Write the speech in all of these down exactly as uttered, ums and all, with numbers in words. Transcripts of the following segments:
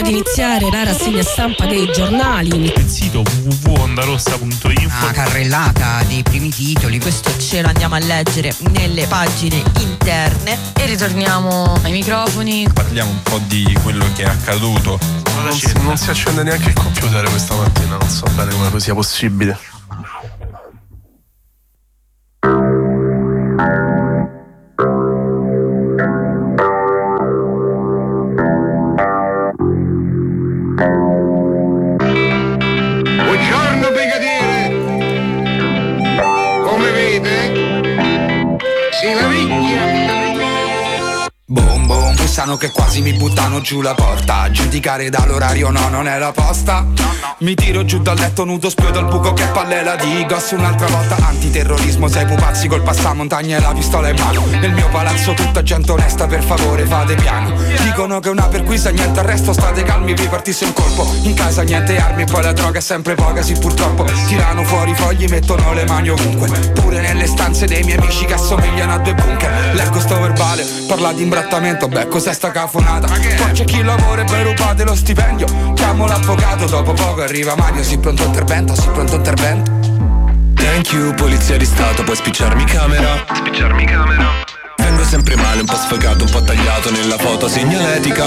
di iniziare la rassegna stampa dei giornali. Il sito w w w punto ondarossa punto info. Una carrellata dei primi titoli. Questo ce lo andiamo a leggere nelle pagine interne. E ritorniamo ai microfoni. Parliamo un po' di quello che è accaduto. Non si, non si accende neanche il computer questa mattina, non so bene come sia possibile. Buongiorno brigadiere, come vede si laviglia. Boom boom, pensano che quasi mi buttano giù la porta. Giudicare dall'orario no, non è la posta. No, no. Mi tiro giù dal letto nudo, spio dal buco che palle la digos. Un'altra volta antiterrorismo, sei pupazzi col passamontagna e la pistola in mano. Nel mio palazzo tutta gente onesta, per favore fate piano. Dicono che una perquisa, niente arresto, state calmi, vi partisse un colpo. In casa niente armi, poi la droga è sempre poca, sì purtroppo. Tirano fuori i fogli, mettono le mani ovunque. Pure nelle stanze dei miei amici che assomigliano a due bunker. Leggo sto verbale, parla di imbrattamento, beh cos'è sta cafonata? Poi c'è chi lavora e voi rubate lo stipendio. Chiamo l'avvocato, dopo poco arriva Mario, sì pronto intervento, sì pronto intervento. Thank you, polizia di stato, puoi spicciarmi camera? Spicciarmi camera. Vengo sempre male, un po' sfogato, un po' tagliato nella foto segnaletica.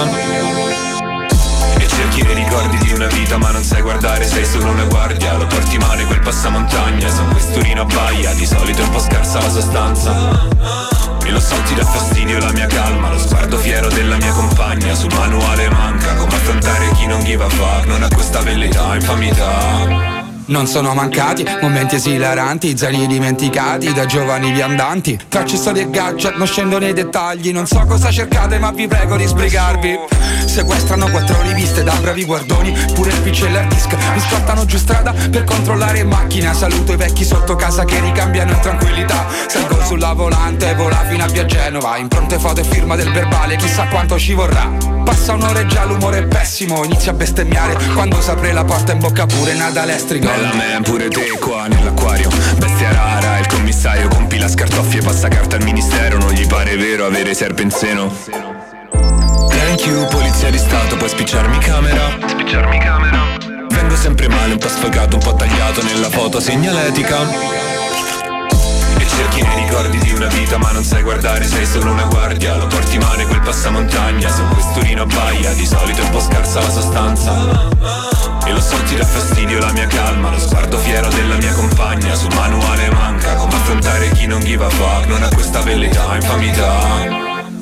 E cerchi nei ricordi di una vita ma non sai guardare, sei solo una guardia. Lo porti male quel passamontagna, San Questurino abbaia, di solito è un po' scarsa la sostanza. E lo so ti dà fastidio la mia calma, lo sguardo fiero della mia compagna. Sul manuale manca come affrontare chi non give a fuck, non ha questa velleità, infamità. Non sono mancati momenti esilaranti, zaini dimenticati da giovani viandanti. Tracce, storie e gadget, non scendo nei dettagli. Non so cosa cercate ma vi prego di sbrigarvi. Sequestrano quattro riviste da bravi guardoni, pure il P C e l'hard disk. Mi scortano giù strada per controllare in macchina. Saluto i vecchi sotto casa che ricambiano in tranquillità. Salgo sulla volante, vola fino a via Genova. Impronte, foto e firma del verbale, chissà quanto ci vorrà. Passa un'ora e già l'umore è pessimo. Inizia a bestemmiare quando s'apre la porta in bocca pure nada l'estrigo. Bella man, pure te qua nell'acquario. Bestia rara, il commissario compila scartoffie, passa carta al ministero. Non gli pare vero avere serpe in seno. Thank you, polizia di stato, puoi spicciarmi camera? Spicciarmi camera. Vengo sempre male, un po' sfogato, un po' tagliato nella foto segnaletica. E cerchi nei ricordi di una vita ma non sai guardare, sei solo una guardia. Lo porti male quel passamontagna, San Questurino abbaia, di solito è un po' scarsa la sostanza. E lo so ti dà fastidio la mia calma, lo sguardo fiero della mia compagna. Sul manuale manca come affrontare chi non give a fuck, non ha questa velleità, infamità.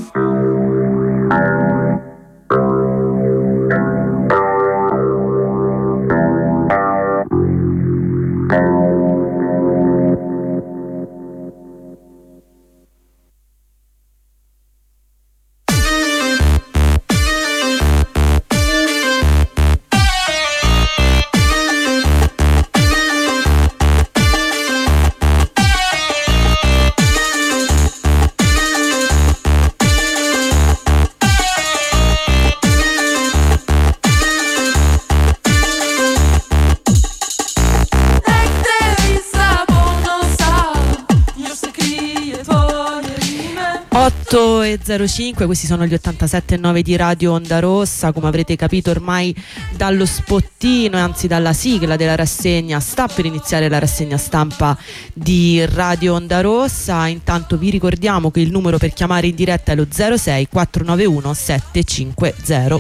otto e zero cinque, questi sono gli ottantasette e nove di Radio Onda Rossa. Come avrete capito ormai dallo spottino, anzi dalla sigla della rassegna, sta per iniziare la rassegna stampa di Radio Onda Rossa. Intanto vi ricordiamo che il numero per chiamare in diretta è lo zero sei quattro nove uno sette cinque zero.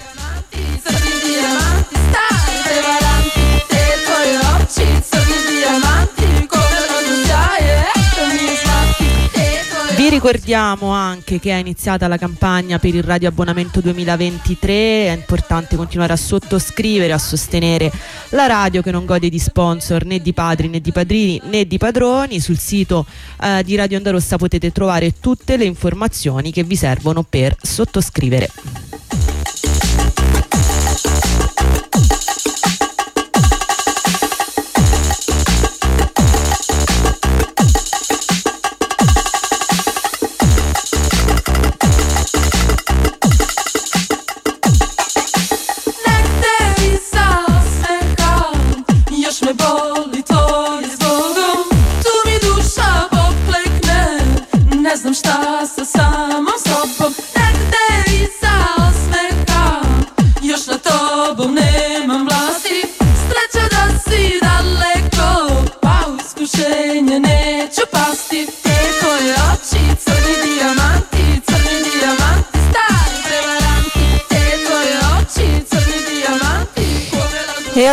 Vi ricordiamo anche che è iniziata la campagna per il radioabbonamento duemilaventitré. È importante continuare a sottoscrivere, a sostenere la radio che non gode di sponsor né di padri né di padrini né di padroni. Sul sito eh, di Radio Onda Rossa potete trovare tutte le informazioni che vi servono per sottoscrivere. Znam šta sa samom sobom. Nekde i sa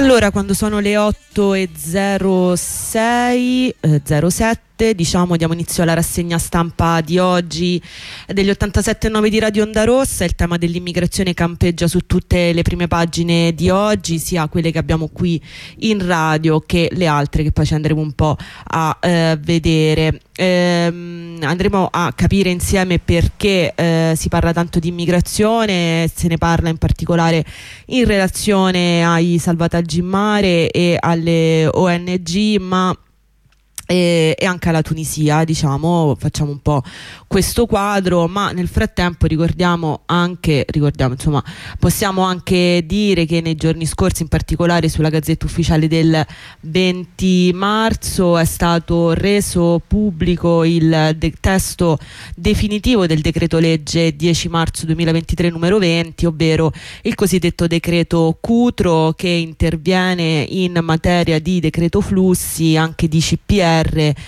allora, quando sono le otto e zero sei, eh, zero sette, diciamo, diamo inizio alla rassegna stampa di oggi degli ottantasette e nove di Radio Onda Rossa. Il tema dell'immigrazione campeggia su tutte le prime pagine di oggi, sia quelle che abbiamo qui in radio che le altre che poi ci andremo un po' a eh, vedere. Ehm, andremo a capire insieme perché eh, si parla tanto di immigrazione, se ne parla in particolare in relazione ai salvataggi in mare e alle O N G, ma e, e anche alla Tunisia, diciamo, facciamo un po' questo quadro, ma nel frattempo ricordiamo anche, ricordiamo, insomma, possiamo anche dire che nei giorni scorsi, in particolare sulla Gazzetta Ufficiale del venti marzo, è stato reso pubblico il de- testo definitivo del decreto legge dieci marzo duemilaventitré numero venti, ovvero il cosiddetto decreto Cutro, che interviene in materia di decreto flussi, anche di C P R,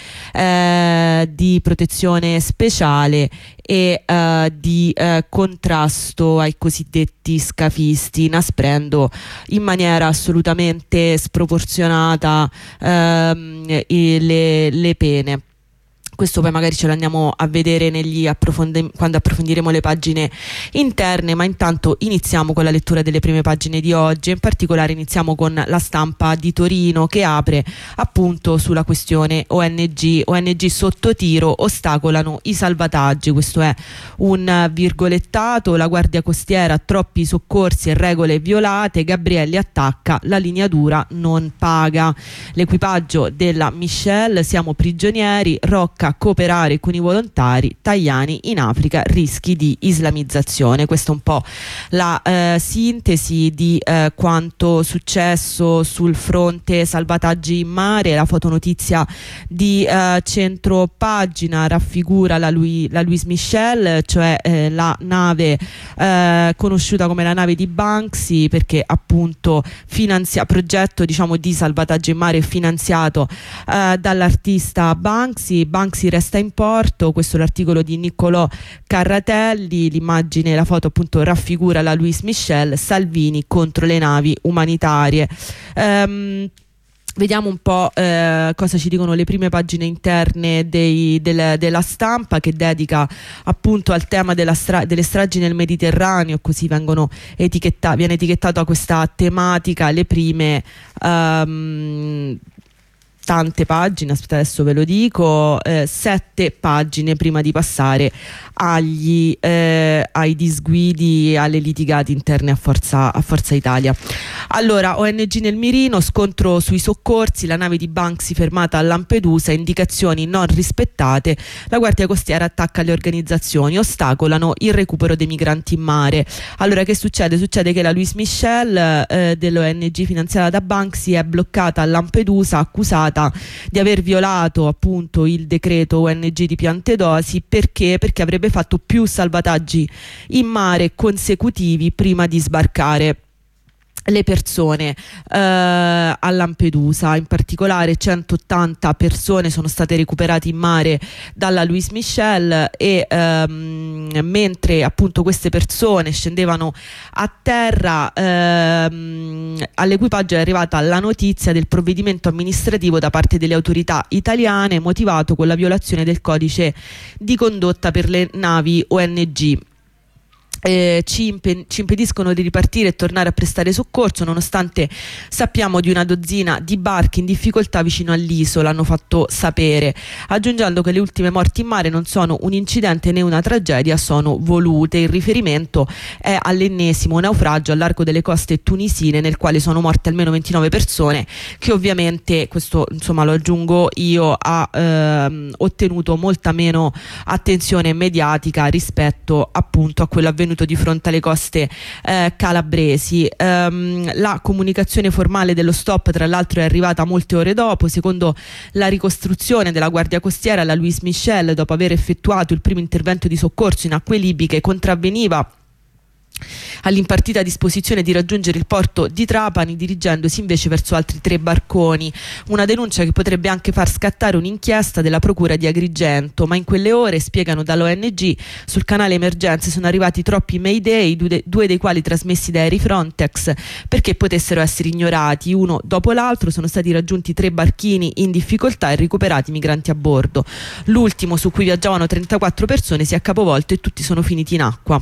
Eh, di protezione speciale e eh, di eh, contrasto ai cosiddetti scafisti, inasprendo in maniera assolutamente sproporzionata ehm, le, le pene. Questo poi magari ce lo andiamo a vedere negli approfondi- quando approfondiremo le pagine interne, ma intanto iniziamo con la lettura delle prime pagine di oggi. In particolare iniziamo con La Stampa di Torino, che apre appunto sulla questione O N G. O N G sotto tiro, ostacolano i salvataggi. Questo è un virgolettato. La Guardia Costiera, troppi soccorsi e regole violate. Gabrielli attacca, la linea dura non paga. L'equipaggio della Michelle, siamo prigionieri. Rocca, cooperare con i volontari. Tajani, in Africa rischi di islamizzazione. Questa è un po' la eh, sintesi di eh, quanto successo sul fronte salvataggi in mare. La fotonotizia di eh, centro pagina raffigura la, Louis, la Louis Michel, cioè eh, la nave eh, conosciuta come la nave di Banksy, perché appunto finanzia, progetto diciamo di salvataggio in mare finanziato eh, dall'artista Banksy. Banksy resta in porto, questo è l'articolo di Niccolò Carratelli. L'immagine, la foto appunto raffigura la Louis Michel. Salvini contro le navi umanitarie. Um, Vediamo un po' eh, cosa ci dicono le prime pagine interne dei, del, della Stampa, che dedica appunto al tema della stra- delle stragi nel Mediterraneo, così vengono etichetta- viene etichettata questa tematica. Le prime um, tante pagine, aspetta adesso ve lo dico, eh, sette pagine prima di passare agli, eh, ai disguidi e alle litigate interne a Forza, a Forza Italia. Allora, O N G nel mirino, scontro sui soccorsi, la nave di Banksy fermata a Lampedusa, indicazioni non rispettate, la Guardia Costiera attacca le organizzazioni, ostacolano il recupero dei migranti in mare. Allora, che succede? Succede che la Louis Michel eh, dell'O N G finanziata da Banksy è bloccata a Lampedusa, accusata di aver violato appunto il decreto O N G di Piantedosi. Perché? Perché avrebbe fatto più salvataggi in mare consecutivi prima di sbarcare le persone eh, a Lampedusa. In particolare centottanta persone sono state recuperate in mare dalla Louis Michel e ehm, mentre appunto queste persone scendevano a terra ehm, all'equipaggio è arrivata la notizia del provvedimento amministrativo da parte delle autorità italiane, motivato con la violazione del codice di condotta per le navi O N G. Eh, ci, impe- ci impediscono di ripartire e tornare a prestare soccorso, nonostante sappiamo di una dozzina di barchi in difficoltà vicino all'isola, hanno fatto sapere, aggiungendo che le ultime morti in mare non sono un incidente né una tragedia, sono volute. Il riferimento è all'ennesimo naufragio al largo delle coste tunisine, nel quale sono morte almeno ventinove persone, che ovviamente, questo insomma lo aggiungo io, ha ehm, ottenuto molta meno attenzione mediatica rispetto appunto a quello avvenuto di fronte alle coste eh, calabresi. Um, la comunicazione formale dello stop tra l'altro è arrivata molte ore dopo. Secondo la ricostruzione della Guardia Costiera, la Louis Michel, dopo aver effettuato il primo intervento di soccorso in acque libiche, contravveniva all'impartita disposizione di raggiungere il porto di Trapani dirigendosi invece verso altri tre barconi. Una denuncia che potrebbe anche far scattare un'inchiesta della procura di Agrigento, ma in quelle ore, spiegano dall'O N G, sul canale emergenze sono arrivati troppi mayday, due dei quali trasmessi da aerei Frontex, perché potessero essere ignorati. Uno dopo l'altro sono stati raggiunti tre barchini in difficoltà e recuperati migranti a bordo. L'ultimo, su cui viaggiavano trentaquattro persone, si è capovolto e tutti sono finiti in acqua.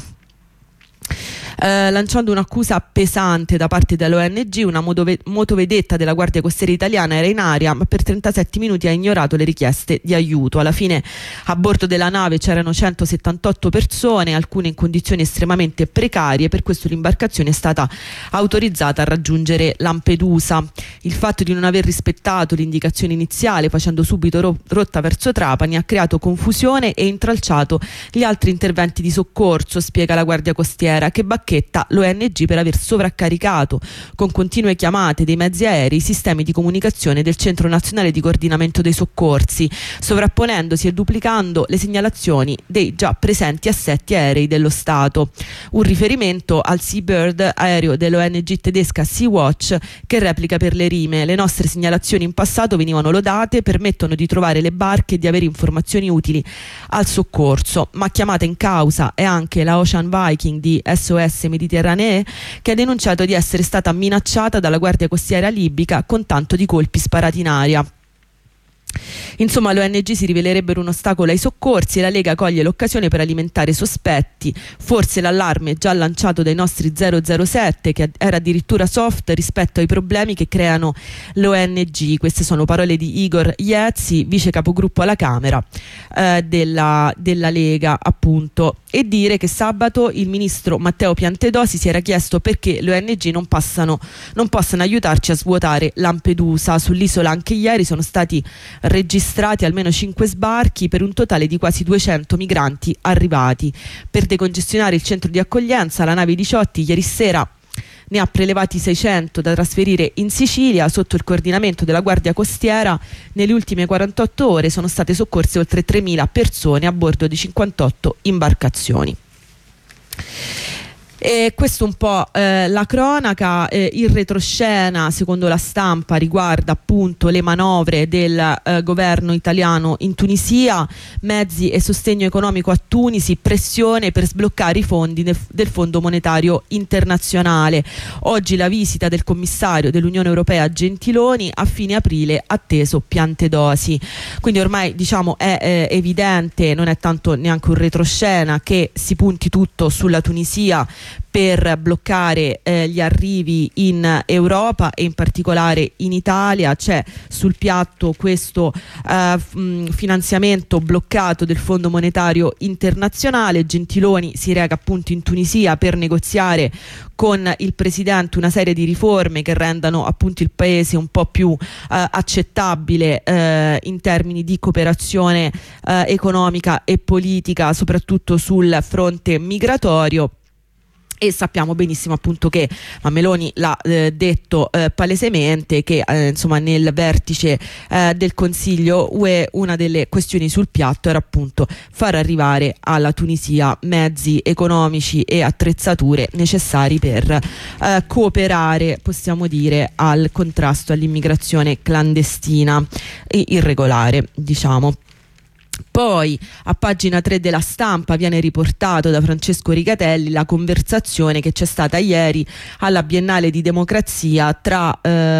Eh, lanciando un'accusa pesante da parte dell'O N G, una motove- motovedetta della Guardia Costiera italiana era in aria, ma per trentasette minuti ha ignorato le richieste di aiuto. Alla fine a bordo della nave c'erano centosettantotto persone, alcune in condizioni estremamente precarie, per questo l'imbarcazione è stata autorizzata a raggiungere Lampedusa. Il fatto di non aver rispettato l'indicazione iniziale, facendo subito ro- rotta verso Trapani, ha creato confusione e intralciato gli altri interventi di soccorso, spiega la Guardia Costiera, che bacchetta l'O N G per aver sovraccaricato con continue chiamate dei mezzi aerei i sistemi di comunicazione del Centro Nazionale di Coordinamento dei Soccorsi, sovrapponendosi e duplicando le segnalazioni dei già presenti assetti aerei dello Stato. Un riferimento al Seabird, aereo dell'O N G tedesca Sea-Watch, che replica per le rime: le nostre segnalazioni in passato venivano lodate, permettono di trovare le barche e di avere informazioni utili al soccorso, ma chiamata in causa è anche la Ocean Viking di S O S Mediterranee, che ha denunciato di essere stata minacciata dalla Guardia Costiera libica con tanto di colpi sparati in aria. Insomma, l'O N G si rivelerebbero un ostacolo ai soccorsi e la Lega coglie l'occasione per alimentare sospetti. Forse l'allarme già lanciato dai nostri zero zero sette, che era addirittura soft rispetto ai problemi che creano l'O N G. Queste sono parole di Igor Iezzi, vice capogruppo alla Camera eh, della, della Lega, appunto. E dire che sabato il ministro Matteo Piantedosi si era chiesto perché le O N G non, passano, non possano aiutarci a svuotare Lampedusa. Sull'isola anche ieri sono stati registrati almeno cinque sbarchi per un totale di quasi duecento migranti arrivati. Per decongestionare il centro di accoglienza, la nave Diciotti ieri sera ne ha prelevati seicento da trasferire in Sicilia. Sotto il coordinamento della Guardia Costiera, nelle ultime quarantotto ore sono state soccorse oltre tremila persone a bordo di cinquantotto imbarcazioni. E questo un po' eh, la cronaca. Eh, il retroscena, secondo la Stampa, riguarda appunto le manovre del eh, governo italiano in Tunisia, mezzi e sostegno economico a Tunisi, pressione per sbloccare i fondi del, del Fondo Monetario Internazionale. Oggi la visita del commissario dell'Unione Europea Gentiloni, a fine aprile atteso Piantedosi. Quindi ormai, diciamo, è eh, evidente, non è tanto neanche un retroscena, che si punti tutto sulla Tunisia per bloccare eh, gli arrivi in Europa e in particolare in Italia. C'è sul piatto questo eh, f- finanziamento bloccato del Fondo Monetario Internazionale. Gentiloni si reca appunto in Tunisia per negoziare con il presidente una serie di riforme che rendano appunto il paese un po' più eh, accettabile eh, in termini di cooperazione eh, economica e politica, soprattutto sul fronte migratorio. E sappiamo benissimo appunto che, ma Meloni l'ha eh, detto eh, palesemente, che eh, insomma nel vertice eh, del Consiglio U E una delle questioni sul piatto era appunto far arrivare alla Tunisia mezzi economici e attrezzature necessari per eh, cooperare, possiamo dire, al contrasto all'immigrazione clandestina e irregolare, diciamo. Poi a pagina tre della Stampa viene riportato da Francesco Rigatelli la conversazione che c'è stata ieri alla Biennale di Democrazia tra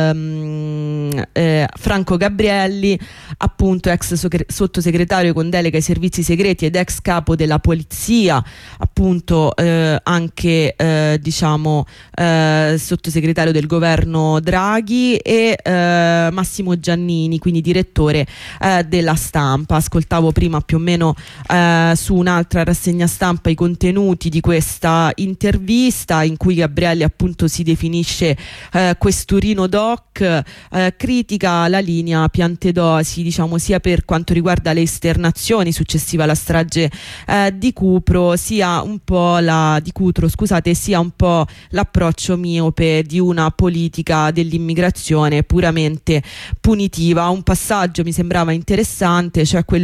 ehm, eh, Franco Gabrielli, appunto ex sottosegretario con delega ai servizi segreti ed ex capo della polizia, appunto eh, anche eh, diciamo eh, sottosegretario del governo Draghi, e eh, Massimo Giannini, quindi direttore eh, della Stampa. Ascoltavo prima più o meno eh, su un'altra rassegna stampa i contenuti di questa intervista, in cui Gabrielli appunto si definisce eh, questurino doc, eh, critica la linea Piantedosi, diciamo, sia per quanto riguarda le esternazioni successive alla strage eh, di Cupro, sia un po' la di Cutro, scusate, sia un po' l'approccio miope di una politica dell'immigrazione puramente punitiva. Un passaggio mi sembrava interessante, cioè quello di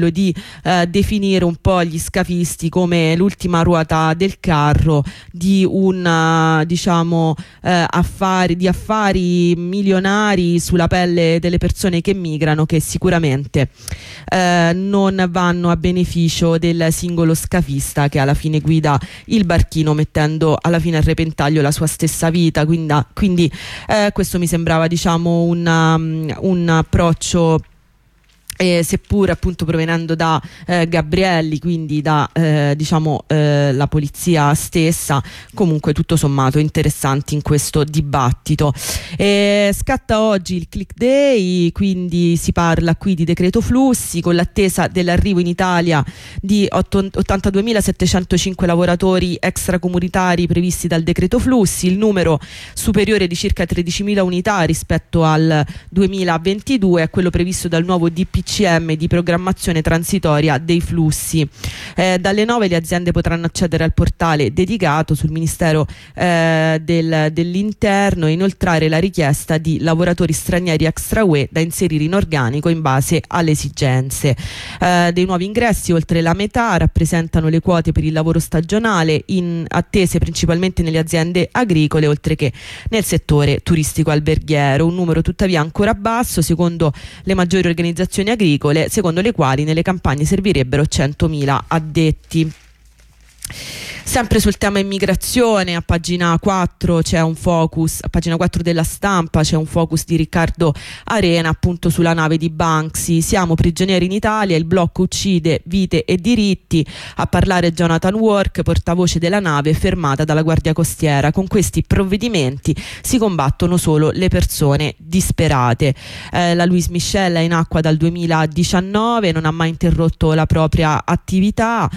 eh, definire un po' gli scafisti come l'ultima ruota del carro di un diciamo eh, affari, di affari milionari sulla pelle delle persone che migrano, che sicuramente eh, non vanno a beneficio del singolo scafista che alla fine guida il barchino, mettendo alla fine a repentaglio la sua stessa vita. Quindi, quindi eh, questo mi sembrava diciamo un, um, un approccio Eh, seppur appunto provenendo da eh, Gabrielli, quindi da eh, diciamo eh, la polizia stessa, comunque tutto sommato interessanti in questo dibattito. Eh, scatta oggi il click day, quindi si parla qui di decreto flussi, con l'attesa dell'arrivo in Italia di ottantaduemilasettecentocinque lavoratori extracomunitari previsti dal decreto flussi, il numero superiore di circa tredicimila unità rispetto al duemilaventidue, a quello previsto dal nuovo D P C M di programmazione transitoria dei flussi. Eh, dalle nove le aziende potranno accedere al portale dedicato sul Ministero eh, del, dell'Interno e inoltrare la richiesta di lavoratori stranieri extra U E da inserire in organico in base alle esigenze. Eh, dei nuovi ingressi oltre la metà rappresentano le quote per il lavoro stagionale, in attese principalmente nelle aziende agricole oltre che nel settore turistico alberghiero, un numero tuttavia ancora basso secondo le maggiori organizzazioni agricole, secondo le quali nelle campagne servirebbero centomila addetti. Sempre sul tema immigrazione, a pagina quattro c'è un focus, a pagina quattro della Stampa c'è un focus di Riccardo Arena appunto sulla nave di Banksy. Siamo prigionieri in Italia, il blocco uccide vite e diritti. A parlare Jonathan Work, portavoce della nave fermata dalla Guardia Costiera. Con questi provvedimenti si combattono solo le persone disperate. Eh, la Louis Michel è in acqua dal duemiladiciannove, non ha mai interrotto la propria attività.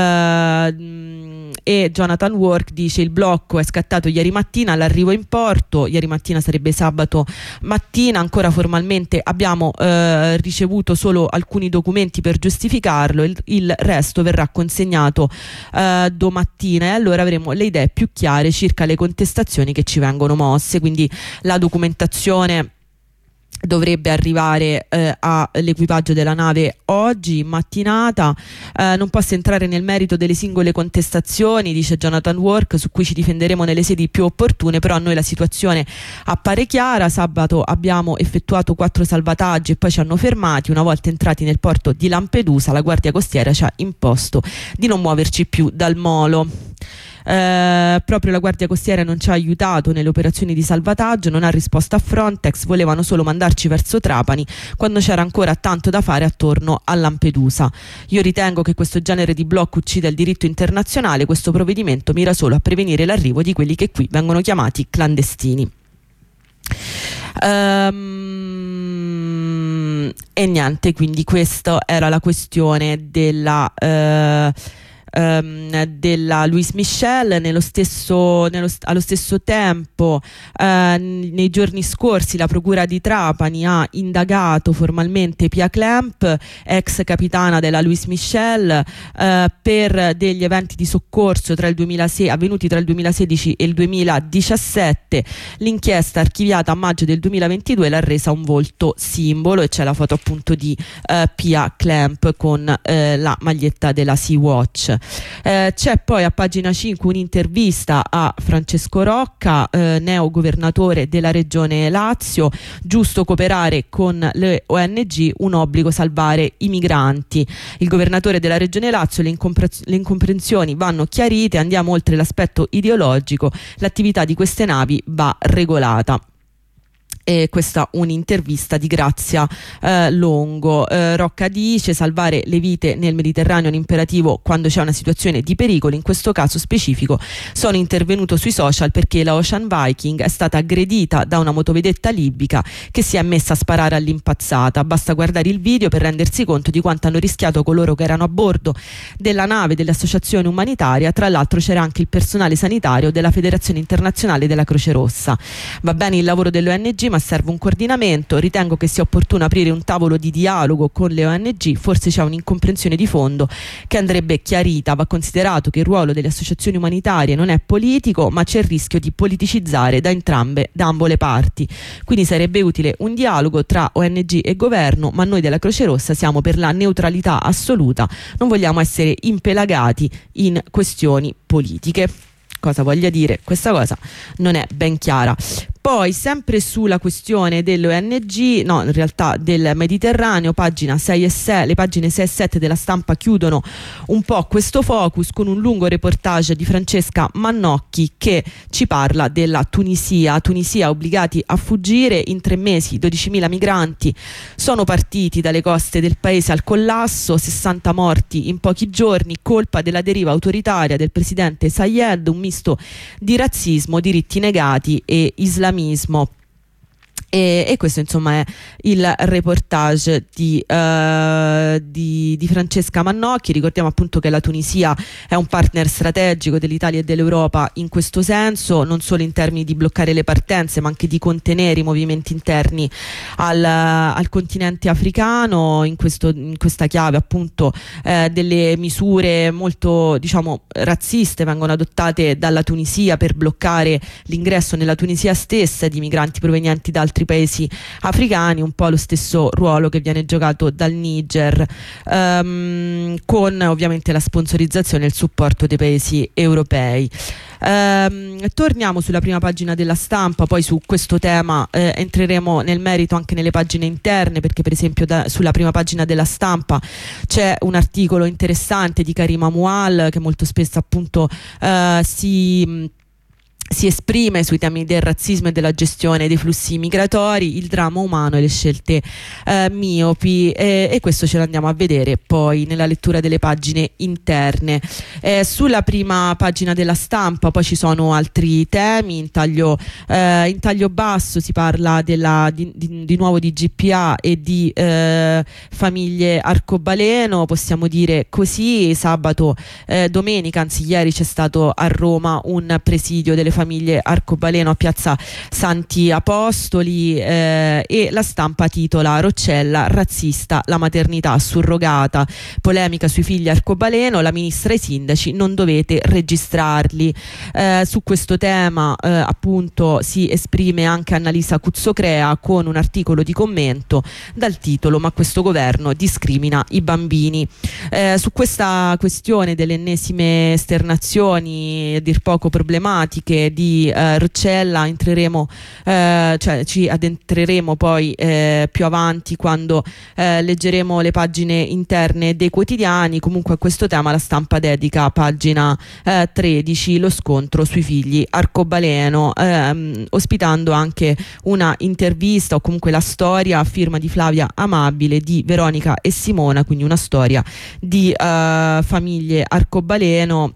Eh, E Jonathan Work dice: il blocco è scattato ieri mattina all'arrivo in porto, ieri mattina sarebbe sabato mattina, ancora formalmente abbiamo eh, ricevuto solo alcuni documenti per giustificarlo, il, il resto verrà consegnato eh, domattina e allora avremo le idee più chiare circa le contestazioni che ci vengono mosse. Quindi la documentazione dovrebbe arrivare eh, all'equipaggio della nave oggi in mattinata. Eh, non posso entrare nel merito delle singole contestazioni, dice Jonathan Work, su cui ci difenderemo nelle sedi più opportune, però a noi la situazione appare chiara. Sabato abbiamo effettuato quattro salvataggi e poi ci hanno fermati. Una volta entrati nel porto di Lampedusa, la Guardia Costiera ci ha imposto di non muoverci più dal molo. Eh, proprio la Guardia Costiera non ci ha aiutato nelle operazioni di salvataggio, non ha risposto a Frontex, volevano solo mandarci verso Trapani quando c'era ancora tanto da fare attorno a Lampedusa. Io ritengo che questo genere di blocco uccida il diritto internazionale. Questo provvedimento mira solo a prevenire l'arrivo di quelli che qui vengono chiamati clandestini. Um, e niente, quindi questa era la questione della uh, Um, della Louis Michel. Nello stesso, nello, allo stesso tempo uh, nei giorni scorsi la procura di Trapani ha indagato formalmente Pia Klemp, ex capitana della Louis Michel, uh, per degli eventi di soccorso tra il duemilasei, avvenuti tra il duemilasedici e il duemiladiciassette. L'inchiesta archiviata a maggio del duemilaventidue l'ha resa un volto simbolo e c'è la foto appunto di uh, Pia Klemp con uh, la maglietta della Sea-Watch. Eh, c'è poi a pagina cinque un'intervista a Francesco Rocca, eh, neo governatore della regione Lazio. Giusto cooperare con le O N G, un obbligo salvare i migranti. Il governatore della regione Lazio: le, incompre- le incomprensioni vanno chiarite, andiamo oltre l'aspetto ideologico, l'attività di queste navi va regolata. E questa un'intervista di Grazia eh, Longo. eh, Rocca dice: salvare le vite nel Mediterraneo è un imperativo quando c'è una situazione di pericolo. In questo caso specifico sono intervenuto sui social perché la Ocean Viking è stata aggredita da una motovedetta libica che si è messa a sparare all'impazzata. Basta guardare il video per rendersi conto di quanto hanno rischiato coloro che erano a bordo della nave dell'associazione umanitaria. Tra l'altro c'era anche il personale sanitario della Federazione Internazionale della Croce Rossa. Va bene il lavoro dell'O N G, ma ma serve un coordinamento. Ritengo che sia opportuno aprire un tavolo di dialogo con le O N G, forse c'è un'incomprensione di fondo che andrebbe chiarita. Va considerato che il ruolo delle associazioni umanitarie non è politico, ma c'è il rischio di politicizzare da entrambe, da ambo le parti. Quindi sarebbe utile un dialogo tra O N G e governo, ma noi della Croce Rossa siamo per la neutralità assoluta, non vogliamo essere impelagati in questioni politiche. Cosa voglia dire questa cosa non è ben chiara. Poi sempre sulla questione delle O N G, no in realtà del Mediterraneo, pagina sei e sette, le pagine sei e sette della Stampa chiudono un po' questo focus con un lungo reportage di Francesca Mannocchi che ci parla della Tunisia. Tunisia obbligati a fuggire, in tre mesi dodicimila migranti sono partiti dalle coste del paese al collasso, sessanta morti in pochi giorni, colpa della deriva autoritaria del presidente Sayed, un misto di razzismo, diritti negati e islamismo. E, e questo insomma è il reportage di, uh, di, di Francesca Mannocchi. Ricordiamo appunto che la Tunisia è un partner strategico dell'Italia e dell'Europa in questo senso, non solo in termini di bloccare le partenze ma anche di contenere i movimenti interni al, al continente africano. In, questo, in questa chiave appunto eh, delle misure molto diciamo razziste vengono adottate dalla Tunisia per bloccare l'ingresso nella Tunisia stessa di migranti provenienti da altri paesi africani, un po' lo stesso ruolo che viene giocato dal Niger, um, con ovviamente la sponsorizzazione e il supporto dei paesi europei. Um, torniamo sulla prima pagina della Stampa, poi su questo tema eh, entreremo nel merito anche nelle pagine interne, perché per esempio da, sulla prima pagina della Stampa c'è un articolo interessante di Karima Mual che molto spesso appunto uh, si si esprime sui temi del razzismo e della gestione dei flussi migratori, il dramma umano e le scelte eh, miopi, eh, e questo ce l'andiamo a vedere poi nella lettura delle pagine interne. Eh, sulla prima pagina della Stampa poi ci sono altri temi in taglio, eh, in taglio basso si parla della, di, di, di nuovo di G P A e di eh, famiglie arcobaleno, possiamo dire così. Sabato, eh, domenica, anzi ieri c'è stato a Roma un presidio delle famiglie arcobaleno a piazza Santi Apostoli, eh, e la Stampa titola: Roccella, razzista, la maternità surrogata, polemica sui figli arcobaleno, la ministra e i sindaci, non dovete registrarli. Eh, su questo tema eh, appunto si esprime anche Annalisa Cuzzocrea con un articolo di commento dal titolo: ma questo governo discrimina i bambini. Eh, su questa questione delle ennesime esternazioni a dir poco problematiche di eh, Roccella entreremo, eh, cioè ci addentreremo poi eh, più avanti quando eh, leggeremo le pagine interne dei quotidiani. Comunque a questo tema la Stampa dedica a pagina eh, tredici lo scontro sui figli arcobaleno, ehm, ospitando anche una intervista o comunque la storia a firma di Flavia Amabile di Veronica e Simona, quindi una storia di eh, famiglie arcobaleno,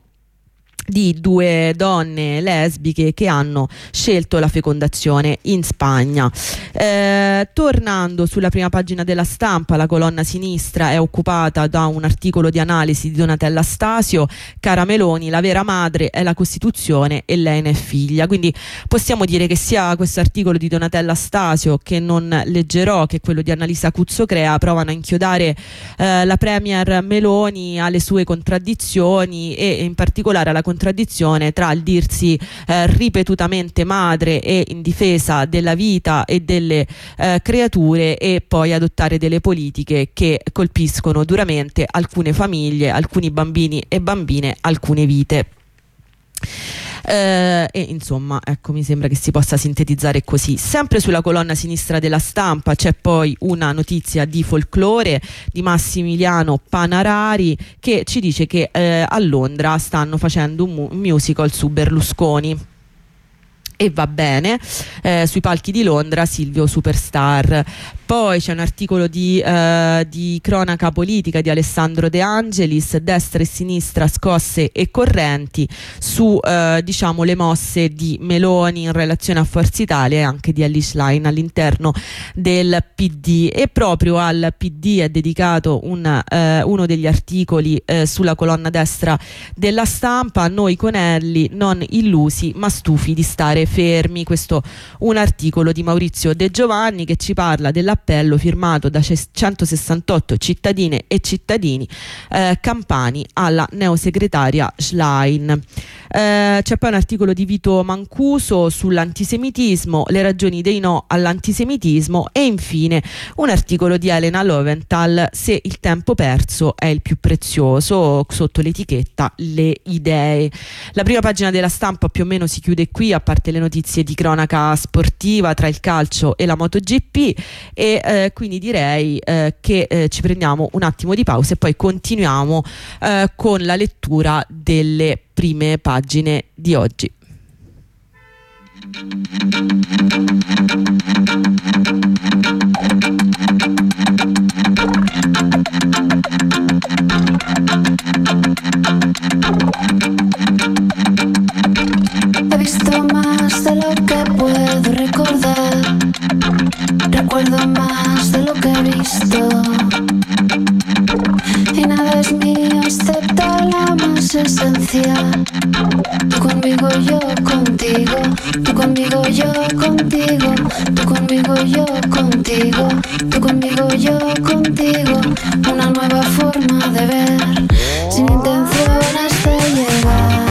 di due donne lesbiche che hanno scelto la fecondazione in Spagna. Eh, tornando sulla prima pagina della Stampa, la colonna sinistra è occupata da un articolo di analisi di Donatella Stasio: cara Meloni, la vera madre è la Costituzione e lei ne è figlia. Quindi possiamo dire che sia questo articolo di Donatella Stasio, che non leggerò, che quello di Annalisa Cuzzocrea, provano a inchiodare eh, la premier Meloni alle sue contraddizioni, e in particolare alla contraddizione tra il dirsi eh, ripetutamente madre e in difesa della vita e delle eh, creature, e poi adottare delle politiche che colpiscono duramente alcune famiglie, alcuni bambini e bambine, alcune vite. Eh, e insomma, ecco, mi sembra che si possa sintetizzare così. Sempre sulla colonna sinistra della Stampa c'è poi una notizia di folklore di Massimiliano Panarari, che ci dice che eh, a Londra stanno facendo un, mu- un musical su Berlusconi. E va bene, eh, sui palchi di Londra Silvio Superstar. Poi c'è un articolo di, eh, di cronaca politica di Alessandro De Angelis, destra e sinistra, scosse e correnti, su eh, diciamo le mosse di Meloni in relazione a Forza Italia e anche di Elly Schlein all'interno del P D. E proprio al P D è dedicato un, eh, uno degli articoli eh, sulla colonna destra della Stampa: noi con Elly non illusi ma stufi di stare rimanere fermi. Questo un articolo di Maurizio De Giovanni che ci parla dell'appello firmato da centosessantotto cittadine e cittadini eh, campani alla neosegretaria Schlein. Eh, c'è poi un articolo di Vito Mancuso sull'antisemitismo, le ragioni dei no all'antisemitismo, e infine un articolo di Elena Loventhal, se il tempo perso è il più prezioso, sotto l'etichetta le idee. La prima pagina della Stampa più o meno si chiude qui, a parte le notizie di cronaca sportiva tra il calcio e la MotoGP, e eh, quindi direi eh, che eh, ci prendiamo un attimo di pausa e poi continuiamo eh, con la lettura delle prime pagine di oggi. He visto más de lo que puedo recordar, recuerdo más de lo que he visto, y nada es mío excepto la más esencial. Tú conmigo, yo contigo, tú conmigo, yo contigo, tú conmigo, yo contigo, tú conmigo, yo contigo. Una nueva forma de ver, sin intenciones de llegar.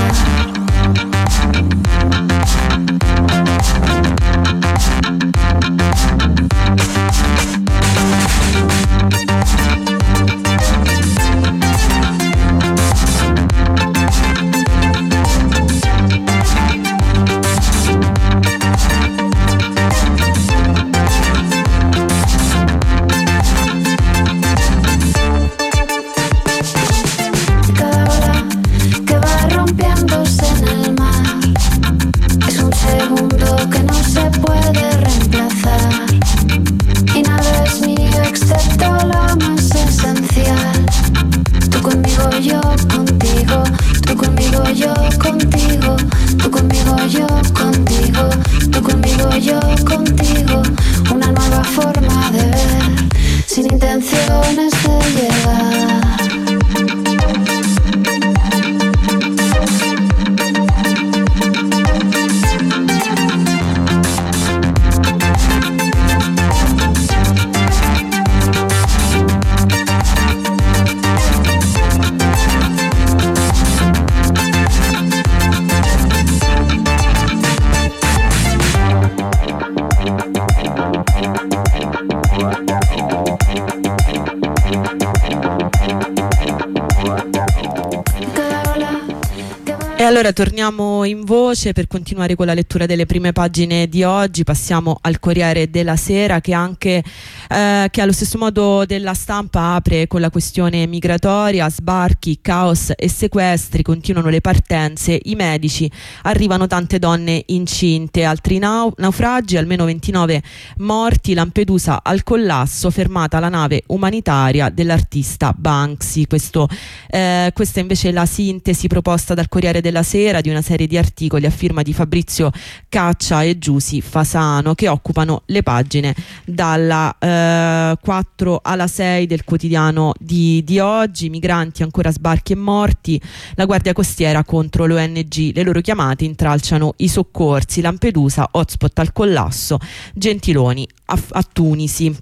E allora torniamo in voce per continuare con la lettura delle prime pagine di oggi. Passiamo al Corriere della Sera, che anche eh, che allo stesso modo della Stampa apre con la questione migratoria: sbarchi, caos e sequestri, continuano le partenze, i medici, arrivano tante donne incinte, altri nau- naufragi, almeno ventinove morti, Lampedusa al collasso, fermata la nave umanitaria dell'artista Banksy. Questo, eh, questa invece è la sintesi proposta dal Corriere della Sera di una serie di articoli a firma di Fabrizio Caccia e Giusy Fasano, che occupano le pagine dalla eh, quattro alla sei del quotidiano di, di oggi. Migranti, ancora sbarchi e morti, la Guardia Costiera contro l'O N G, le loro chiamate intralciano i soccorsi, Lampedusa hotspot al collasso, Gentiloni a, a Tunisi.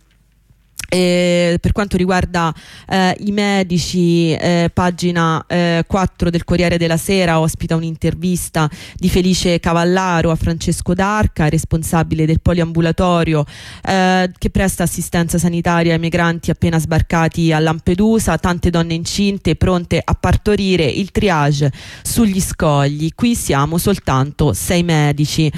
E per quanto riguarda eh, i medici, eh, pagina eh, quattro del Corriere della Sera ospita un'intervista di Felice Cavallaro a Francesco D'Arca, responsabile del poliambulatorio eh, che presta assistenza sanitaria ai migranti appena sbarcati a Lampedusa. Tante donne incinte pronte a partorire, il triage sugli scogli, qui siamo soltanto sei medici.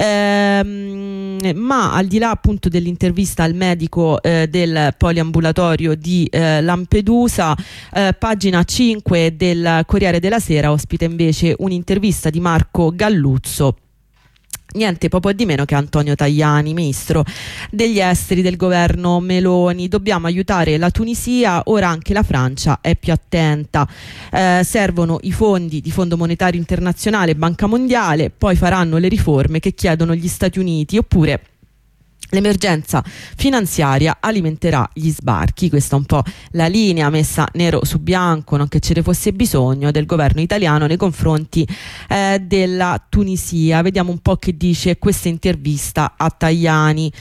Ehm, ma al di là appunto dell'intervista al medico eh, del poliambulatorio di eh, Lampedusa, eh, pagina cinque del Corriere della Sera ospita invece un'intervista di Marco Galluzzo, niente poco di meno che Antonio Tajani, ministro degli esteri del governo Meloni. Dobbiamo aiutare la Tunisia, ora anche la Francia è più attenta, eh, servono i fondi di Fondo Monetario Internazionale, Banca Mondiale, poi faranno le riforme che chiedono gli Stati Uniti, oppure L'emergenza finanziaria alimenterà gli sbarchi, questa è un po' la linea messa nero su bianco, non che ce ne fosse bisogno, del governo italiano nei confronti eh, della Tunisia. Vediamo un po' che dice questa intervista a Tajani.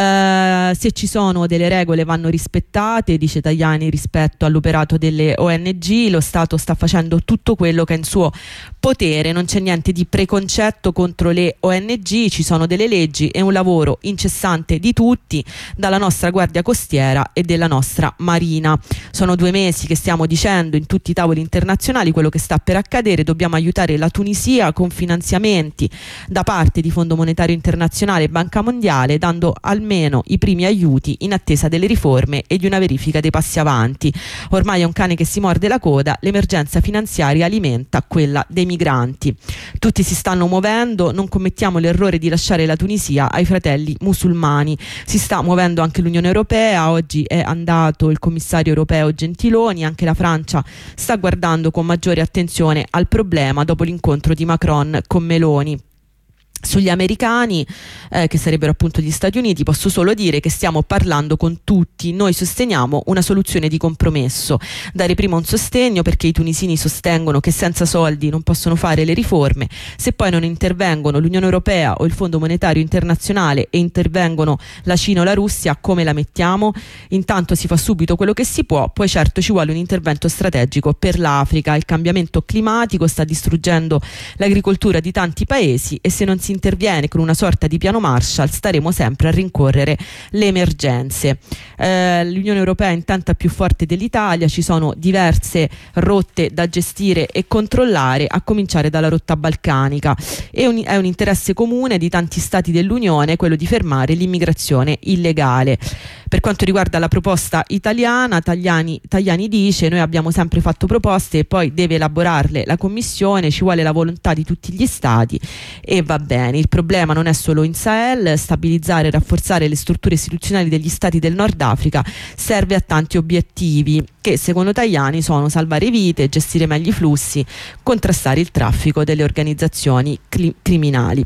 Eh, se ci sono delle regole vanno rispettate, dice Tajani rispetto all'operato delle O N G, lo Stato sta facendo tutto quello che è in suo potere, non c'è niente di preconcetto contro le O N G, ci sono delle leggi e un lavoro incessante di tutti, dalla nostra Guardia Costiera e della nostra Marina. Sono due mesi che stiamo dicendo in tutti i tavoli internazionali quello che sta per accadere. Dobbiamo aiutare la Tunisia con finanziamenti da parte di Fondo Monetario Internazionale e Banca Mondiale, dando almeno i primi aiuti in attesa delle riforme e di una verifica dei passi avanti. Ormai è un cane che si morde la coda, l'emergenza finanziaria alimenta quella dei migranti. Tutti si stanno muovendo, non commettiamo l'errore di lasciare la Tunisia ai fratelli musulmani. Si sta muovendo anche l'Unione Europea, oggi è andato il commissario europeo Gentiloni, anche la Francia sta guardando con maggiore attenzione al problema dopo l'incontro di Macron con Meloni. Sugli americani, eh, che sarebbero appunto gli Stati Uniti, posso solo dire che stiamo parlando con tutti. Noi sosteniamo una soluzione di compromesso, dare prima un sostegno perché i tunisini sostengono che senza soldi non possono fare le riforme. Se poi non intervengono l'Unione Europea o il Fondo Monetario Internazionale e intervengono la Cina o la Russia, come la mettiamo? Intanto si fa subito quello che si può, poi certo ci vuole un intervento strategico per l'Africa. Il cambiamento climatico sta distruggendo l'agricoltura di tanti paesi e se non si interviene con una sorta di piano Marshall staremo sempre a rincorrere le emergenze. Eh, L'Unione Europea intanto è più forte dell'Italia, ci sono diverse rotte da gestire e controllare, a cominciare dalla rotta balcanica. È un, è un interesse comune di tanti stati dell'Unione quello di fermare l'immigrazione illegale. Per quanto riguarda la proposta italiana, Tajani, Tajani dice: noi abbiamo sempre fatto proposte e poi deve elaborarle la Commissione, ci vuole la volontà di tutti gli stati e va bene. Il problema non è solo in Sahel, stabilizzare e rafforzare le strutture istituzionali degli stati del Nord Africa serve a tanti obiettivi che secondo Tajani sono salvare vite, gestire meglio i flussi, contrastare il traffico delle organizzazioni cli- criminali.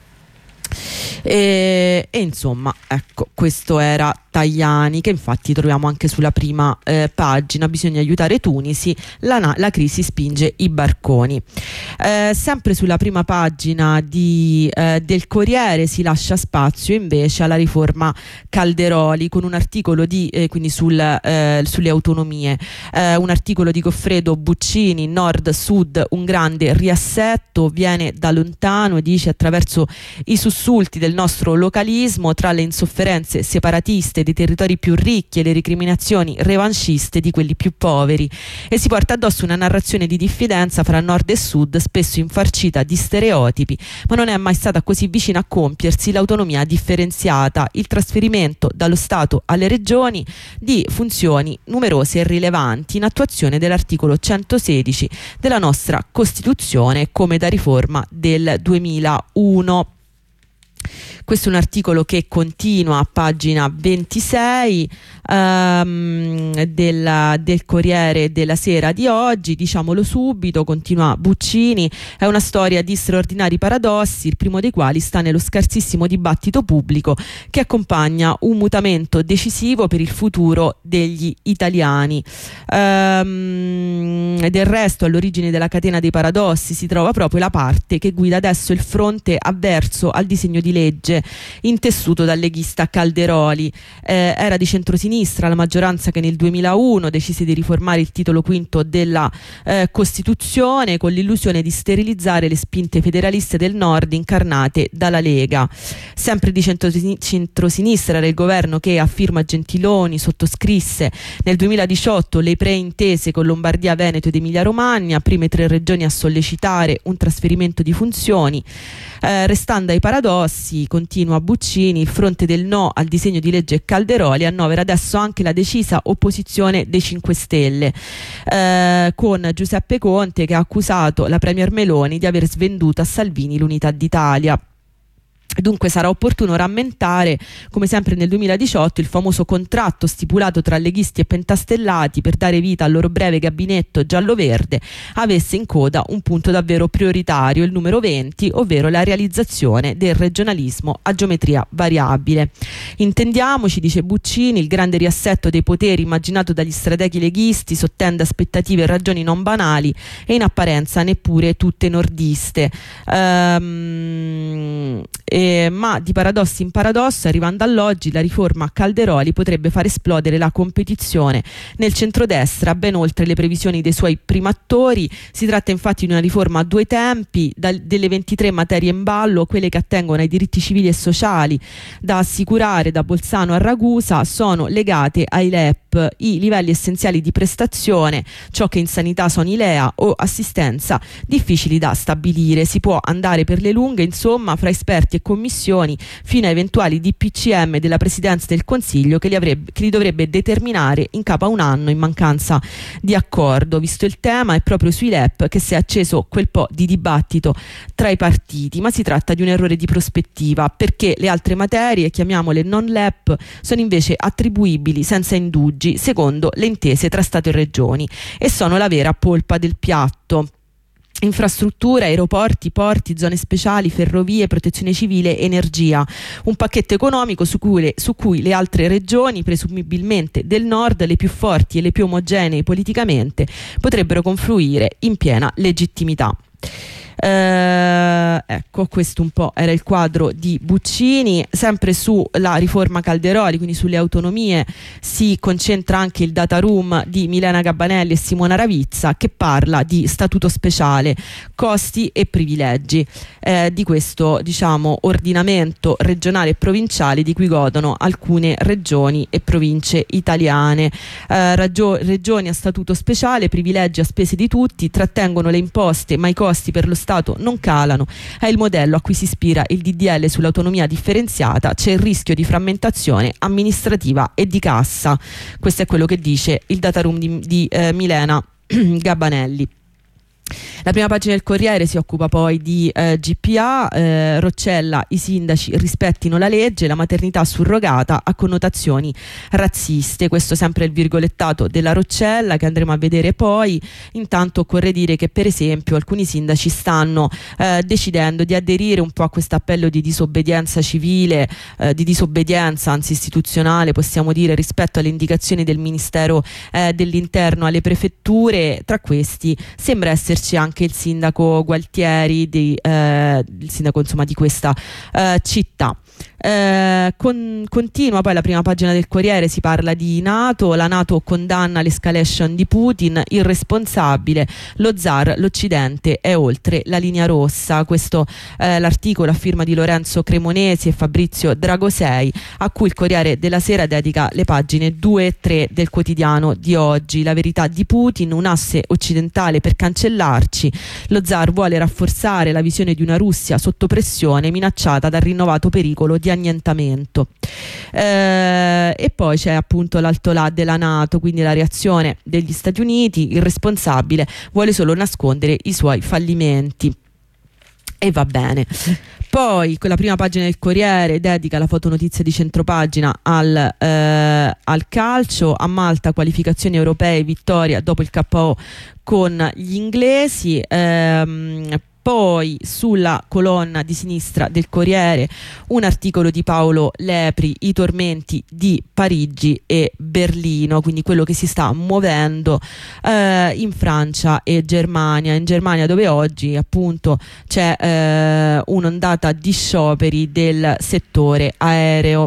E, e insomma, ecco, questo era Tajani, che infatti troviamo anche sulla prima eh, pagina. Bisogna aiutare Tunisi, la, la crisi spinge i barconi. Eh, sempre sulla prima pagina di, eh, del Corriere si lascia spazio invece alla riforma Calderoli, con un articolo di, eh, quindi sul, eh, sulle autonomie, eh, un articolo di Goffredo Buccini, Nord-Sud, un grande riassetto, viene da lontano e dice: attraverso i sussulti del nostro localismo, tra le insofferenze separatiste dei territori più ricchi e le recriminazioni revanchiste di quelli più poveri, e si porta addosso una narrazione di diffidenza fra nord e sud, spesso infarcita di stereotipi, ma non è mai stata così vicina a compiersi l'autonomia differenziata, il trasferimento dallo Stato alle regioni di funzioni numerose e rilevanti in attuazione dell'articolo centosedici della nostra Costituzione, come da riforma del duemilauno. Questo è un articolo che continua a pagina ventisei um, del, del Corriere della Sera di oggi. Diciamolo subito, continua Buccini, è una storia di straordinari paradossi, il primo dei quali sta nello scarsissimo dibattito pubblico che accompagna un mutamento decisivo per il futuro degli italiani. Um, del resto, all'origine della catena dei paradossi si trova proprio la parte che guida adesso il fronte avverso al disegno di legge intessuto dal leghista Calderoli. Eh, era di centrosinistra la maggioranza che nel duemilauno decise di riformare il titolo quinto della eh, Costituzione con l'illusione di sterilizzare le spinte federaliste del nord incarnate dalla Lega. Sempre di centrosin- centrosinistra era il governo che a firma Gentiloni sottoscrisse nel duemiladiciotto le preintese con Lombardia, Veneto ed Emilia Romagna, prime tre regioni a sollecitare un trasferimento di funzioni. Eh, restando ai paradossi, continua Buccini, il fronte del no al disegno di legge Calderoli annovera adesso anche la decisa opposizione dei cinque Stelle, eh, con Giuseppe Conte che ha accusato la premier Meloni di aver svenduto a Salvini l'unità d'Italia. Dunque sarà opportuno rammentare, come sempre nel duemiladiciotto, il famoso contratto stipulato tra leghisti e pentastellati per dare vita al loro breve gabinetto giallo-verde avesse in coda un punto davvero prioritario, il numero venti, ovvero la realizzazione del regionalismo a geometria variabile. Intendiamoci, dice Buccini, il grande riassetto dei poteri immaginato dagli strateghi leghisti sottende aspettative e ragioni non banali e in apparenza neppure tutte nordiste. Ehm... Eh, ma di paradossi in paradosso, arrivando all'oggi, la riforma Calderoli potrebbe far esplodere la competizione nel centrodestra ben oltre le previsioni dei suoi primattori. Si tratta infatti di una riforma a due tempi. Da, delle ventitré materie in ballo, quelle che attengono ai diritti civili e sociali da assicurare da Bolzano a Ragusa sono legate ai L E P, i livelli essenziali di prestazione, ciò che in sanità sono i L E A, o assistenza, difficili da stabilire. Si può andare per le lunghe, insomma, fra esperti e commissioni, fino a eventuali D P C M della Presidenza del Consiglio che li, avrebbe, che li dovrebbe determinare in capo a un anno in mancanza di accordo. Visto il tema, è proprio sui L E P che si è acceso quel po' di dibattito tra i partiti, ma si tratta di un errore di prospettiva, perché le altre materie, chiamiamole non L E P, sono invece attribuibili senza indugi secondo le intese tra Stato e Regioni e sono la vera polpa del piatto. Infrastrutture, aeroporti, porti, zone speciali, ferrovie, protezione civile, energia. Un pacchetto economico su cui, le, su cui le altre regioni, presumibilmente del nord, le più forti e le più omogenee politicamente, potrebbero confluire in piena legittimità. Eh, ecco, questo un po' era il quadro di Buccini. Sempre sulla riforma Calderoli, quindi sulle autonomie, si concentra anche il data room di Milena Gabbanelli e Simona Ravizza, che parla di statuto speciale, costi e privilegi eh, di questo, diciamo, ordinamento regionale e provinciale di cui godono alcune regioni e province italiane. Eh, ragio- regioni a statuto speciale, privilegi a spese di tutti, trattengono le imposte ma i costi per lo Stato non calano. È il modello a cui si ispira il D D L sull'autonomia differenziata. C'è il rischio di frammentazione amministrativa e di cassa. Questo è quello che dice il data room di, di eh, Milena Gabbanelli. La prima pagina del Corriere si occupa poi di eh, G P A, eh, Roccella, i sindaci rispettino la legge, la maternità surrogata ha connotazioni razziste. Questo sempre il virgolettato della Roccella che andremo a vedere poi. Intanto occorre dire che per esempio alcuni sindaci stanno eh, decidendo di aderire un po' a questo appello di disobbedienza civile, eh, di disobbedienza anzi istituzionale, possiamo dire, rispetto alle indicazioni del Ministero eh, dell'Interno alle prefetture. Tra questi sembra esserci anche il sindaco Gualtieri, di, eh, il sindaco insomma di questa eh, città. Eh, con, continua poi la prima pagina del Corriere, si parla di NATO, la NATO condanna l'escalation di Putin, irresponsabile, lo zar, l'Occidente è oltre la linea rossa. Questo è eh, l'articolo a firma di Lorenzo Cremonesi e Fabrizio Dragosei, a cui il Corriere della Sera dedica le pagine due e tre del quotidiano di oggi. La verità di Putin, un asse occidentale per cancellarci, lo zar vuole rafforzare la visione di una Russia sotto pressione minacciata dal rinnovato pericolo di annientamento. Eh, e poi c'è appunto l'altolà della NATO, quindi la reazione degli Stati Uniti, il responsabile vuole solo nascondere i suoi fallimenti. E va bene. Poi con la prima pagina del Corriere dedica la fotonotizia di centropagina al, eh, al calcio. A Malta qualificazioni europee, vittoria dopo il K O con gli inglesi. ehm, Poi sulla colonna di sinistra del Corriere un articolo di Paolo Lepri, i tormenti di Parigi e Berlino, quindi quello che si sta muovendo eh, in Francia e Germania. In Germania, dove oggi appunto c'è eh, un'ondata di scioperi del settore aereo.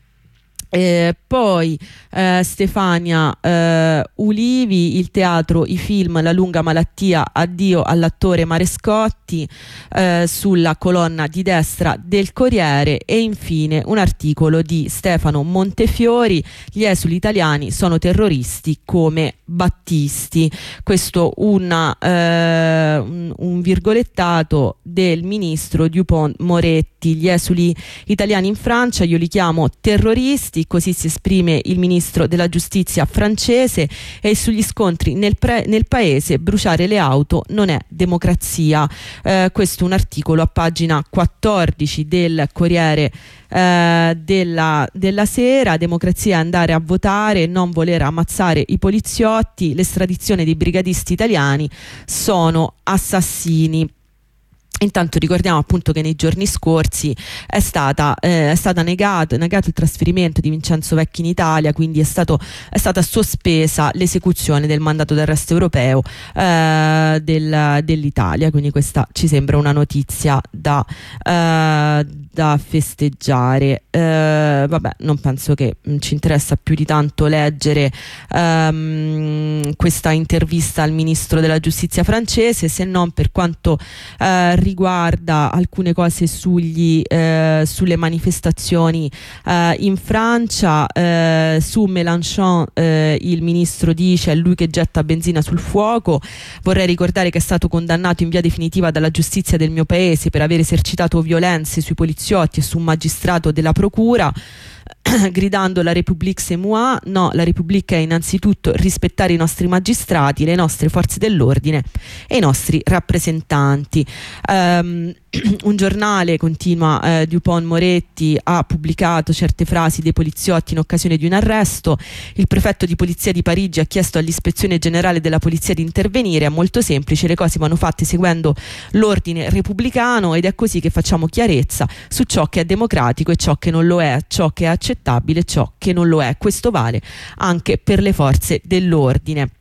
Eh, poi eh, Stefania eh, Ulivi, il teatro, i film, la lunga malattia, addio all'attore Marescotti, eh, sulla colonna di destra del Corriere. E infine un articolo di Stefano Montefiori, gli esuli italiani sono terroristi come Battisti. Questo una, eh, un, un virgolettato del ministro Dupont Moretti. Gli esuli italiani in Francia io li chiamo terroristi, manifestanti, così si esprime il ministro della giustizia francese. E sugli scontri nel, pre- nel paese, bruciare le auto non è democrazia. Eh, questo è un articolo a pagina quattordici del Corriere eh, della, della Sera. Democrazia è andare a votare, non voler ammazzare i poliziotti, l'estradizione dei brigadisti italiani sono assassini. Intanto ricordiamo appunto che nei giorni scorsi è stata, eh, è stata negato, negato il trasferimento di Vincenzo Vecchi in Italia, quindi è, stato, è stata sospesa l'esecuzione del mandato d'arresto europeo eh, del, dell'Italia, quindi questa ci sembra una notizia da, eh, da festeggiare. Eh, vabbè, non penso che mh, ci interessa più di tanto leggere ehm, questa intervista al ministro della giustizia francese, se non per quanto eh, riguarda alcune cose sugli, eh, sulle manifestazioni eh, in Francia. Eh, su Mélenchon eh, il ministro dice: è lui che getta benzina sul fuoco. Vorrei ricordare che è stato condannato in via definitiva dalla giustizia del mio paese per aver esercitato violenze sui poliziotti e su un magistrato della procura, gridando la République c'est moi. No, la Repubblica è innanzitutto rispettare i nostri magistrati, le nostre forze dell'ordine e i nostri rappresentanti. Um, un giornale, continua eh, Dupont Moretti, ha pubblicato certe frasi dei poliziotti in occasione di un arresto. Il prefetto di polizia di Parigi ha chiesto all'ispezione generale della polizia di intervenire. È molto semplice, le cose vanno fatte seguendo l'ordine repubblicano, ed è così che facciamo chiarezza su ciò che è democratico e ciò che non lo è, ciò che è accettabile e ciò che non lo è. Questo vale anche per le forze dell'ordine.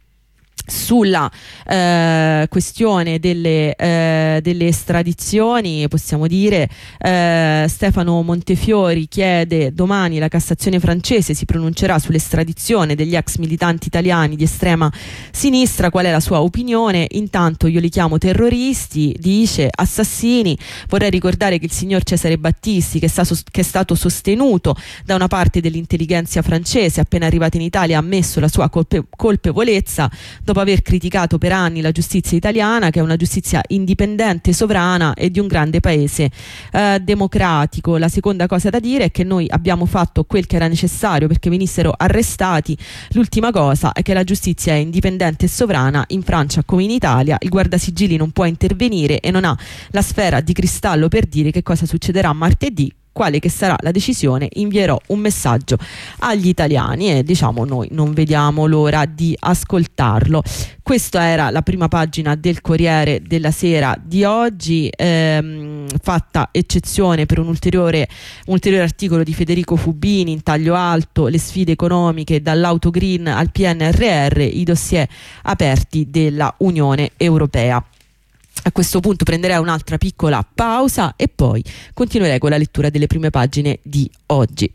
Sulla eh, questione delle, eh, delle estradizioni possiamo dire eh, Stefano Montefiori chiede: domani la Cassazione francese si pronuncerà sull'estradizione degli ex militanti italiani di estrema sinistra, qual è la sua opinione? Intanto io li chiamo terroristi, dice, assassini. Vorrei ricordare che il signor Cesare Battisti, che è stato, che è stato sostenuto da una parte dell'intelligenza francese, appena arrivato in Italia ha ammesso la sua colpe- colpevolezza dopo aver criticato per anni la giustizia italiana, che è una giustizia indipendente, sovrana e di un grande paese eh, democratico. La seconda cosa da dire è che noi abbiamo fatto quel che era necessario perché venissero arrestati. L'ultima cosa è che la giustizia è indipendente e sovrana in Francia come in Italia. Il guardasigilli non può intervenire e non ha la sfera di cristallo per dire che cosa succederà martedì. Quale che sarà la decisione, invierò un messaggio agli italiani e diciamo noi non vediamo l'ora di ascoltarlo. Questa era la prima pagina del Corriere della Sera di oggi, ehm, fatta eccezione per un ulteriore, un ulteriore articolo di Federico Fubini in taglio alto: le sfide economiche dall'auto green al P N R R, i dossier aperti della Unione Europea. A questo punto prenderei un'altra piccola pausa e poi continuerei con la lettura delle prime pagine di oggi.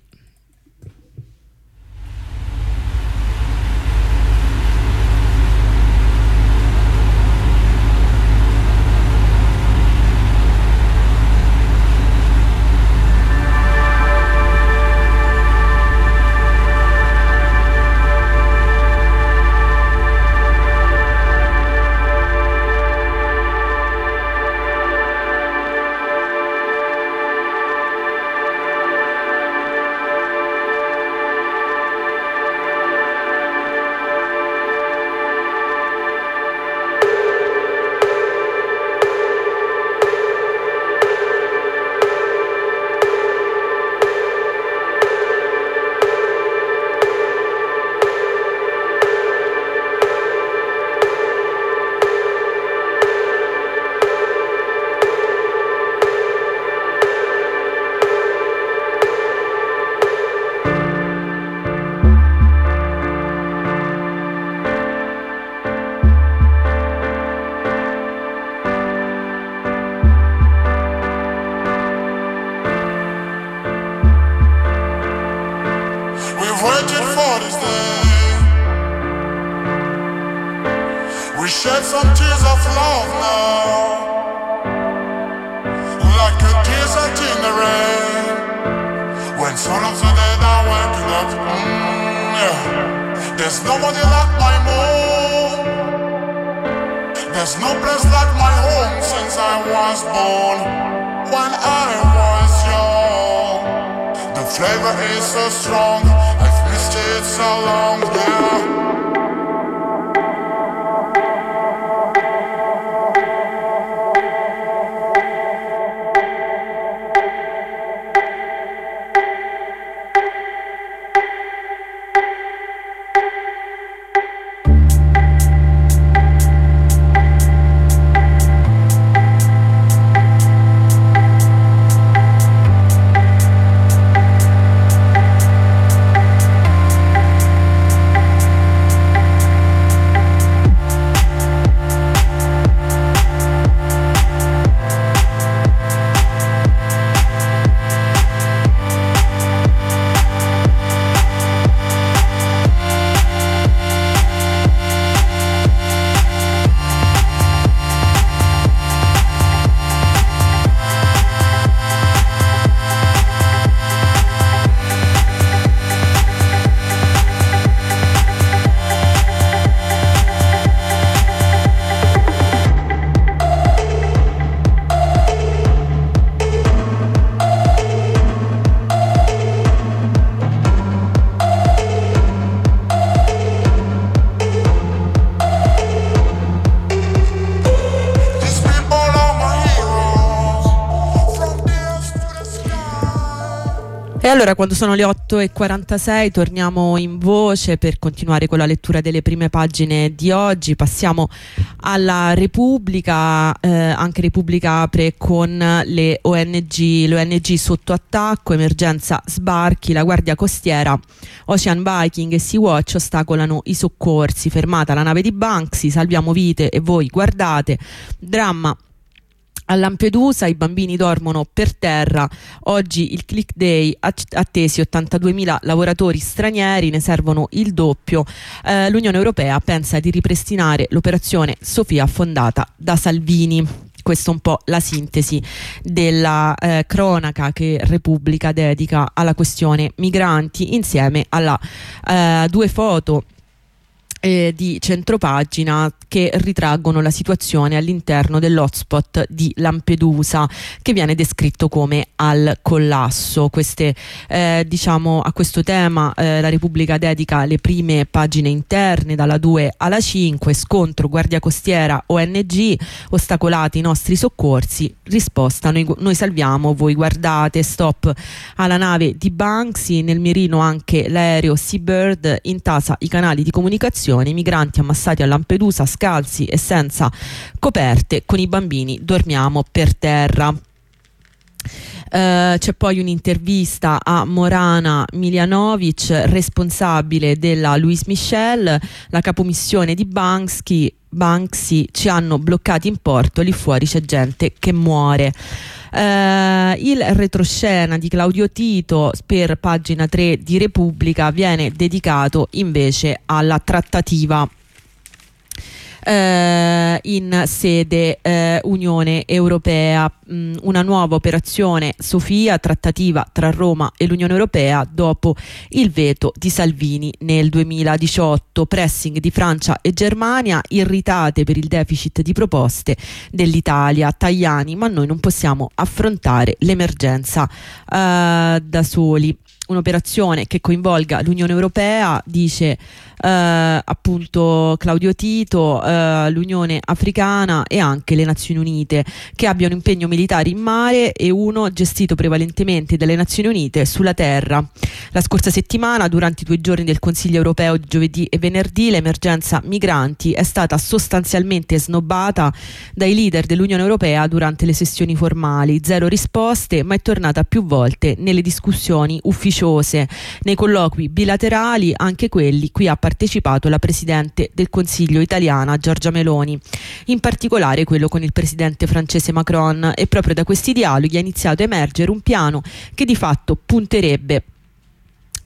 Flavor is so strong, I've missed it so long, yeah. E allora, quando sono le otto e quarantasei, torniamo in voce per continuare con la lettura delle prime pagine di oggi. Passiamo alla Repubblica. eh, anche Repubblica apre con le O N G, le O N G sotto attacco, emergenza sbarchi, la Guardia Costiera, Ocean Viking e Sea-Watch ostacolano i soccorsi, fermata la nave di Banksy, salviamo vite e voi guardate, dramma a Lampedusa, i bambini dormono per terra, oggi il click day, attesi ottantaduemila lavoratori stranieri, ne servono il doppio. eh, l'Unione Europea pensa di ripristinare l'operazione Sofia fondata da Salvini. Questa è un po' la sintesi della eh, cronaca che Repubblica dedica alla questione migranti, insieme alla eh, due foto Eh, di centropagina che ritraggono la situazione all'interno dell'hotspot di Lampedusa, che viene descritto come al collasso. Queste, eh, diciamo, a questo tema eh, la Repubblica dedica le prime pagine interne dalla due alla cinque. Scontro Guardia Costiera O N G, ostacolati i nostri soccorsi, risposta noi, noi salviamo, voi guardate. Stop alla nave di Banksy, nel mirino anche l'aereo Seabird, intasa i canali di comunicazione, i migranti ammassati a Lampedusa scalzi e senza coperte, con i bambini dormiamo per terra. Uh, c'è poi un'intervista a Morana Miljanovic, responsabile della Louis Michel, la capomissione di Banksy, Banksy ci hanno bloccati in porto, lì fuori c'è gente che muore. Uh, il retroscena di Claudio Tito per pagina tre di Repubblica viene dedicato invece alla trattativa Uh, in sede uh, Unione Europea, mh, una nuova operazione Sofia, trattativa tra Roma e l'Unione Europea dopo il veto di Salvini nel duemiladiciotto, pressing di Francia e Germania irritate per il deficit di proposte dell'Italia. Tajani, ma noi non possiamo affrontare l'emergenza uh, da soli. Un'operazione che coinvolga l'Unione Europea, dice eh, appunto Claudio Tito, eh, l'Unione Africana e anche le Nazioni Unite, che abbia un impegno militare in mare e uno gestito prevalentemente dalle Nazioni Unite sulla terra. La scorsa settimana, durante i due giorni del Consiglio Europeo di giovedì e venerdì, l'emergenza migranti è stata sostanzialmente snobbata dai leader dell'Unione Europea durante le sessioni formali. Zero risposte, ma è tornata più volte nelle discussioni ufficiali, nei colloqui bilaterali, anche quelli cui ha partecipato la Presidente del Consiglio italiana Giorgia Meloni, in particolare quello con il Presidente francese Macron, e proprio da questi dialoghi è iniziato a emergere un piano che di fatto punterebbe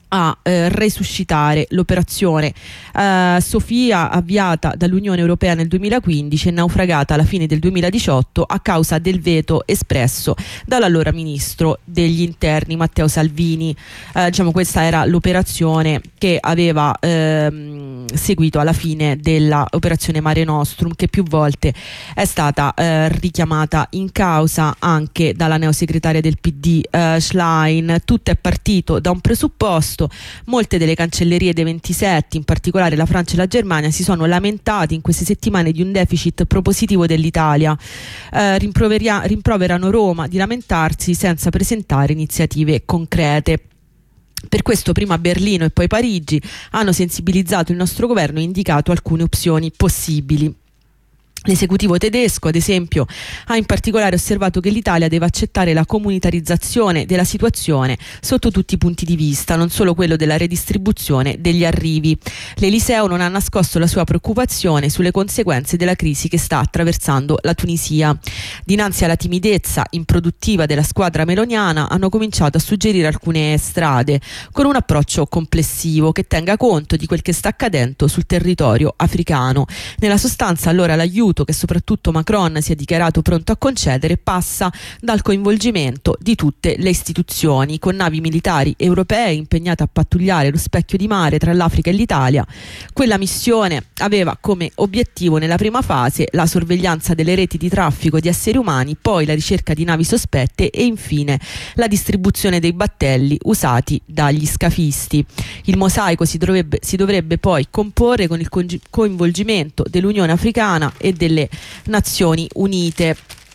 a eh, resuscitare l'operazione eh, Sofia, avviata dall'Unione Europea nel duemilaquindici e naufragata alla fine del duemiladiciotto a causa del veto espresso dall'allora ministro degli interni Matteo Salvini. Eh, diciamo questa era l'operazione che aveva ehm, seguito alla fine dell'operazione Mare Nostrum, che più volte è stata eh, richiamata in causa anche dalla neosegretaria del P D eh, Schlein. Tutto è partito da un presupposto. Molte delle cancellerie dei ventisette, in particolare la Francia e la Germania, si sono lamentati in queste settimane di un deficit propositivo dell'Italia. Eh, rimproverano Roma di lamentarsi senza presentare iniziative concrete. Per questo prima Berlino e poi Parigi hanno sensibilizzato il nostro governo e indicato alcune opzioni possibili. L'esecutivo tedesco, ad esempio, ha in particolare osservato che l'Italia deve accettare la comunitarizzazione della situazione sotto tutti i punti di vista, non solo quello della redistribuzione degli arrivi. L'Eliseo non ha nascosto la sua preoccupazione sulle conseguenze della crisi che sta attraversando la Tunisia. Dinanzi alla timidezza improduttiva della squadra meloniana, hanno cominciato a suggerire alcune strade, con un approccio complessivo che tenga conto di quel che sta accadendo sul territorio africano. Nella sostanza, allora, l'aiuto che soprattutto Macron si è dichiarato pronto a concedere passa dal coinvolgimento di tutte le istituzioni, con navi militari europee impegnate a pattugliare lo specchio di mare tra l'Africa e l'Italia. Quella missione aveva come obiettivo nella prima fase la sorveglianza delle reti di traffico di esseri umani, poi la ricerca di navi sospette e infine la distribuzione dei battelli usati dagli scafisti. Il mosaico si dovrebbe, si dovrebbe poi comporre con il coinvolgimento dell'Unione Africana e delle Nazioni Unite.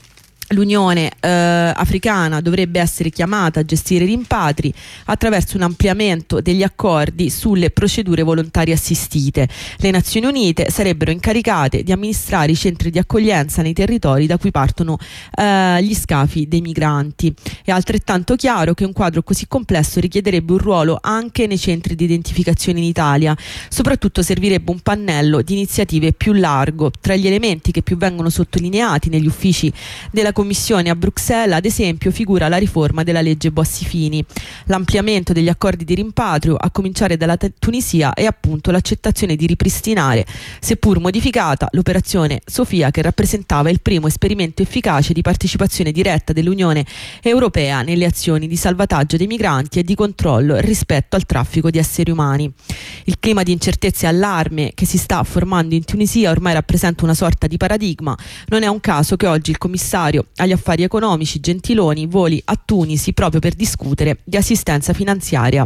L'Unione eh, Africana dovrebbe essere chiamata a gestire i rimpatri attraverso un ampliamento degli accordi sulle procedure volontarie assistite. Le Nazioni Unite sarebbero incaricate di amministrare i centri di accoglienza nei territori da cui partono eh, gli scafi dei migranti. È altrettanto chiaro che un quadro così complesso richiederebbe un ruolo anche nei centri di identificazione in Italia. Soprattutto servirebbe un pannello di iniziative più largo. Tra gli elementi che più vengono sottolineati negli uffici della Commissione a Bruxelles, ad esempio, figura la riforma della legge Bossi-Fini, l'ampliamento degli accordi di rimpatrio a cominciare dalla Tunisia e appunto l'accettazione di ripristinare, seppur modificata, l'operazione Sofia, che rappresentava il primo esperimento efficace di partecipazione diretta dell'Unione Europea nelle azioni di salvataggio dei migranti e di controllo rispetto al traffico di esseri umani. Il clima di incertezza e allarme che si sta formando in Tunisia ormai rappresenta una sorta di paradigma. Non è un caso che oggi il commissario agli affari economici Gentiloni voli a Tunisi proprio per discutere di assistenza finanziaria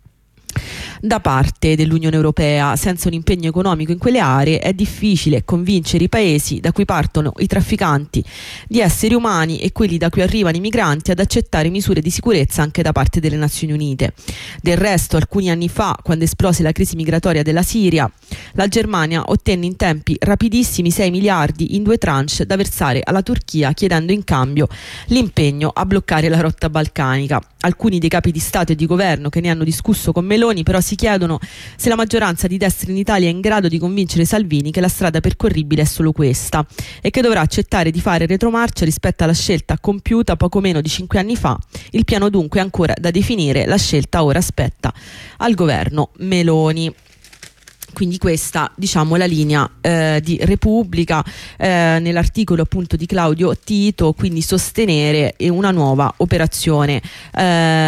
da parte dell'Unione Europea. Senza un impegno economico in quelle aree è difficile convincere i paesi da cui partono i trafficanti di esseri umani e quelli da cui arrivano i migranti ad accettare misure di sicurezza anche da parte delle Nazioni Unite. Del resto, alcuni anni fa, quando esplose la crisi migratoria della Siria, la Germania ottenne in tempi rapidissimi sei miliardi in due tranche da versare alla Turchia, chiedendo in cambio l'impegno a bloccare la rotta balcanica. Alcuni dei capi di Stato e di governo che ne hanno discusso con Meloni però si chiedono se la maggioranza di destra in Italia è in grado di convincere Salvini che la strada percorribile è solo questa e che dovrà accettare di fare retromarcia rispetto alla scelta compiuta poco meno di cinque anni fa. Il piano dunque è ancora da definire, la scelta ora spetta al governo Meloni. Quindi questa, diciamo, la linea eh, di Repubblica eh, nell'articolo appunto di Claudio Tito, quindi sostenere una nuova operazione eh,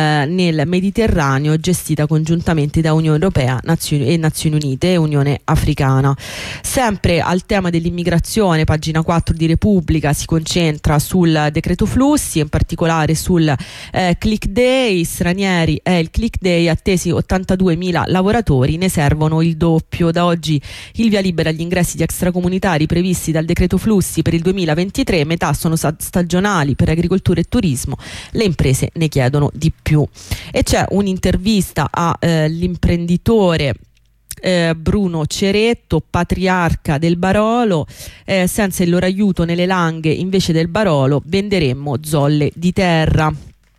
nel Mediterraneo gestita congiuntamente da Unione Europea Nazioni, e Nazioni Unite e Unione Africana. Sempre al tema dell'immigrazione, pagina quattro di Repubblica si concentra sul decreto flussi, in particolare sul eh, click day. Stranieri è il click day, attesi ottantaduemila lavoratori, ne servono il doppio. Da oggi il via libera agli ingressi di extracomunitari previsti dal decreto flussi per il duemilaventitré, metà sono stagionali per agricoltura e turismo, le imprese ne chiedono di più. E c'è un'intervista all'imprenditore eh, Bruno Ceretto, patriarca del Barolo. Eh, senza il loro aiuto nelle langhe invece del Barolo venderemmo zolle di terra.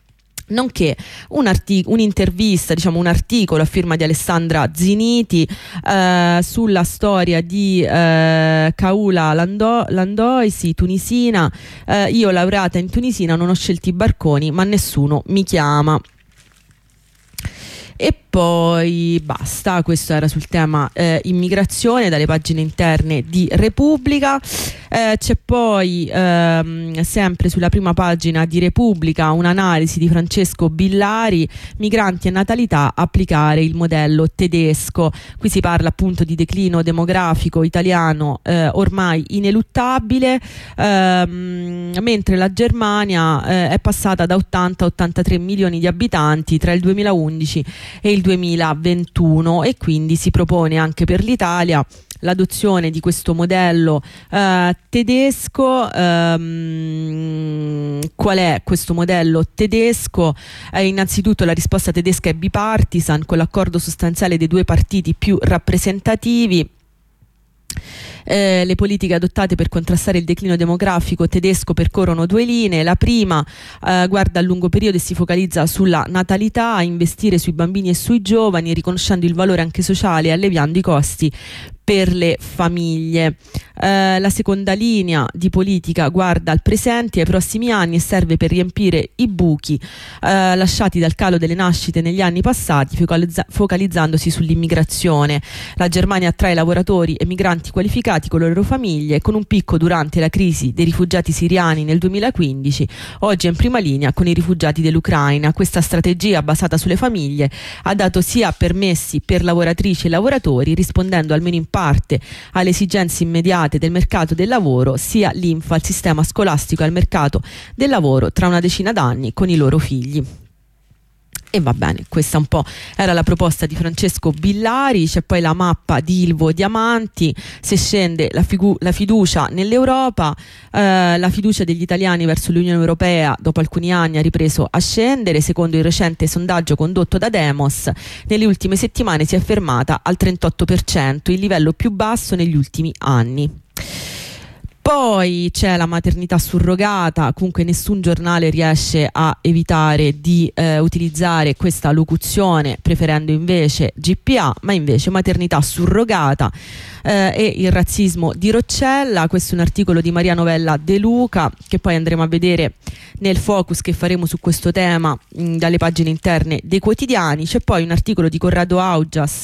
Nonché un artic- un'intervista, diciamo un articolo a firma di Alessandra Ziniti eh, sulla storia di eh, Kaula Lando- Landoisi, tunisina. Eh, io laureata in Tunisina non ho scelto i barconi ma nessuno mi chiama. E poi basta, questo era sul tema eh, immigrazione dalle pagine interne di Repubblica. Eh, c'è poi ehm, sempre sulla prima pagina di Repubblica un'analisi di Francesco Billari, migranti e natalità, applicare il modello tedesco. Qui si parla appunto di declino demografico italiano eh, ormai ineluttabile, ehm, mentre la Germania eh, è passata da ottanta a ottantatré milioni di abitanti tra il duemilaundici e il duemilaventuno, e quindi si propone anche per l'Italia l'adozione di questo modello eh, tedesco. Ehm, qual è questo modello tedesco? Eh, innanzitutto la risposta tedesca è bipartisan, con l'accordo sostanziale dei due partiti più rappresentativi. Eh, le politiche adottate per contrastare il declino demografico tedesco percorrono due linee. La prima eh, guarda a lungo periodo e si focalizza sulla natalità, a investire sui bambini e sui giovani, riconoscendo il valore anche sociale e alleviando i costi per le famiglie. Eh, la seconda linea di politica guarda al presente e ai prossimi anni e serve per riempire i buchi eh, lasciati dal calo delle nascite negli anni passati, focalizza- focalizzandosi sull'immigrazione. La Germania attrae lavoratori e migranti qualificati con le loro famiglie, con un picco durante la crisi dei rifugiati siriani nel duemilaquindici. Oggi è in prima linea con i rifugiati dell'Ucraina. Questa strategia basata sulle famiglie ha dato sia permessi per lavoratrici e lavoratori, rispondendo almeno in parte alle esigenze immediate del mercato del lavoro, sia linfa al sistema scolastico e al mercato del lavoro tra una decina d'anni con i loro figli. E va bene, questa un po' era la proposta di Francesco Billari. C'è poi la mappa di Ilvo Diamanti: se scende la, figu- la fiducia nell'Europa, eh, la fiducia degli italiani verso l'Unione Europea dopo alcuni anni ha ripreso a scendere. Secondo il recente sondaggio condotto da Demos, nelle ultime settimane si è fermata al trentotto per cento, il livello più basso negli ultimi anni. Poi c'è la maternità surrogata. Comunque nessun giornale riesce a evitare di eh, utilizzare questa locuzione, preferendo invece G P A, ma invece maternità surrogata eh, e il razzismo di Roccella. Questo è un articolo di Maria Novella De Luca, che poi andremo a vedere nel focus che faremo su questo tema mh, dalle pagine interne dei quotidiani. C'è poi un articolo di Corrado Augias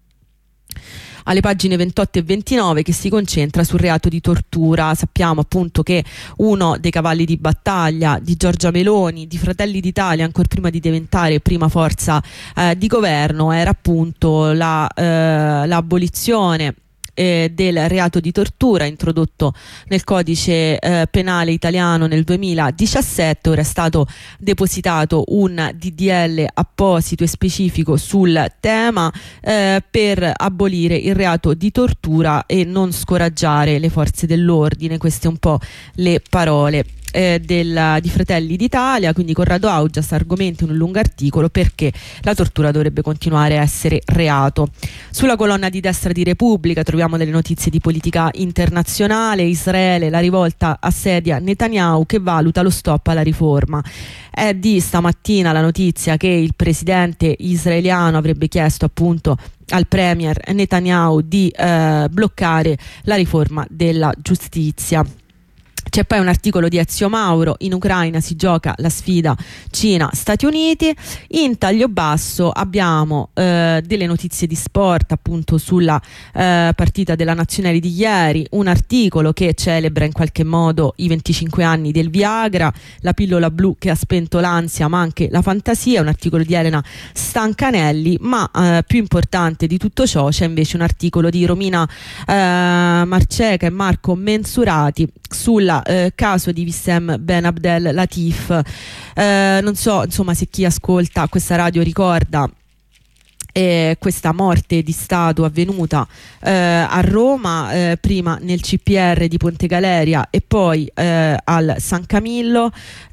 alle pagine ventotto e ventinove che si concentra sul reato di tortura. Sappiamo appunto che uno dei cavalli di battaglia di Giorgia Meloni, di Fratelli d'Italia, ancora prima di diventare prima forza eh, di governo, era appunto la, eh, l'abolizione Eh, del reato di tortura introdotto nel codice eh, penale italiano nel duemiladiciassette. Ora è stato depositato un D D L apposito e specifico sul tema eh, per abolire il reato di tortura e non scoraggiare le forze dell'ordine. Queste un po' le parole Eh, del, di Fratelli d'Italia. Quindi Corrado Augias argomenta in un lungo articolo perché la tortura dovrebbe continuare a essere reato. Sulla colonna di destra di Repubblica troviamo delle notizie di politica internazionale. Israele, la rivolta assedia Netanyahu che valuta lo stop alla riforma. È di stamattina la notizia che il presidente israeliano avrebbe chiesto appunto al premier Netanyahu di eh, bloccare la riforma della giustizia. C'è poi un articolo di Ezio Mauro: in Ucraina si gioca la sfida Cina-Stati Uniti. In taglio basso abbiamo eh, delle notizie di sport appunto sulla eh, partita della nazionale di ieri, un articolo che celebra in qualche modo i venticinque anni del Viagra, la pillola blu che ha spento l'ansia ma anche la fantasia, un articolo di Elena Stancanelli. Ma eh, più importante di tutto ciò c'è invece un articolo di Romina eh, Marceca e Marco Mensurati sulla eh, caso di Wissem Ben Abdel Latif. Eh, non so insomma se chi ascolta questa radio ricorda Eh, questa morte di Stato avvenuta eh, a Roma, eh, prima nel C P R di Ponte Galeria e poi eh, al San Camillo.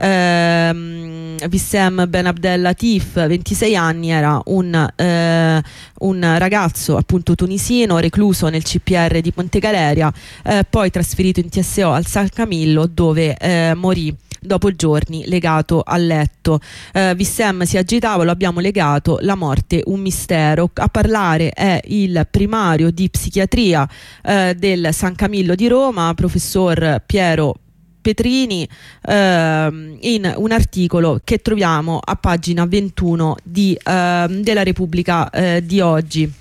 eh, Wissem Ben Abdel Latif, ventisei anni, era un, eh, un ragazzo appunto tunisino recluso nel C P R di Ponte Galeria, eh, poi trasferito in T S O al San Camillo, dove eh, morì dopo giorni legato al letto. eh, Wissem si agitava, lo abbiamo legato, la morte un mistero. A parlare è il primario di psichiatria eh, del San Camillo di Roma, professor Piero Petrini ehm, in un articolo che troviamo a pagina ventuno di, ehm, della Repubblica eh, di oggi.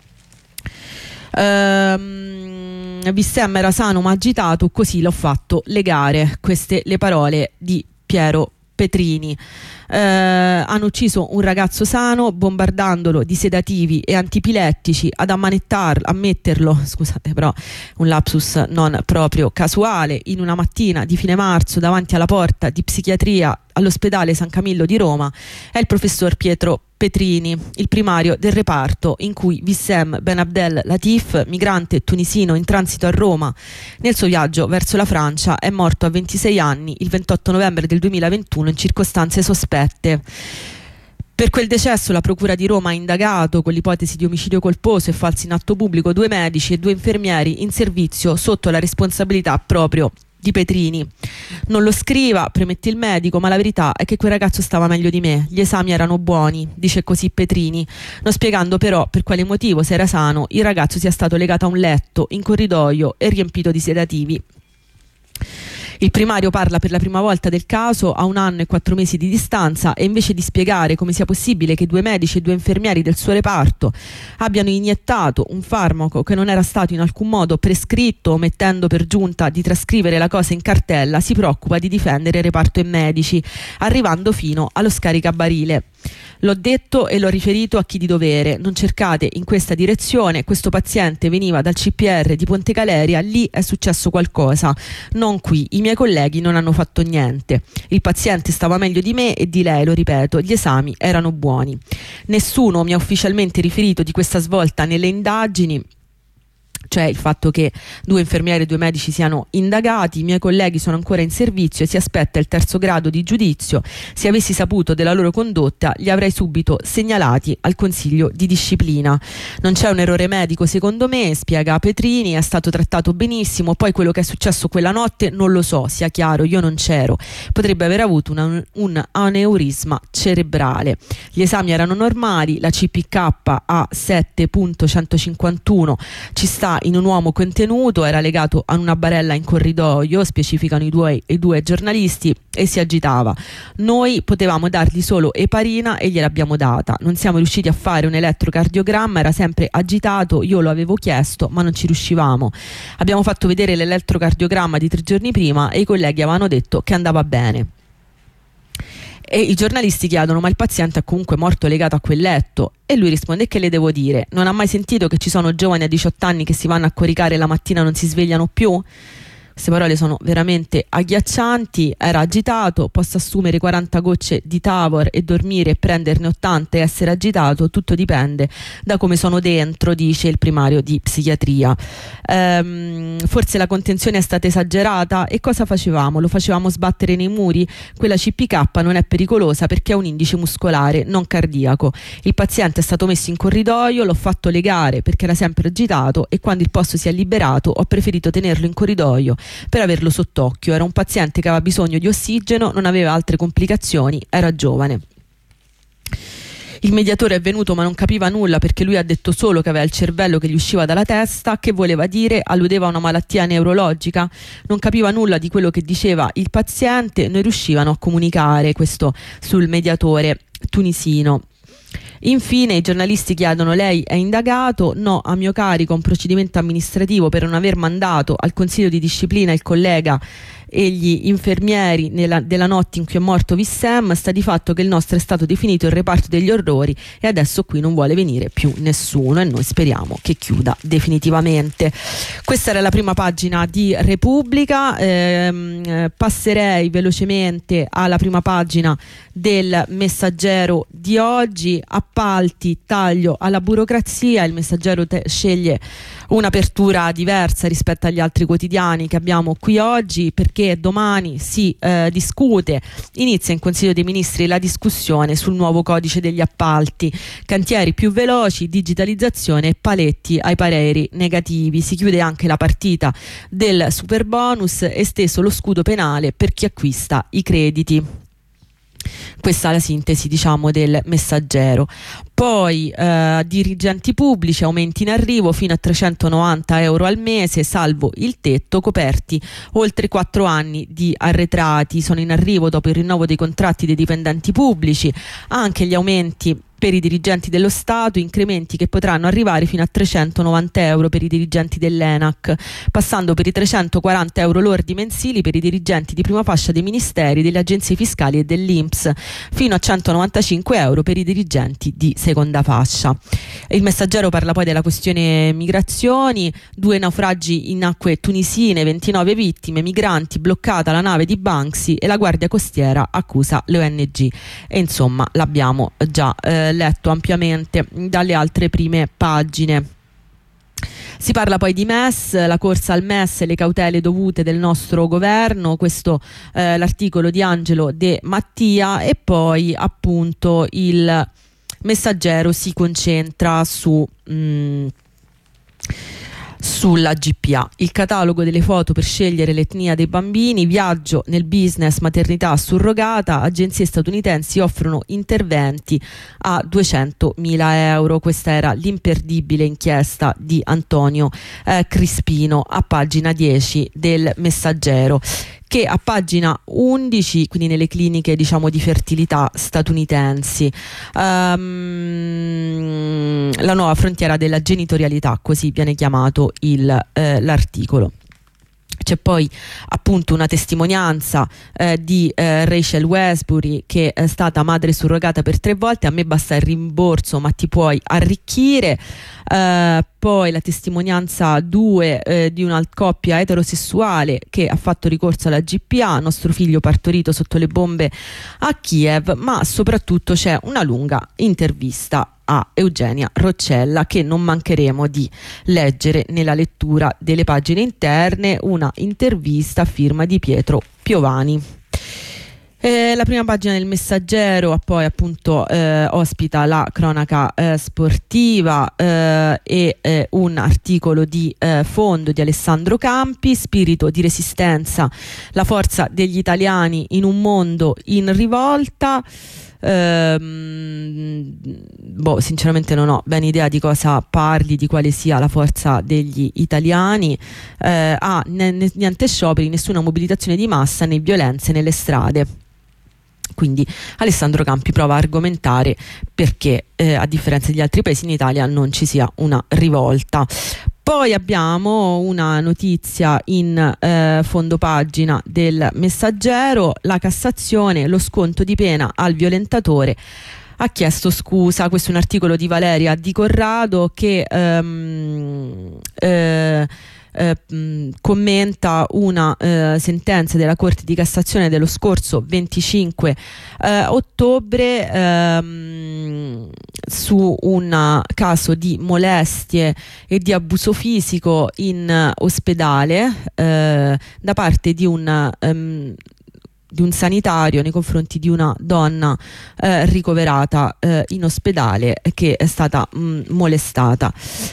Ehm, Vissem era sano ma agitato, così l'ho fatto legare. Queste le parole di Piero Petrini. Eh, hanno ucciso un ragazzo sano bombardandolo di sedativi e antipilettici. Ad ammanettarlo, ammetterlo, scusate però un lapsus non proprio casuale, in una mattina di fine marzo davanti alla porta di psichiatria all'ospedale San Camillo di Roma è il professor Pietro Petrini, il primario del reparto in cui Vissem Ben Abdel Latif, migrante tunisino in transito a Roma nel suo viaggio verso la Francia, è morto a ventisei anni il ventotto novembre del duemilaventuno in circostanze sospette. Per quel decesso la Procura di Roma ha indagato con l'ipotesi di omicidio colposo e falso in atto pubblico due medici e due infermieri in servizio sotto la responsabilità proprio di Petrini. Non lo scriva, premette il medico, ma la verità è che quel ragazzo stava meglio di me, gli esami erano buoni, dice così Petrini, non spiegando però per quale motivo, se era sano, il ragazzo sia stato legato a un letto in corridoio e riempito di sedativi. Il primario parla per la prima volta del caso a un anno e quattro mesi di distanza e invece di spiegare come sia possibile che due medici e due infermieri del suo reparto abbiano iniettato un farmaco che non era stato in alcun modo prescritto, omettendo per giunta di trascrivere la cosa in cartella, si preoccupa di difendere il reparto e medici, arrivando fino allo scaricabarile. L'ho detto e l'ho riferito a chi di dovere, non cercate in questa direzione, questo paziente veniva dal C P R di Ponte Galeria, lì è successo qualcosa, non qui, i miei colleghi non hanno fatto niente, il paziente stava meglio di me e di lei, lo ripeto, gli esami erano buoni. Nessuno mi ha ufficialmente riferito di questa svolta nelle indagini, cioè il fatto che due infermieri e due medici siano indagati. I miei colleghi sono ancora in servizio e si aspetta il terzo grado di giudizio. Se avessi saputo della loro condotta li avrei subito segnalati al Consiglio di disciplina. Non c'è un errore medico secondo me, spiega Petrini, è stato trattato benissimo, poi quello che è successo quella notte non lo so, sia chiaro, io non c'ero, potrebbe aver avuto una, un aneurisma cerebrale. Gli esami erano normali, la C P K A sette punto centocinquantuno ci sta in un uomo contenuto, era legato a una barella in corridoio, specificano i due, i due giornalisti, e si agitava. Noi potevamo dargli solo eparina e gliel'abbiamo data. Non siamo riusciti a fare un elettrocardiogramma, era sempre agitato, io lo avevo chiesto ma non ci riuscivamo. Abbiamo fatto vedere l'elettrocardiogramma di tre giorni prima e i colleghi avevano detto che andava bene. E i giornalisti chiedono: ma il paziente è comunque morto legato a quel letto? E lui risponde: che le devo dire? Non ha mai sentito che ci sono giovani a diciotto anni che si vanno a coricare e la mattina non si svegliano più? Queste parole sono veramente agghiaccianti. Era agitato, posso assumere quaranta gocce di Tavor e dormire e prenderne ottanta e essere agitato, tutto dipende da come sono dentro, dice il primario di psichiatria. Ehm, forse la contenzione è stata esagerata. E cosa facevamo? Lo facevamo sbattere nei muri? Quella C P K non è pericolosa perché è un indice muscolare, non cardiaco. Il paziente è stato messo in corridoio, l'ho fatto legare perché era sempre agitato e quando il posto si è liberato ho preferito tenerlo in corridoio per averlo sott'occhio. Era un paziente che aveva bisogno di ossigeno, non aveva altre complicazioni, era giovane. Il mediatore è venuto ma non capiva nulla perché lui ha detto solo che aveva il cervello che gli usciva dalla testa. Che voleva dire? Alludeva a una malattia neurologica? Non capiva nulla di quello che diceva il paziente, non riuscivano a comunicare. Questo sul mediatore tunisino. Infine i giornalisti chiedono: lei è indagato? No, a mio carico un procedimento amministrativo per non aver mandato al Consiglio di disciplina il collega e gli infermieri nella, della notte in cui è morto Vissem. Sta di fatto che il nostro è stato definito il reparto degli orrori e adesso qui non vuole venire più nessuno e noi speriamo che chiuda definitivamente. Questa era la prima pagina di Repubblica. Ehm, passerei velocemente alla prima pagina del Messaggero di oggi. Appalti, taglio alla burocrazia. Il Messaggero te- sceglie un'apertura diversa rispetto agli altri quotidiani che abbiamo qui oggi, perché domani si eh, discute, inizia in Consiglio dei Ministri la discussione sul nuovo codice degli appalti, cantieri più veloci, digitalizzazione e paletti ai pareri negativi. Si chiude anche la partita del superbonus, esteso lo scudo penale per chi acquista i crediti. Questa è la sintesi, diciamo, del Messaggero. Poi eh, dirigenti pubblici, aumenti in arrivo fino a trecentonovanta euro al mese, salvo il tetto, coperti oltre quattro anni di arretrati. Sono in arrivo, dopo il rinnovo dei contratti dei dipendenti pubblici, anche gli aumenti per i dirigenti dello Stato, incrementi che potranno arrivare fino a trecentonovanta euro per i dirigenti dell'ENAC, passando per i trecentoquaranta euro lordi mensili per i dirigenti di prima fascia dei ministeri, delle agenzie fiscali e dell'I N P S, fino a centonovantacinque euro per i dirigenti di seconda fascia. Il Messaggero parla poi della questione migrazioni: due naufragi in acque tunisine, ventinove vittime, migranti, bloccata la nave di Banksy e la Guardia Costiera accusa le O N G. E insomma l'abbiamo già eh, letto ampiamente dalle altre prime pagine. Si parla poi di M E S, la corsa al M E S e le cautele dovute del nostro governo, questo eh, l'articolo di Angelo De Mattia. E poi appunto il Messaggero si concentra su mh, sulla G P A, il catalogo delle foto per scegliere l'etnia dei bambini, viaggio nel business maternità surrogata, agenzie statunitensi offrono interventi a duecentomila euro. Questa era l'imperdibile inchiesta di Antonio eh, Crispino a pagina dieci del Messaggero, che a pagina undici, quindi nelle cliniche diciamo di fertilità statunitensi, um, la nuova frontiera della genitorialità, così viene chiamato il, eh, l'articolo. C'è poi appunto una testimonianza eh, di eh, Rachel Westbury, che è stata madre surrogata per tre volte. A me basta il rimborso, ma ti puoi arricchire. Uh, poi la testimonianza due eh, di una coppia eterosessuale che ha fatto ricorso alla G P A, nostro figlio partorito sotto le bombe a Kiev. Ma soprattutto c'è una lunga intervista a Eugenia Roccella, che non mancheremo di leggere nella lettura delle pagine interne, una intervista a firma di Pietro Piovani. Eh, la prima pagina del Messaggero poi appunto eh, ospita la cronaca eh, sportiva eh, e eh, un articolo di eh, fondo di Alessandro Campi, spirito di resistenza, la forza degli italiani in un mondo in rivolta. Ehm, boh, sinceramente non ho ben idea di cosa parli, di quale sia la forza degli italiani. Eh, ah, n- niente scioperi, nessuna mobilitazione di massa né violenze nelle strade. Quindi Alessandro Campi prova a argomentare perché eh, a differenza degli altri paesi in Italia non ci sia una rivolta. Poi abbiamo una notizia in eh, fondo pagina del Messaggero: la Cassazione, lo sconto di pena al violentatore ha chiesto scusa. Questo è un articolo di Valeria Di Corrado che ehm, eh, Eh, mh, commenta una eh, sentenza della Corte di Cassazione dello scorso venticinque eh, ottobre ehm, su un caso di molestie e di abuso fisico in uh, ospedale eh, da parte di un um, di un sanitario nei confronti di una donna eh, ricoverata eh, in ospedale che è stata mh, molestata.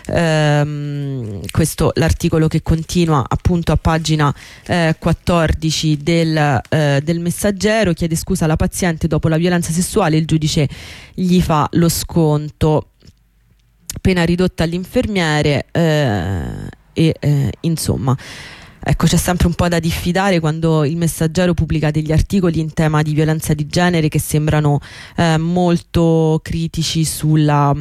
Ehm, questo l'articolo che continua appunto a pagina eh, quattordici del, eh, del Messaggero. Chiede scusa alla paziente dopo la violenza sessuale, il giudice gli fa lo sconto, pena ridotta all'infermiere eh, e eh, insomma ecco, c'è sempre un po' da diffidare quando il Messaggero pubblica degli articoli in tema di violenza di genere che sembrano eh, molto critici sulla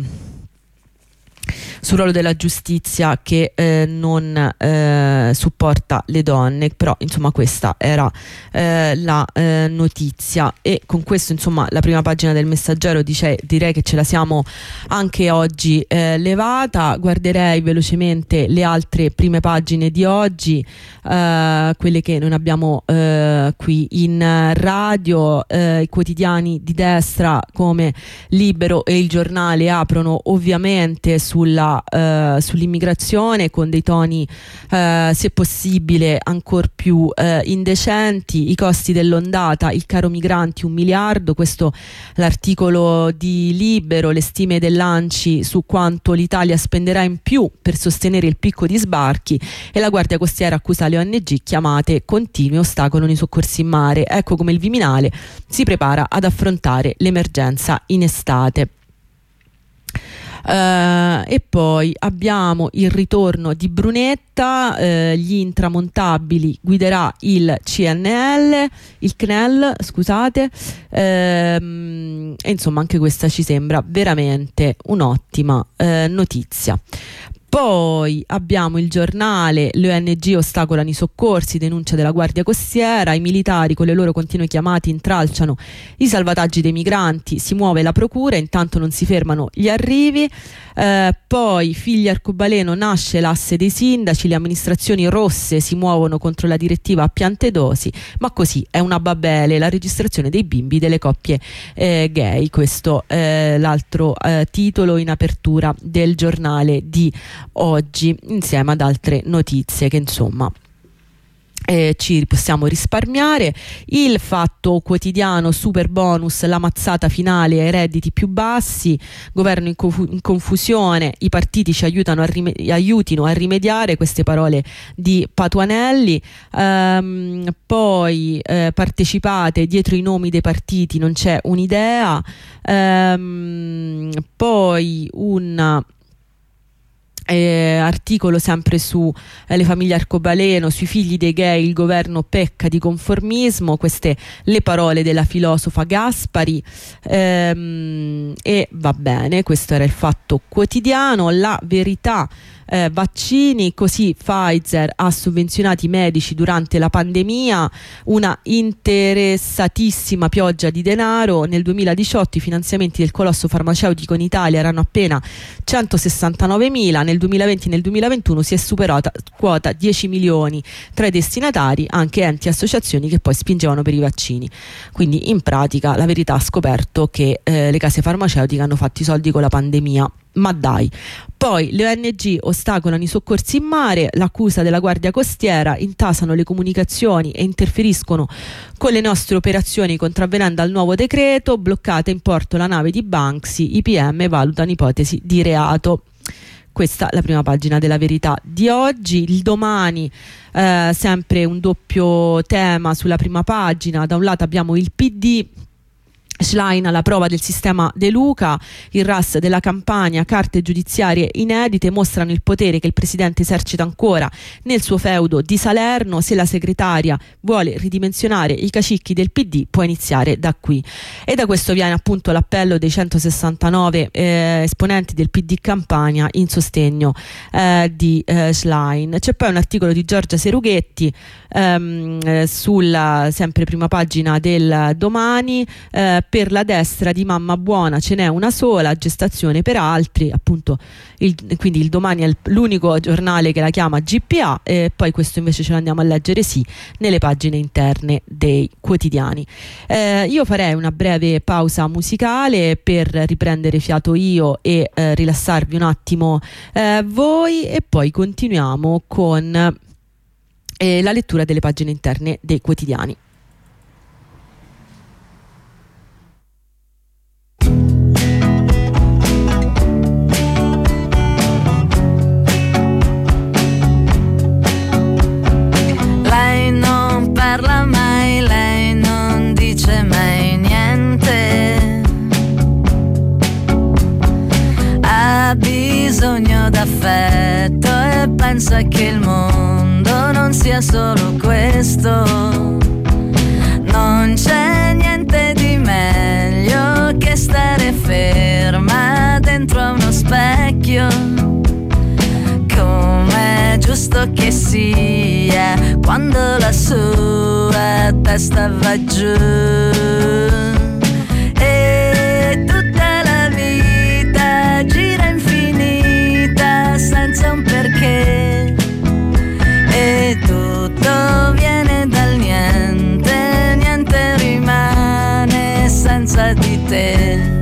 sul ruolo della giustizia che eh, non eh, supporta le donne. Però insomma questa era eh, la eh, notizia, e con questo insomma la prima pagina del Messaggero dice, direi che ce la siamo anche oggi eh, levata. Guarderei velocemente le altre prime pagine di oggi, eh, quelle che non abbiamo eh, qui in radio. Eh, i quotidiani di destra come Libero e Il Giornale aprono ovviamente sulla Uh, sull'immigrazione con dei toni uh, se possibile ancor più uh, indecenti. I costi dell'ondata, il caro migranti un miliardo, questo l'articolo di Libero. Le stime dell'Anci su quanto l'Italia spenderà in più per sostenere il picco di sbarchi, e la Guardia Costiera accusa le O N G, chiamate continue ostacolano i soccorsi in mare. Ecco come il Viminale si prepara ad affrontare l'emergenza in estate. Uh, e poi abbiamo il ritorno di Brunetta, uh, gli intramontabili guiderà il C N L, il C N L, scusate, uh, e insomma anche questa ci sembra veramente un'ottima uh, notizia. Poi abbiamo il giornale, le O N G ostacolano i soccorsi, denuncia della Guardia Costiera, i militari con le loro continue chiamate intralciano i salvataggi dei migranti, si muove la procura, intanto non si fermano gli arrivi. Eh, poi figli arcobaleno, nasce l'asse dei sindaci, le amministrazioni rosse si muovono contro la direttiva a piante dosi, ma così è una babele la registrazione dei bimbi delle coppie eh, gay. Questo è l'altro eh, titolo in apertura del giornale di oggi, insieme ad altre notizie che insomma Eh, ci possiamo risparmiare. Il Fatto Quotidiano, super bonus, la mazzata finale ai redditi più bassi, governo in, confu- in confusione, i partiti ci aiutano a rime- aiutino a rimediare, queste parole di Patuanelli. Ehm, poi eh, partecipate, dietro i nomi dei partiti non c'è un'idea. Ehm, poi un Eh, articolo sempre su eh, le famiglie arcobaleno, sui figli dei gay il governo pecca di conformismo, queste le parole della filosofa Gaspari. Ehm, e va bene, questo era il Fatto Quotidiano. La Verità, eh, vaccini, così Pfizer ha sovvenzionato i medici durante la pandemia, una interessatissima pioggia di denaro. Nel duemiladiciotto i finanziamenti del colosso farmaceutico in Italia erano appena centosessantanovemila, nel duemilaventi e nel duemilaventuno si è superata quota dieci milioni tra i destinatari, anche enti e associazioni che poi spingevano per i vaccini. Quindi in pratica La Verità ha scoperto che eh, le case farmaceutiche hanno fatto i soldi con la pandemia. Ma dai. Poi le O N G ostacolano i soccorsi in mare, l'accusa della Guardia Costiera, intasano le comunicazioni e interferiscono con le nostre operazioni contravvenendo al nuovo decreto, bloccata in porto la nave di Banksy, i P M valutano ipotesi di reato. Questa è la prima pagina della Verità di oggi. Il Domani, eh, sempre un doppio tema sulla prima pagina. Da un lato abbiamo il P D, Schlein alla prova del sistema De Luca, il R A S della Campania, carte giudiziarie inedite mostrano il potere che il presidente esercita ancora nel suo feudo di Salerno. Se la segretaria vuole ridimensionare i cacicchi del P D può iniziare da qui. E da questo viene appunto l'appello dei centosessantanove eh, esponenti del P D Campania in sostegno eh, di eh, Schlein. C'è poi un articolo di Giorgia Serughetti ehm, eh, sulla sempre prima pagina del Domani. eh, Per la destra di mamma buona ce n'è una sola, gestazione per altri, appunto il, quindi il Domani è il, l'unico giornale che la chiama G P A, e poi questo invece ce l'andiamo a leggere sì nelle pagine interne dei quotidiani. Eh, io farei una breve pausa musicale per riprendere fiato io e eh, rilassarvi un attimo eh, voi, e poi continuiamo con eh, la lettura delle pagine interne dei quotidiani. Parla mai, lei non dice mai niente, ha bisogno d'affetto e pensa che il mondo non sia solo questo. Non c'è niente di meglio che stare ferma dentro a uno specchio, com'è giusto che sia quando la sua testa va giù. E tutta la vita gira infinita senza un perché, e tutto viene dal niente, niente rimane senza di te.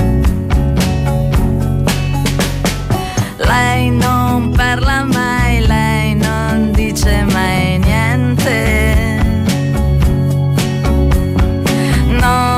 Lei non parla mai, lei non dice mai niente, no.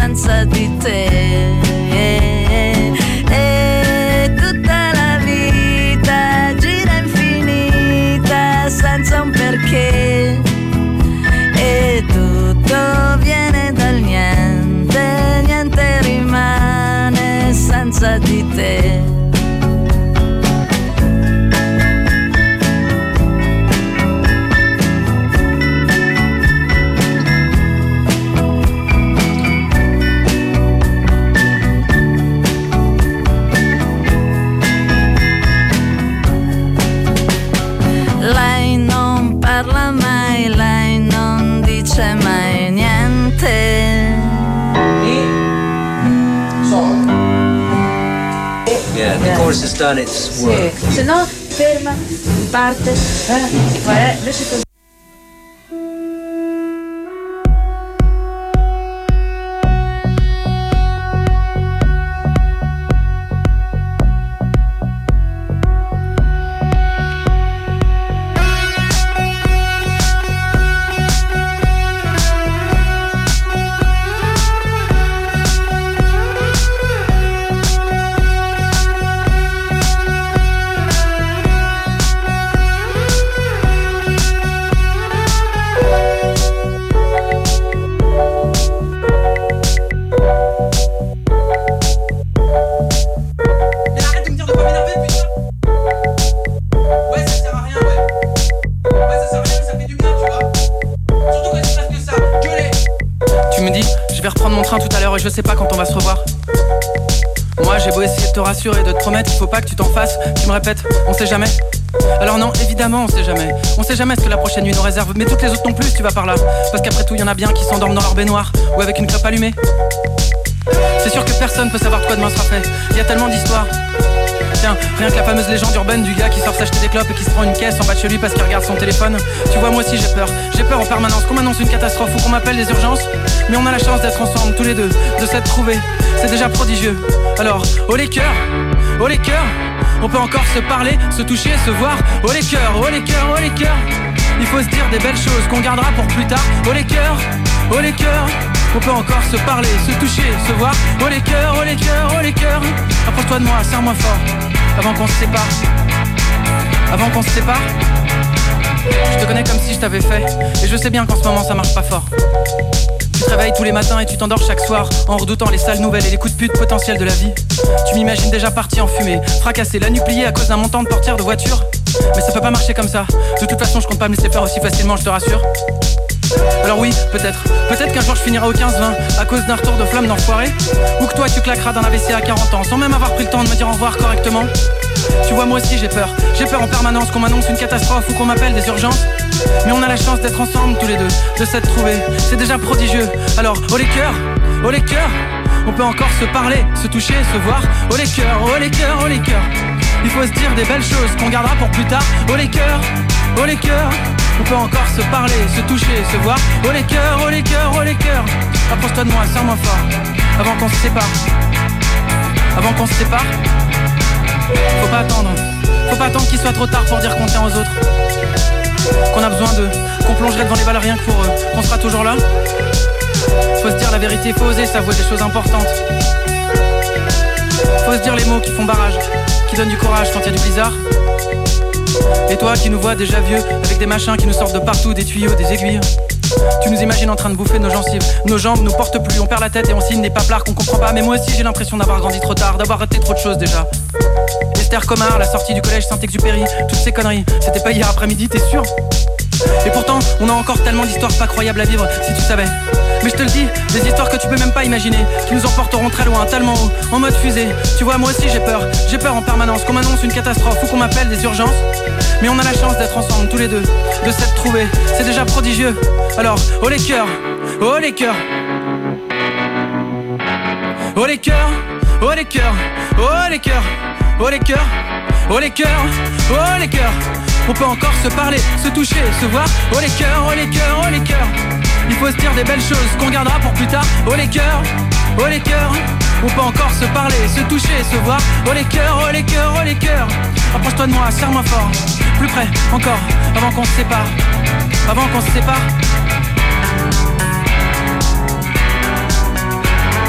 senza di te. E tutta la vita gira infinita senza un perché. E tutto viene dal niente, niente rimane senza di te. Lei non parla mai, lei non dice mai niente. Yeah, the chorus has done its work. Sì. Se no, ferma, parte, eh, vai, invece così. Je sais pas quand on va se revoir. Moi j'ai beau essayer de te rassurer, de te promettre, il faut pas que tu t'en fasses. Tu me répètes, on sait jamais. Alors non, évidemment on sait jamais. On sait jamais ce que la prochaine nuit nous réserve. Mais toutes les autres non plus, tu vas par là. Parce qu'après tout, y en a bien qui s'endorment dans leur baignoire ou avec une clope allumée. C'est sûr que personne peut savoir de quoi demain sera fait. Y a tellement d'histoires. Tiens, rien que la fameuse légende urbaine du gars qui sort s'acheter des clopes et qui se prend une caisse en bas de chez lui parce qu'il regarde son téléphone. Tu vois, moi aussi j'ai peur, j'ai peur en permanence qu'on m'annonce une catastrophe ou qu'on m'appelle des urgences. Mais on a la chance d'être ensemble tous les deux, de s'être trouvés, c'est déjà prodigieux. Alors, oh les cœurs, oh les cœurs, on peut encore se parler, se toucher, se voir. Oh les cœurs, oh les cœurs, oh les cœurs. Il faut se dire des belles choses qu'on gardera pour plus tard. Oh les cœurs, oh les cœurs. On peut encore se parler, se toucher, se voir. Oh les cœurs, oh les cœurs, oh les cœurs. Approche-toi de moi, serre-moi fort avant qu'on se sépare. Avant qu'on se sépare. Je te connais comme si je t'avais fait. Et je sais bien qu'en ce moment ça marche pas fort. Tu te réveilles tous les matins et tu t'endors chaque soir en redoutant les sales nouvelles et les coups de pute potentiels de la vie. Tu m'imagines déjà parti en fumée, fracassé, la nuit pliée à cause d'un montant de portière de voiture. Mais ça peut pas marcher comme ça. De toute façon je compte pas me laisser faire aussi facilement, je te rassure. Alors oui, peut-être, peut-être qu'un jour je finirai au quinze vingt à cause d'un retour de flamme d'enfoiré. Ou que toi tu claqueras d'un A V C à quarante ans sans même avoir pris le temps de me dire au revoir correctement. Tu vois, moi aussi j'ai peur, j'ai peur en permanence qu'on m'annonce une catastrophe ou qu'on m'appelle des urgences. Mais on a la chance d'être ensemble tous les deux, de s'être trouvés, c'est déjà prodigieux. Alors, oh les cœurs, oh les cœurs, on peut encore se parler, se toucher, se voir. Oh les cœurs, oh les cœurs, oh les cœurs. Il faut se dire des belles choses qu'on gardera pour plus tard. Oh les cœurs, oh les cœurs. On peut encore se parler, se toucher, se voir. Oh les cœurs, oh les cœurs, oh les cœurs. Approche-toi de moi, serre-moi fort avant qu'on se sépare. Avant qu'on se sépare. Faut pas attendre, faut pas attendre qu'il soit trop tard pour dire qu'on tient aux autres. Qu'on a besoin d'eux, qu'on plongerait devant les balles rien que pour eux. Qu'on sera toujours là. Faut se dire la vérité, faut oser s'avouer des choses importantes. Faut se dire les mots qui font barrage, qui donnent du courage quand il y a du blizzard. Et toi qui nous vois déjà vieux, avec des machins qui nous sortent de partout, des tuyaux, des aiguilles. Tu nous imagines en train de bouffer nos gencives. Nos jambes nous portent plus, on perd la tête et on signe des paplards qu'on comprend pas. Mais moi aussi j'ai l'impression d'avoir grandi trop tard, d'avoir raté trop de choses déjà. Esther Comard, la sortie du collège Saint-Exupéry, toutes ces conneries, c'était pas hier après-midi, t'es sûr? Et pourtant, on a encore tellement d'histoires pas croyables à vivre, si tu savais. Mais je te le dis, des histoires que tu peux même pas imaginer, qui nous emporteront très loin, tellement haut, en mode fusée. Tu vois, moi aussi j'ai peur, j'ai peur en permanence qu'on m'annonce une catastrophe ou qu'on m'appelle des urgences. Mais on a la chance d'être ensemble tous les deux, de s'être trouvés, c'est déjà prodigieux. Alors, oh les cœurs, oh les cœurs. Oh les cœurs, oh les cœurs, oh les cœurs, oh les cœurs, oh les cœurs, oh les cœurs. On peut encore se parler, se toucher, se voir. Oh les cœurs, oh les cœurs, oh les cœurs. Il faut se dire des belles choses qu'on gardera pour plus tard. Oh les cœurs, oh les cœurs. On peut encore se parler, se toucher, se voir. Oh les cœurs, oh les cœurs, oh les cœurs. Approche-toi de moi, serre-moi fort. Plus près, encore, avant qu'on se sépare. Avant qu'on se sépare.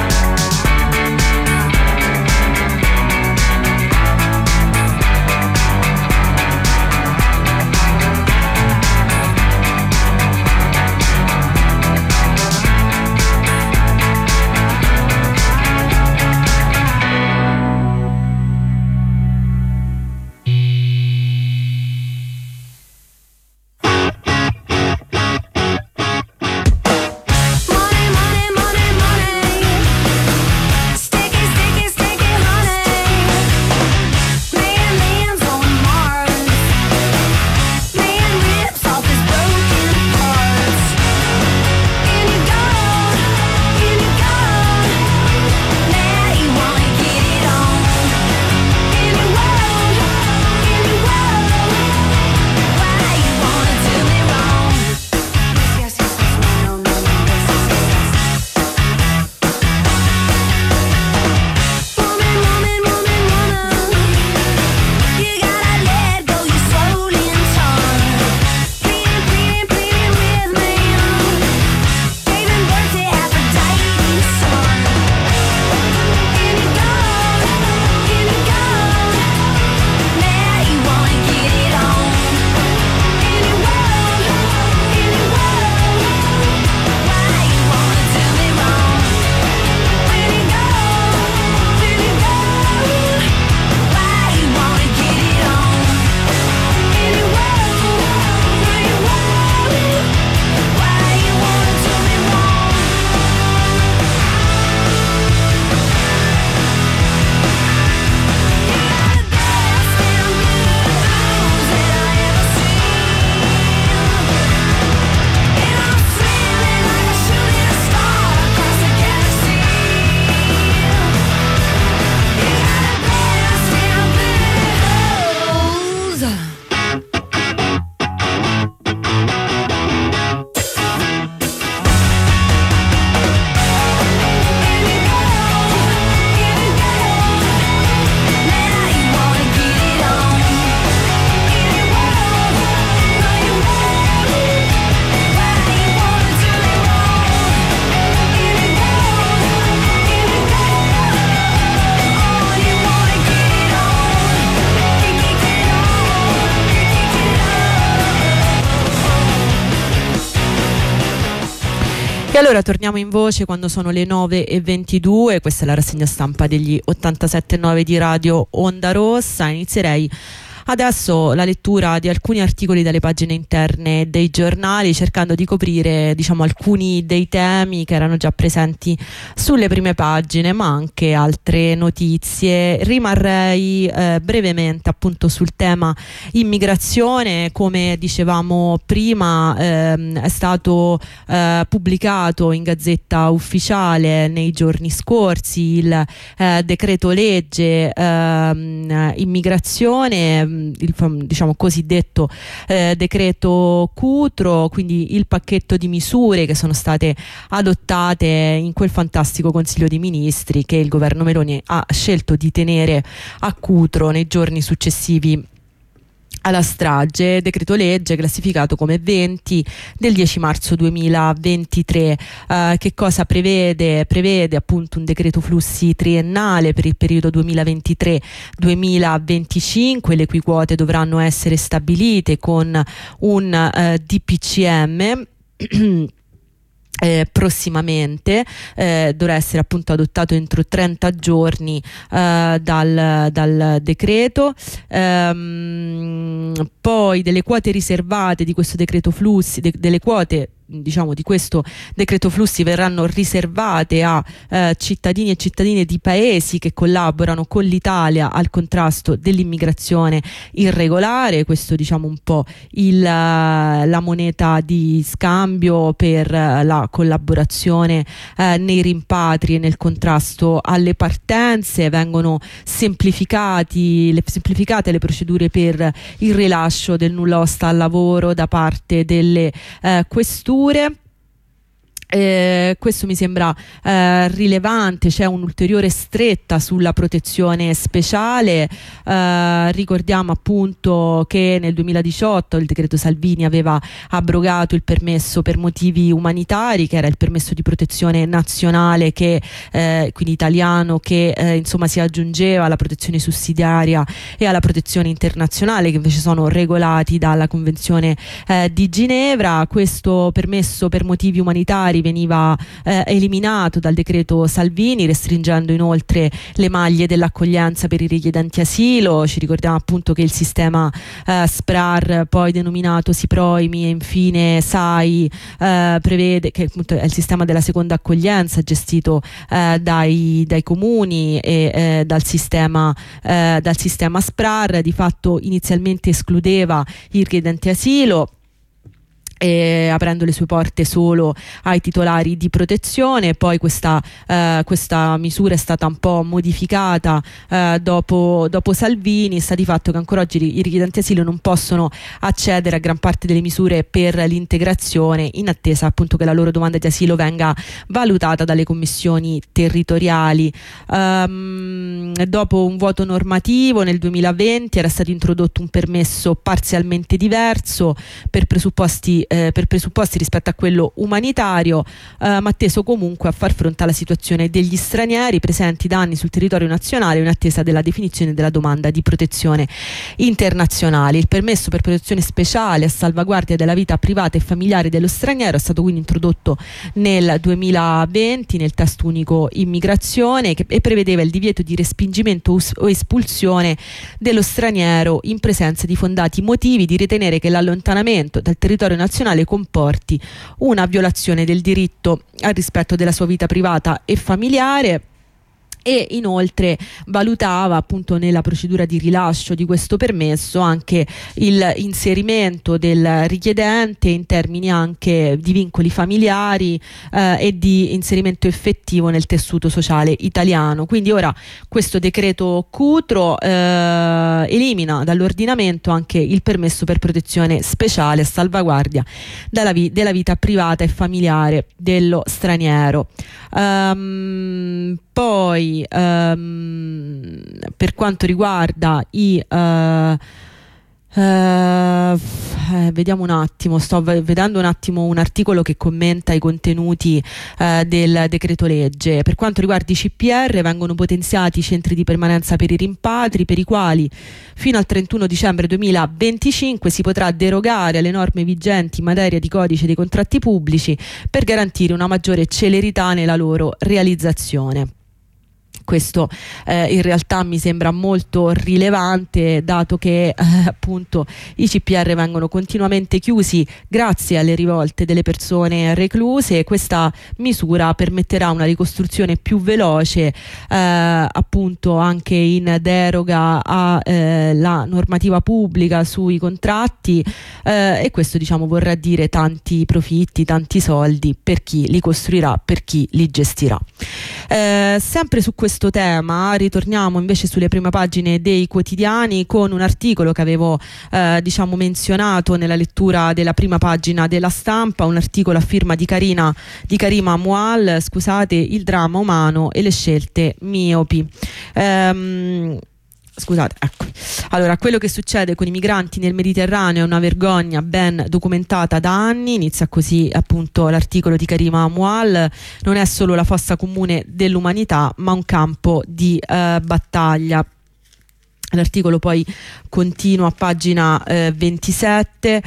allora torniamo in voce quando sono le nove e ventidue. Questa è la rassegna stampa degli ottantasette virgola nove di Radio Onda Rossa. Inizierei adesso la lettura di alcuni articoli dalle pagine interne dei giornali, cercando di coprire, diciamo, alcuni dei temi che erano già presenti sulle prime pagine, ma anche altre notizie. Rimarrei eh, brevemente appunto sul tema immigrazione. Come dicevamo prima, ehm, è stato eh, pubblicato in Gazzetta Ufficiale nei giorni scorsi il eh, decreto legge ehm, immigrazione, il diciamo cosiddetto eh, decreto Cutro, quindi il pacchetto di misure che sono state adottate in quel fantastico Consiglio dei Ministri che il governo Meloni ha scelto di tenere a Cutro nei giorni successivi alla strage. Decreto legge classificato come venti del dieci marzo duemilaventitré. Uh, che cosa prevede? Prevede appunto un decreto flussi triennale per il periodo duemilaventitré duemilaventicinque. Le cui quote dovranno essere stabilite con un uh, D P C M Eh, prossimamente. Eh, dovrà essere appunto adottato entro trenta giorni eh, dal, dal decreto. Ehm, poi delle quote riservate di questo decreto flussi, de, delle quote diciamo di questo decreto flussi verranno riservate a eh, cittadini e cittadine di paesi che collaborano con l'Italia al contrasto dell'immigrazione irregolare. Questo diciamo un po' il, la moneta di scambio per la collaborazione eh, nei rimpatri e nel contrasto alle partenze. Vengono semplificati le, semplificate le procedure per il rilascio del nulla osta al lavoro da parte delle eh, questure. Eh, questo mi sembra eh, rilevante. C'è un'ulteriore stretta sulla protezione speciale. Eh, ricordiamo appunto che nel duemiladiciotto il decreto Salvini aveva abrogato il permesso per motivi umanitari, che era il permesso di protezione nazionale, che eh, quindi italiano, che eh, insomma si aggiungeva alla protezione sussidiaria e alla protezione internazionale, che invece sono regolati dalla Convenzione eh, di Ginevra. Questo permesso per motivi umanitari veniva eh, eliminato dal decreto Salvini, restringendo inoltre le maglie dell'accoglienza per i richiedenti asilo. Ci ricordiamo appunto che il sistema eh, SPRAR, poi denominato SIPROIMI e infine SAI, eh, prevede che appunto è il sistema della seconda accoglienza gestito eh, dai, dai comuni e eh, dal sistema eh, dal sistema SPRAR. Di fatto inizialmente escludeva i richiedenti asilo, E aprendo le sue porte solo ai titolari di protezione. Poi questa, eh, questa misura è stata un po' modificata eh, dopo, dopo Salvini. Sta di fatto che ancora oggi i richiedenti asilo non possono accedere a gran parte delle misure per l'integrazione, in attesa appunto che la loro domanda di asilo venga valutata dalle commissioni territoriali. Um, dopo un vuoto normativo nel duemilaventi era stato introdotto un permesso parzialmente diverso per presupposti Eh, per presupposti rispetto a quello umanitario, eh, ma teso comunque a far fronte alla situazione degli stranieri presenti da anni sul territorio nazionale in attesa della definizione della domanda di protezione internazionale. Il permesso per protezione speciale a salvaguardia della vita privata e familiare dello straniero è stato quindi introdotto nel duemilaventi nel testo unico immigrazione, che, e prevedeva il divieto di respingimento us- o espulsione dello straniero in presenza di fondati motivi di ritenere che l'allontanamento dal territorio nazionale comporti una violazione del diritto al rispetto della sua vita privata e familiare. E inoltre valutava appunto nella procedura di rilascio di questo permesso anche il inserimento del richiedente in termini anche di vincoli familiari eh, e di inserimento effettivo nel tessuto sociale italiano. Quindi ora questo decreto Cutro eh, elimina dall'ordinamento anche il permesso per protezione speciale a salvaguardia della, vi- della vita privata e familiare dello straniero. Um, poi um, per quanto riguarda i uh, Uh, eh, vediamo un attimo, sto v- vedendo un attimo un articolo che commenta i contenuti uh, del decreto legge. Per quanto riguarda i C P R, vengono potenziati i centri di permanenza per i rimpatri, per i quali fino al trentuno dicembre duemilaventicinque si potrà derogare alle norme vigenti in materia di codice dei contratti pubblici per garantire una maggiore celerità nella loro realizzazione. Questo eh, in realtà mi sembra molto rilevante, dato che eh, appunto i C P R vengono continuamente chiusi grazie alle rivolte delle persone recluse, e questa misura permetterà una ricostruzione più veloce, eh, appunto anche in deroga alla eh, normativa pubblica sui contratti, eh, e questo, diciamo, vorrà dire tanti profitti, tanti soldi per chi li costruirà, per chi li gestirà. Eh, sempre su questo tema ritorniamo invece sulle prime pagine dei quotidiani con un articolo che avevo eh, diciamo menzionato nella lettura della prima pagina della Stampa, un articolo a firma di Karina di Karima Mual, scusate, il dramma umano e le scelte miopi. Ehm, Scusate, ecco. Allora, quello che succede con i migranti nel Mediterraneo è una vergogna ben documentata da anni. Inizia così appunto l'articolo di Karima Mual. Non è solo la fossa comune dell'umanità, ma un campo di eh, battaglia. L'articolo poi continua a pagina eh, ventisette,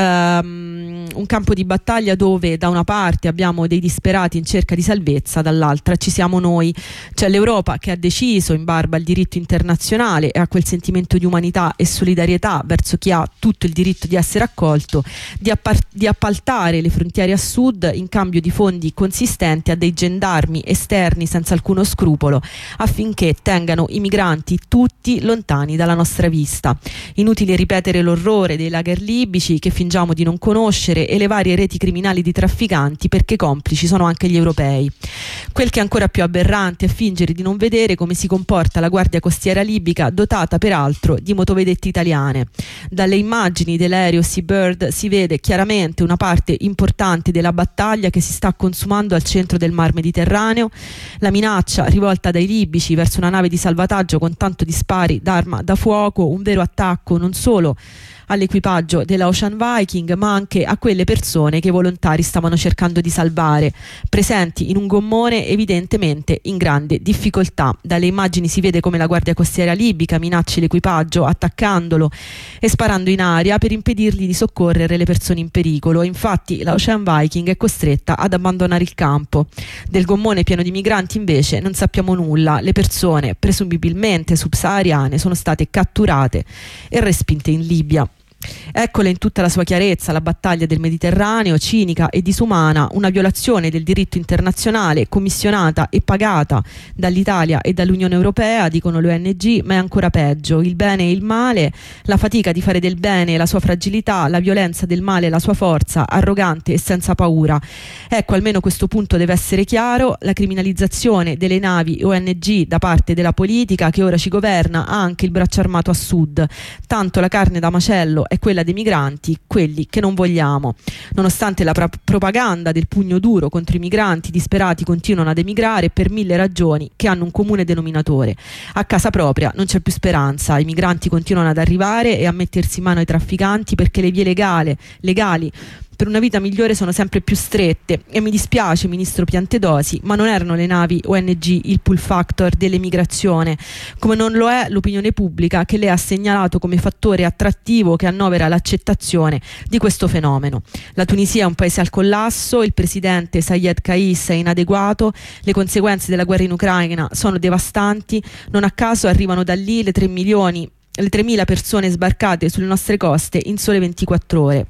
um, un campo di battaglia dove da una parte abbiamo dei disperati in cerca di salvezza, dall'altra ci siamo noi. C'è l'Europa che ha deciso, in barba al diritto internazionale e a quel sentimento di umanità e solidarietà verso chi ha tutto il diritto di essere accolto, di, appar- di appaltare le frontiere a sud in cambio di fondi consistenti a dei gendarmi esterni senza alcuno scrupolo, affinché tengano i migranti tutti lontani dalla nostra vista. Inutile ripetere l'orrore dei lager libici che fingiamo di non conoscere e le varie reti criminali di trafficanti, perché complici sono anche gli europei. Quel che è ancora più aberrante è fingere di non vedere come si comporta la Guardia Costiera libica, dotata peraltro di motovedette italiane. Dalle immagini dell'aereo Seabird si vede chiaramente una parte importante della battaglia che si sta consumando al centro del Mar Mediterraneo. La minaccia rivolta dai libici verso una nave di salvataggio con tanto di spari d'arma da fuoco, un vero attacco non solo all'equipaggio della Ocean Viking, ma anche a quelle persone che i volontari stavano cercando di salvare, presenti in un gommone evidentemente in grande difficoltà. Dalle immagini si vede come la Guardia Costiera libica minacci l'equipaggio attaccandolo e sparando in aria per impedirgli di soccorrere le persone in pericolo. Infatti la Ocean Viking è costretta ad abbandonare il campo. Del gommone pieno di migranti invece non sappiamo nulla. Le persone, presumibilmente subsahariane, sono state catturate e respinte in Libia. Eccole in tutta la sua chiarezza la battaglia del Mediterraneo, cinica e disumana, una violazione del diritto internazionale commissionata e pagata dall'Italia e dall'Unione Europea, dicono le O N G, ma è ancora peggio. Il bene e il male, la fatica di fare del bene e la sua fragilità, la violenza del male e la sua forza, arrogante e senza paura. Ecco, almeno questo punto deve essere chiaro: la criminalizzazione delle navi O N G da parte della politica che ora ci governa ha anche il braccio armato a sud. Tanto la carne da macello è quella dei migranti, quelli che non vogliamo. Nonostante la pro- propaganda del pugno duro contro i migranti, disperati continuano ad emigrare per mille ragioni che hanno un comune denominatore. A casa propria non c'è più speranza, i migranti continuano ad arrivare e a mettersi in mano ai trafficanti perché le vie legale, legali per una vita migliore sono sempre più strette. E mi dispiace, ministro Piantedosi, ma non erano le navi O N G il pull factor dell'emigrazione, come non lo è l'opinione pubblica che lei ha segnalato come fattore attrattivo che annovera l'accettazione di questo fenomeno. La Tunisia è un paese al collasso, il presidente Sayed Kais è inadeguato, le conseguenze della guerra in Ucraina sono devastanti, non a caso arrivano da lì le tre milioni, le tremila persone sbarcate sulle nostre coste in sole ventiquattro ore.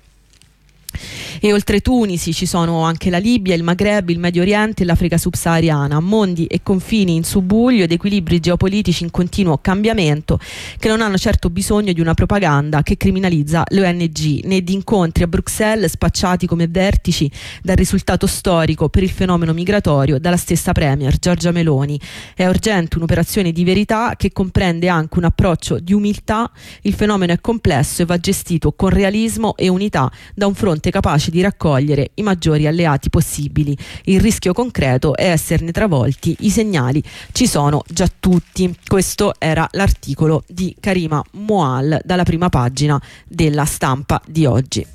E oltre Tunisi ci sono anche la Libia, il Maghreb, il Medio Oriente e l'Africa subsahariana, mondi e confini in subbuglio ed equilibri geopolitici in continuo cambiamento che non hanno certo bisogno di una propaganda che criminalizza le O N G, né di incontri a Bruxelles spacciati come vertici dal risultato storico per il fenomeno migratorio dalla stessa Premier Giorgia Meloni. È urgente un'operazione di verità che comprende anche un approccio di umiltà. Il fenomeno è complesso e va gestito con realismo e unità da un fronte fronte capace di raccogliere i maggiori alleati possibili. Il rischio concreto è esserne travolti, i segnali ci sono già tutti. Questo era l'articolo di Karima Moal dalla prima pagina della Stampa di oggi.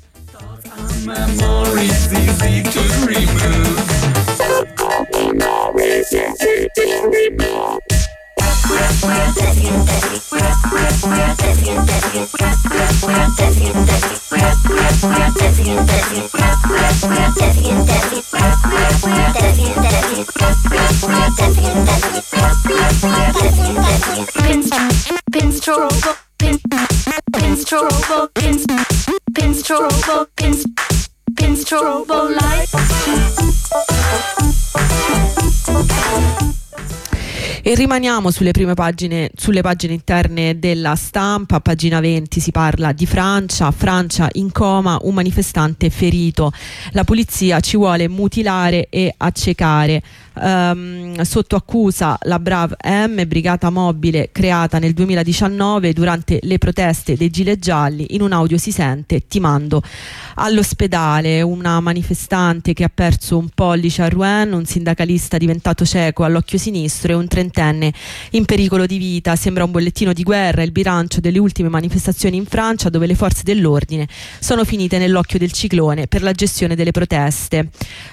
E rimaniamo sulle prime pagine, sulle pagine interne della Stampa. A pagina venti si parla di Francia, Francia in coma, un manifestante ferito, la polizia ci vuole mutilare e accecare. Um, sotto accusa la Brav M, brigata mobile creata nel duemiladiciannove durante le proteste dei gilet gialli. In un audio si sente: ti mando all'ospedale. Una manifestante che ha perso un pollice a Rouen, un sindacalista diventato cieco all'occhio sinistro e un trentenne in pericolo di vita. Sembra un bollettino di guerra il bilancio delle ultime manifestazioni in Francia, dove le forze dell'ordine sono finite nell'occhio del ciclone per la gestione delle proteste.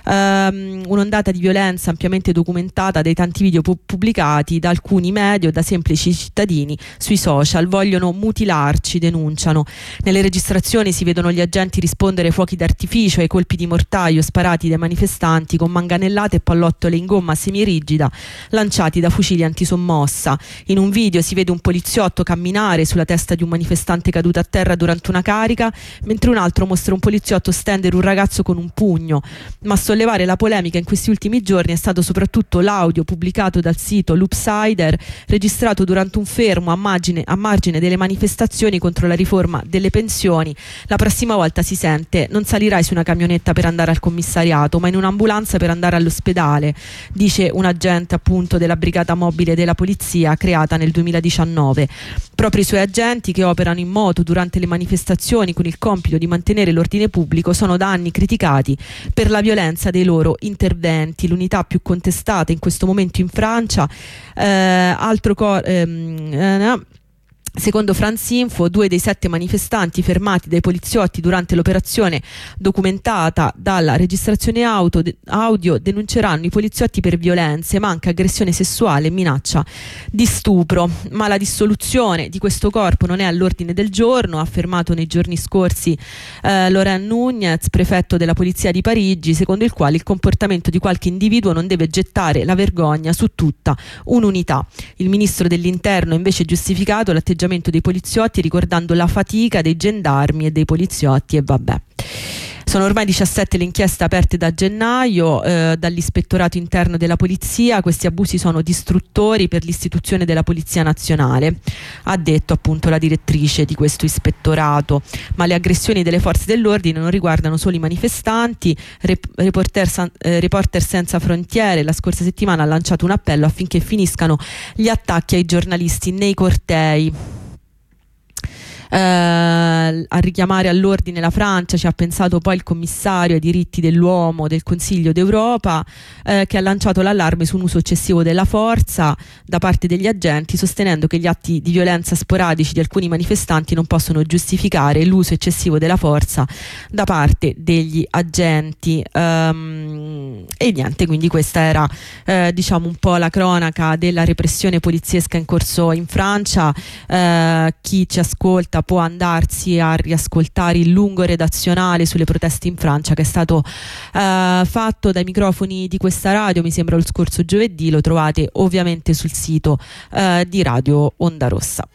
Um, un'ondata di violenza ampiamente documentata dai tanti video pu- pubblicati da alcuni media o da semplici cittadini sui social. Vogliono mutilarci, denunciano. Nelle registrazioni si vedono gli agenti rispondere fuochi d'artificio ai colpi di mortaio sparati dai manifestanti con manganellate e pallottole in gomma semirigida lanciati da fucili antisommossa. In un video si vede un poliziotto camminare sulla testa di un manifestante caduto a terra durante una carica, mentre un altro mostra un poliziotto stendere un ragazzo con un pugno. Ma a sollevare la polemica in questi ultimi giorni è stato soprattutto l'audio pubblicato dal sito Loopsider, registrato durante un fermo a margine, a margine delle manifestazioni contro la riforma delle pensioni. La prossima volta, si sente, non salirai su una camionetta per andare al commissariato, ma in un'ambulanza per andare all'ospedale, dice un agente appunto della brigata mobile della polizia creata nel duemiladiciannove. Proprio i suoi agenti, che operano in moto durante le manifestazioni con il compito di mantenere l'ordine pubblico, sono da anni criticati per la violenza dei loro interventi. L'unità più contestata in questo momento in Francia, eh, altro co- ehm, eh, secondo Franceinfo, due dei sette manifestanti fermati dai poliziotti durante l'operazione documentata dalla registrazione auto, de, audio denunceranno i poliziotti per violenze, ma anche aggressione sessuale e minaccia di stupro. Ma la dissoluzione di questo corpo non è all'ordine del giorno, ha affermato nei giorni scorsi eh, Laurent Nunez, prefetto della polizia di Parigi, secondo il quale il comportamento di qualche individuo non deve gettare la vergogna su tutta un'unità. Il ministro dell'interno ha invece giustificato l'atteggiamento dei poliziotti ricordando la fatica dei gendarmi e dei poliziotti. E vabbè, sono ormai diciassette le inchieste aperte da gennaio eh, dall'ispettorato interno della polizia. Questi abusi sono distruttori per l'istituzione della Polizia Nazionale, ha detto appunto la direttrice di questo ispettorato. Ma le aggressioni delle forze dell'ordine non riguardano solo i manifestanti. Rep- Reporter, San- eh, Reporter Senza Frontiere la scorsa settimana ha lanciato un appello affinché finiscano gli attacchi ai giornalisti nei cortei. Eh, a richiamare all'ordine la Francia ci ha pensato poi il commissario ai diritti dell'uomo del Consiglio d'Europa, eh, che ha lanciato l'allarme su un uso eccessivo della forza da parte degli agenti, sostenendo che gli atti di violenza sporadici di alcuni manifestanti non possono giustificare l'uso eccessivo della forza da parte degli agenti. Um, e niente, quindi questa era eh, diciamo un po' la cronaca della repressione poliziesca in corso in Francia. Eh, chi ci ascolta può andarsi a riascoltare il lungo redazionale sulle proteste in Francia, che è stato eh, fatto dai microfoni di questa radio, mi sembra lo scorso giovedì. Lo trovate ovviamente sul sito eh, di Radio Onda Rossa.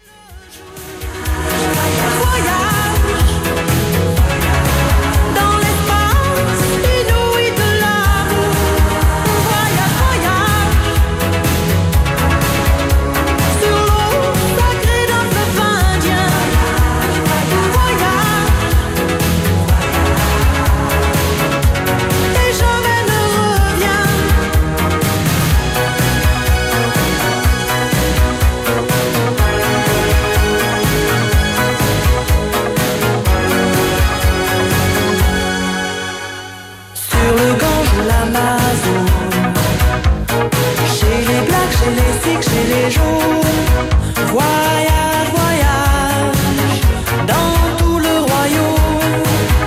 voyageons, voyage, voyage, dans tout le royaume,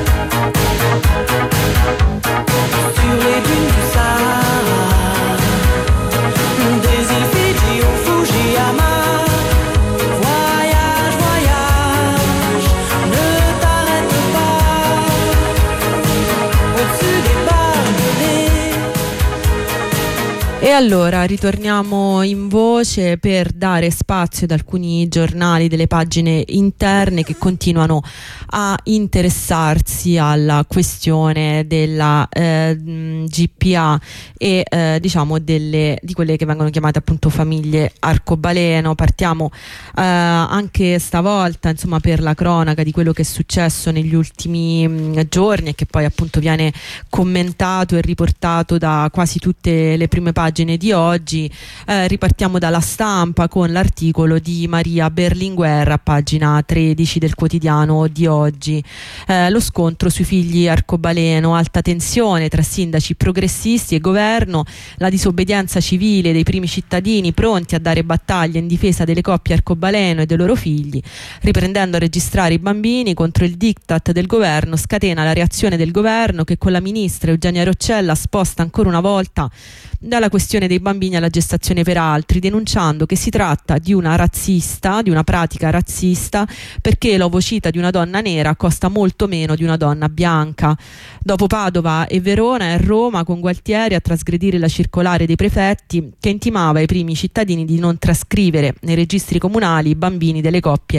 sur les dunes du Sahara, des îles Fidji au Fujiyama. Voyage, voyage, ne t'arrête pas, au-dessus des palmiers. E allora ritorniamo in voce per dare spazio ad alcuni giornali delle pagine interne che continuano a interessarsi alla questione della eh, G P A e eh, diciamo delle, di quelle che vengono chiamate appunto famiglie arcobaleno. Partiamo eh, anche stavolta insomma per la cronaca di quello che è successo negli ultimi mh, giorni e che poi appunto viene commentato e riportato da quasi tutte le prime pagine di oggi. Eh, ripartiamo dalla Stampa con l'articolo di Maria Berlinguer a pagina tredici del quotidiano di oggi. Eh, lo scontro sui figli arcobaleno, alta tensione tra sindaci progressisti e governo, la disobbedienza civile dei primi cittadini pronti a dare battaglia in difesa delle coppie arcobaleno e dei loro figli, riprendendo a registrare i bambini contro il diktat del governo, scatena la reazione del governo che con la ministra Eugenia Roccella sposta ancora una volta dalla questione dei bambini alla gestazione per altri, denunciando che si tratta di una razzista, di una pratica razzista, perché l'ovocita di una donna nera costa molto meno di una donna bianca. Dopo Padova e Verona è Roma con Gualtieri a trasgredire la circolare dei prefetti che intimava ai primi cittadini di non trascrivere nei registri comunali i bambini delle coppie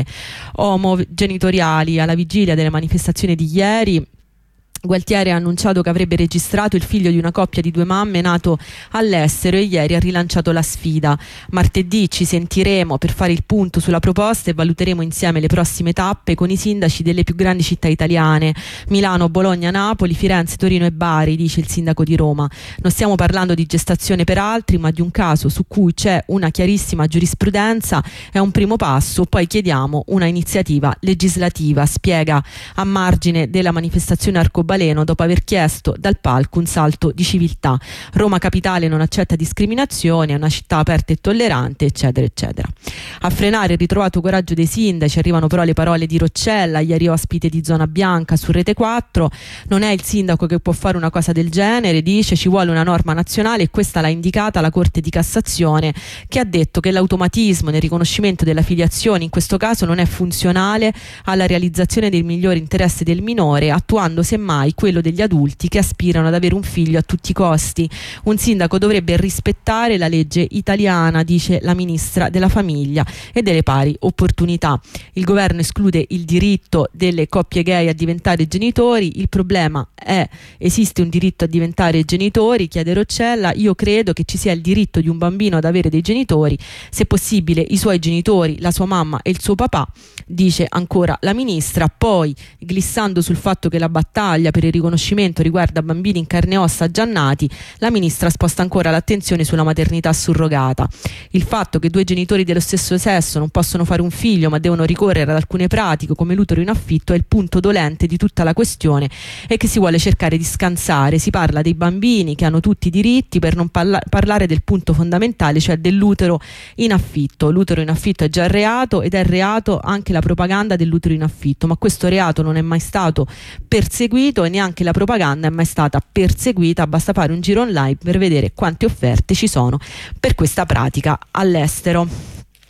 omogenitoriali. Alla vigilia delle manifestazioni di ieri Gualtieri ha annunciato che avrebbe registrato il figlio di una coppia di due mamme nato all'estero e ieri ha rilanciato la sfida. Martedì ci sentiremo per fare il punto sulla proposta e valuteremo insieme le prossime tappe con i sindaci delle più grandi città italiane: Milano, Bologna, Napoli, Firenze, Torino e Bari, dice il sindaco di Roma. Non stiamo parlando di gestazione per altri, ma di un caso su cui c'è una chiarissima giurisprudenza, è un primo passo, poi chiediamo una iniziativa legislativa, spiega a margine della manifestazione arcobaleno dopo aver chiesto dal palco un salto di civiltà. Roma capitale non accetta discriminazioni, è una città aperta e tollerante, eccetera eccetera. A frenare il ritrovato coraggio dei sindaci arrivano però le parole di Roccella, ieri ospite di Zona Bianca su Rete quattro. Non è il sindaco che può fare una cosa del genere, dice, ci vuole una norma nazionale e questa l'ha indicata la Corte di Cassazione, che ha detto che l'automatismo nel riconoscimento della filiazione in questo caso non è funzionale alla realizzazione del migliore interesse del minore, attuando semmai quello degli adulti che aspirano ad avere un figlio a tutti i costi. Un sindaco dovrebbe rispettare la legge italiana, dice la ministra della famiglia e delle pari opportunità. Il governo esclude il diritto delle coppie gay a diventare genitori. Il problema è: esiste un diritto a diventare genitori? Chiede Roccella. Io credo che ci sia il diritto di un bambino ad avere dei genitori, se possibile i suoi genitori, la sua mamma e il suo papà, dice ancora la ministra. Poi, glissando sul fatto che la battaglia per il riconoscimento riguarda bambini in carne e ossa già nati, la ministra sposta ancora l'attenzione sulla maternità surrogata. Il fatto che due genitori dello stesso sesso non possono fare un figlio ma devono ricorrere ad alcune pratiche come l'utero in affitto è il punto dolente di tutta la questione e che si vuole cercare di scansare. Si parla dei bambini che hanno tutti i diritti per non parla- parlare del punto fondamentale, cioè dell'utero in affitto. L'utero in affitto è già reato ed è reato anche la propaganda dell'utero in affitto, ma questo reato non è mai stato perseguito e neanche la propaganda è mai stata perseguita. Basta fare un giro online per vedere quante offerte ci sono per questa pratica all'estero.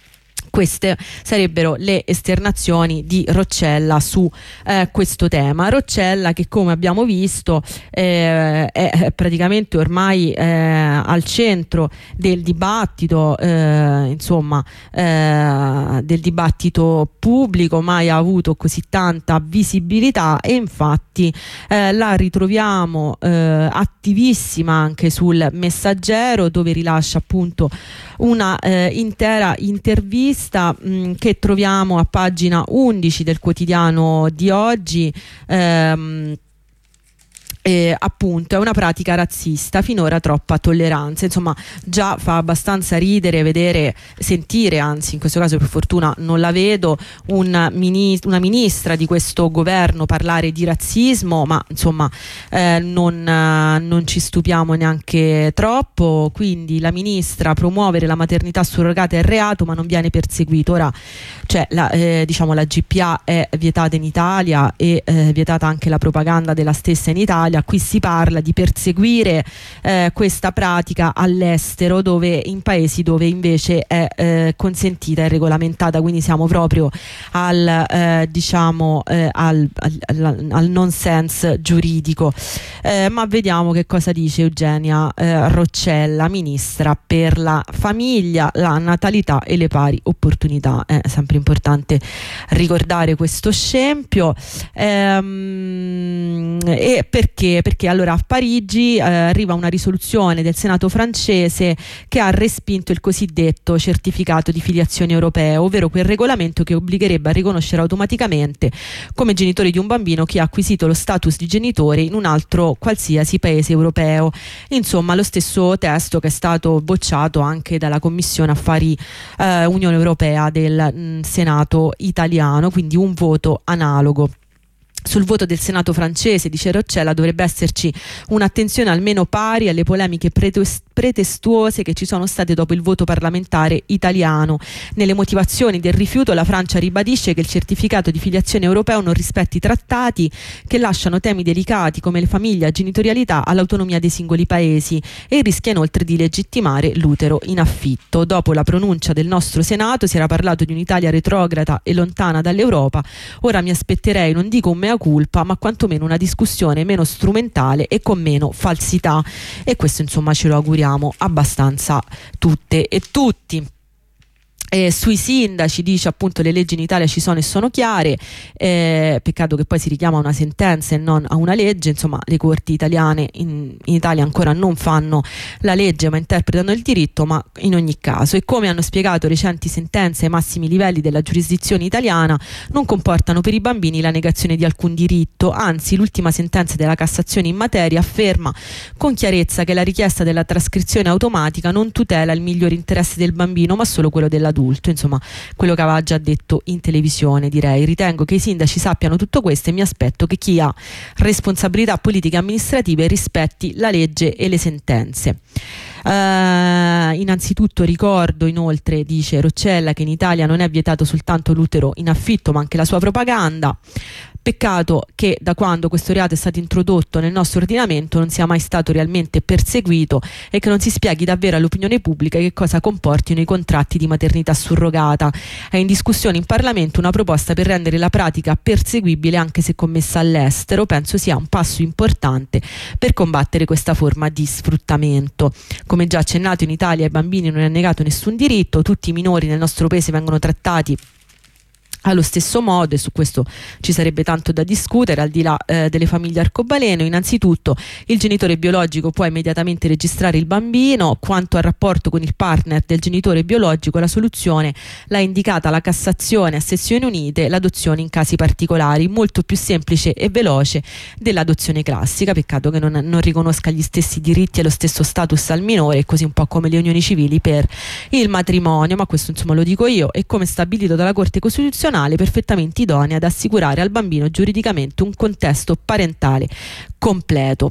Queste sarebbero le esternazioni di Roccella su eh, questo tema. Roccella che, come abbiamo visto, eh, è praticamente ormai eh, al centro del dibattito, eh, insomma, eh, del dibattito pubblico, mai ha avuto così tanta visibilità e infatti eh, la ritroviamo eh, attivissima anche sul Messaggero, dove rilascia appunto una eh, intera intervista mh, che troviamo a pagina undici del quotidiano di oggi. ehm, Eh, appunto è una pratica razzista, finora troppa tolleranza. Insomma, già fa abbastanza ridere vedere, sentire, anzi in questo caso per fortuna non la vedo, un mini, una ministra di questo governo parlare di razzismo, ma insomma eh, non, eh, non ci stupiamo neanche troppo. Quindi la ministra: promuovere la maternità surrogata è reato ma non viene perseguito. Ora, cioè la, eh, diciamo la G P A è vietata in Italia e eh, vietata anche la propaganda della stessa in Italia. Qui si parla di perseguire eh, questa pratica all'estero, dove in paesi dove invece è eh, consentita e regolamentata, quindi siamo proprio al eh, diciamo eh, al, al, al nonsense giuridico. Eh, ma vediamo che cosa dice Eugenia eh, Roccella, ministra per la famiglia, la natalità e le pari opportunità. È sempre importante ricordare questo scempio. Ehm, e perché? Perché allora a Parigi eh, arriva una risoluzione del Senato francese che ha respinto il cosiddetto certificato di filiazione europeo, ovvero quel regolamento che obbligherebbe a riconoscere automaticamente come genitore di un bambino chi ha acquisito lo status di genitore in un altro qualsiasi paese europeo. Insomma, lo stesso testo che è stato bocciato anche dalla Commissione Affari eh, Unione Europea del mh, Senato italiano, quindi un voto analogo. Sul voto del Senato francese, dice Roccella, dovrebbe esserci un'attenzione almeno pari alle polemiche pretestuose che ci sono state dopo il voto parlamentare italiano. Nelle motivazioni del rifiuto la Francia ribadisce che il certificato di filiazione europeo non rispetti i trattati che lasciano temi delicati come le famiglie e la genitorialità all'autonomia dei singoli paesi e rischia inoltre di legittimare l'utero in affitto. Dopo la pronuncia del nostro Senato si era parlato di un'Italia retrograda e lontana dall'Europa. Ora mi aspetterei, non dico un mea culpa, ma quantomeno una discussione meno strumentale e con meno falsità, e questo insomma ce lo auguriamo abbastanza tutte e tutti. Eh, sui sindaci dice appunto le leggi in Italia ci sono e sono chiare, eh, peccato che poi si richiama a una sentenza e non a una legge. Insomma, le corti italiane in, in Italia ancora non fanno la legge ma interpretano il diritto, ma in ogni caso, e come hanno spiegato recenti sentenze ai massimi livelli della giurisdizione italiana, non comportano per i bambini la negazione di alcun diritto. Anzi, l'ultima sentenza della Cassazione in materia afferma con chiarezza che la richiesta della trascrizione automatica non tutela il migliore interesse del bambino ma solo quello dell'adulto. Insomma, quello che aveva già detto in televisione, direi. Ritengo che i sindaci sappiano tutto questo e mi aspetto che chi ha responsabilità politiche e amministrative rispetti la legge e le sentenze. Uh, innanzitutto ricordo inoltre, dice Roccella, che in Italia non è vietato soltanto l'utero in affitto ma anche la sua propaganda. Peccato che da quando questo reato è stato introdotto nel nostro ordinamento non sia mai stato realmente perseguito e che non si spieghi davvero all'opinione pubblica che cosa comportino i contratti di maternità surrogata. È in discussione in Parlamento una proposta per rendere la pratica perseguibile anche se commessa all'estero. Penso sia un passo importante per combattere questa forma di sfruttamento. Come già accennato, in Italia ai bambini non è negato nessun diritto, tutti i minori nel nostro paese vengono trattati allo stesso modo e su questo ci sarebbe tanto da discutere, al di là eh, delle famiglie arcobaleno. Innanzitutto il genitore biologico può immediatamente registrare il bambino. Quanto al rapporto con il partner del genitore biologico, la soluzione l'ha indicata la Cassazione a sezioni unite: l'adozione in casi particolari, molto più semplice e veloce dell'adozione classica. Peccato che non, non riconosca gli stessi diritti e lo stesso status al minore, così un po' come le unioni civili per il matrimonio, ma questo insomma lo dico io, e come stabilito dalla Corte Costituzionale perfettamente idonea ad assicurare al bambino giuridicamente un contesto parentale completo.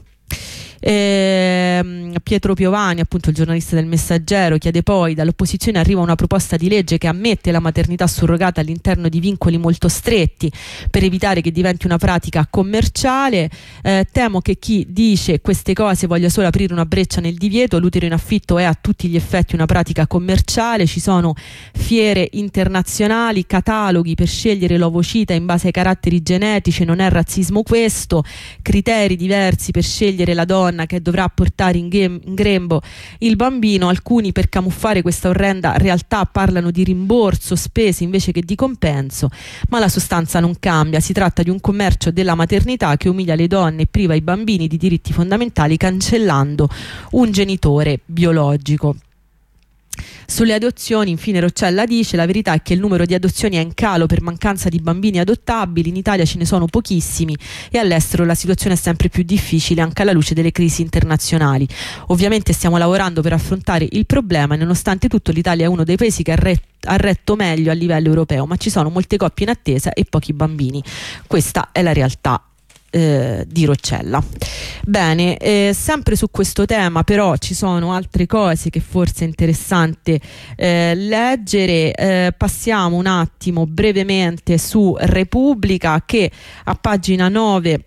Eh, Pietro Piovani, appunto il giornalista del Messaggero, chiede poi: dall'opposizione arriva una proposta di legge che ammette la maternità surrogata all'interno di vincoli molto stretti per evitare che diventi una pratica commerciale. Eh, temo che chi dice queste cose voglia solo aprire una breccia nel divieto. L'utero in affitto è a tutti gli effetti una pratica commerciale. Ci sono fiere internazionali, cataloghi per scegliere l'ovocita in base ai caratteri genetici. Non è razzismo questo. Criteri diversi per scegliere la donna che dovrà portare in, game, in grembo il bambino. Alcuni, per camuffare questa orrenda realtà, parlano di rimborso spese invece che di compenso, ma la sostanza non cambia. Si tratta di un commercio della maternità che umilia le donne e priva i bambini di diritti fondamentali, cancellando un genitore biologico. Sulle adozioni, infine, Roccella dice: la verità è che il numero di adozioni è in calo per mancanza di bambini adottabili, in Italia ce ne sono pochissimi e all'estero la situazione è sempre più difficile anche alla luce delle crisi internazionali. Ovviamente stiamo lavorando per affrontare il problema e nonostante tutto l'Italia è uno dei paesi che ha retto ha retto meglio a livello europeo, ma ci sono molte coppie in attesa e pochi bambini. Questa è la realtà eh, di Roccella. Bene, eh, sempre su questo tema però ci sono altre cose che forse è interessante eh, leggere. Eh, passiamo un attimo brevemente su Repubblica, che a pagina nove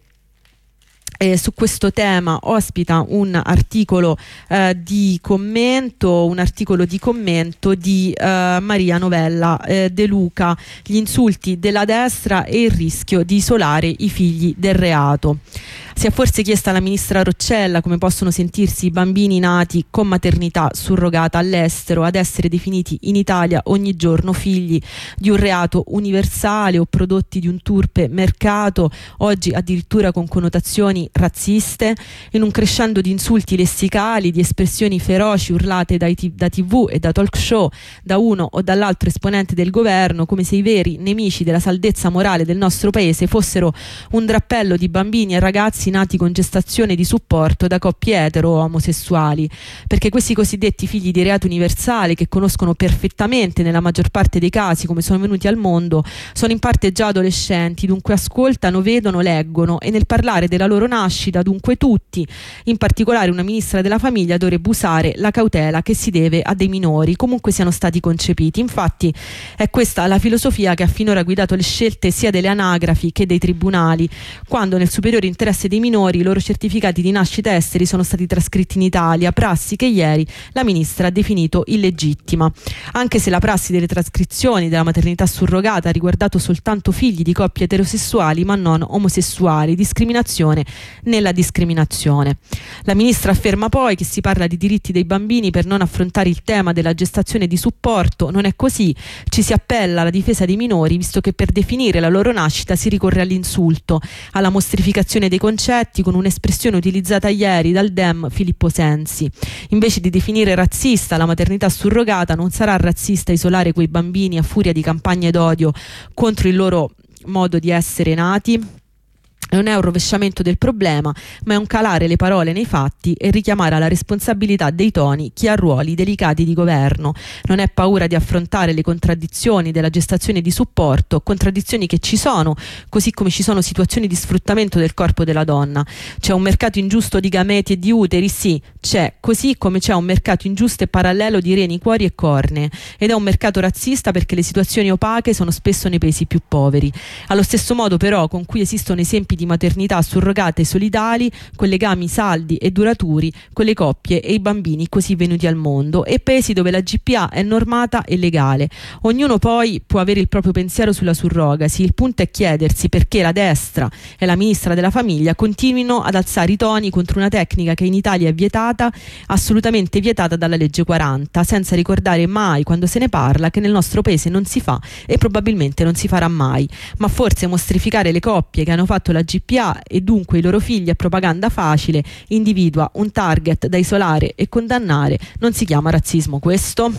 Eh, su questo tema ospita un articolo eh, di commento, un articolo di commento di eh, Maria Novella eh, De Luca, gli insulti della destra e il rischio di isolare i figli del reato. Si è forse chiesta alla ministra Roccella come possono sentirsi i bambini nati con maternità surrogata all'estero ad essere definiti in Italia ogni giorno figli di un reato universale o prodotti di un turpe mercato, oggi addirittura con connotazioni razziste, in un crescendo di insulti lessicali, di espressioni feroci urlate dai t- da tv e da talk show da uno o dall'altro esponente del governo, come se i veri nemici della saldezza morale del nostro paese fossero un drappello di bambini e ragazzi nati con gestazione di supporto da coppie etero o omosessuali, perché questi cosiddetti figli di reato universale, che conoscono perfettamente nella maggior parte dei casi come sono venuti al mondo, sono in parte già adolescenti, dunque ascoltano, vedono, leggono e nel parlare della loro nascita, dunque tutti, in particolare una ministra della famiglia, dovrebbe usare la cautela che si deve a dei minori, comunque siano stati concepiti. Infatti è questa la filosofia che ha finora guidato le scelte sia delle anagrafi che dei tribunali, quando nel superiore interesse dei minori i loro certificati di nascita esteri sono stati trascritti in Italia, prassi che ieri la ministra ha definito illegittima. Anche se la prassi delle trascrizioni della maternità surrogata ha riguardato soltanto figli di coppie eterosessuali ma non omosessuali, discriminazione nella discriminazione. La ministra afferma poi che si parla di diritti dei bambini per non affrontare il tema della gestazione di supporto. Non è così, ci si appella alla difesa dei minori, visto che per definire la loro nascita si ricorre all'insulto, alla mostrificazione dei concetti, con un'espressione utilizzata ieri dal Dem Filippo Sensi. Invece di definire razzista la maternità surrogata, non sarà razzista isolare quei bambini a furia di campagne d'odio contro il loro modo di essere nati? Non è un rovesciamento del problema, ma è un calare le parole nei fatti e richiamare alla responsabilità dei toni chi ha ruoli delicati di governo. Non è paura di affrontare le contraddizioni della gestazione di supporto, contraddizioni che ci sono, così come ci sono situazioni di sfruttamento del corpo della donna. C'è un mercato ingiusto di gameti e di uteri? Sì, c'è, così come c'è un mercato ingiusto e parallelo di reni, cuori e cornee. Ed è un mercato razzista perché le situazioni opache sono spesso nei paesi più poveri. Allo stesso modo però con cui esistono esempi di maternità surrogate solidali, con legami saldi e duraturi con le coppie e i bambini così venuti al mondo, e paesi dove la G P A è normata e legale. Ognuno poi può avere il proprio pensiero sulla surrogasi, il punto è chiedersi perché la destra e la ministra della famiglia continuino ad alzare i toni contro una tecnica che in Italia è vietata, assolutamente vietata dalla legge quaranta, senza ricordare mai, quando se ne parla, che nel nostro paese non si fa e probabilmente non si farà mai. Ma forse mostrificare le coppie che hanno fatto la G P A e dunque i loro figli è propaganda facile, individua un target da isolare e condannare. Non si chiama razzismo questo?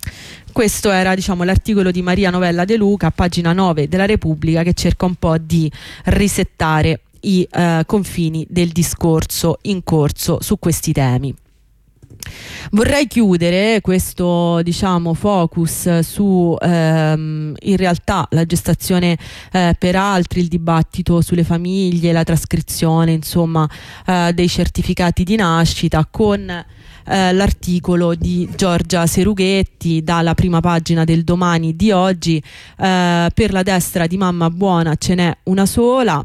Questo era, diciamo, l'articolo di Maria Novella De Luca, pagina nove della Repubblica, che cerca un po' di risettare i eh, confini del discorso in corso su questi temi. Vorrei chiudere questo, diciamo, focus su ehm, in realtà la gestazione eh, per altri, il dibattito sulle famiglie, la trascrizione, insomma, eh, dei certificati di nascita, con eh, l'articolo di Giorgia Serughetti dalla prima pagina del Domani di oggi. Eh, per la destra di mamma buona ce n'è una sola.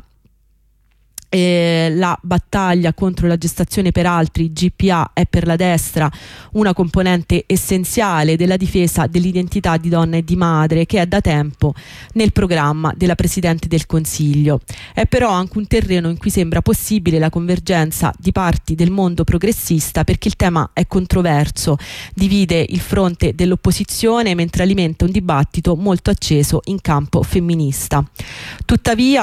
Eh, la battaglia contro la gestazione per altri, G P A, è per la destra una componente essenziale della difesa dell'identità di donna e di madre, che è da tempo nel programma della Presidente del Consiglio. È però anche un terreno in cui sembra possibile la convergenza di parti del mondo progressista, perché il tema è controverso, divide il fronte dell'opposizione mentre alimenta un dibattito molto acceso in campo femminista. Tuttavia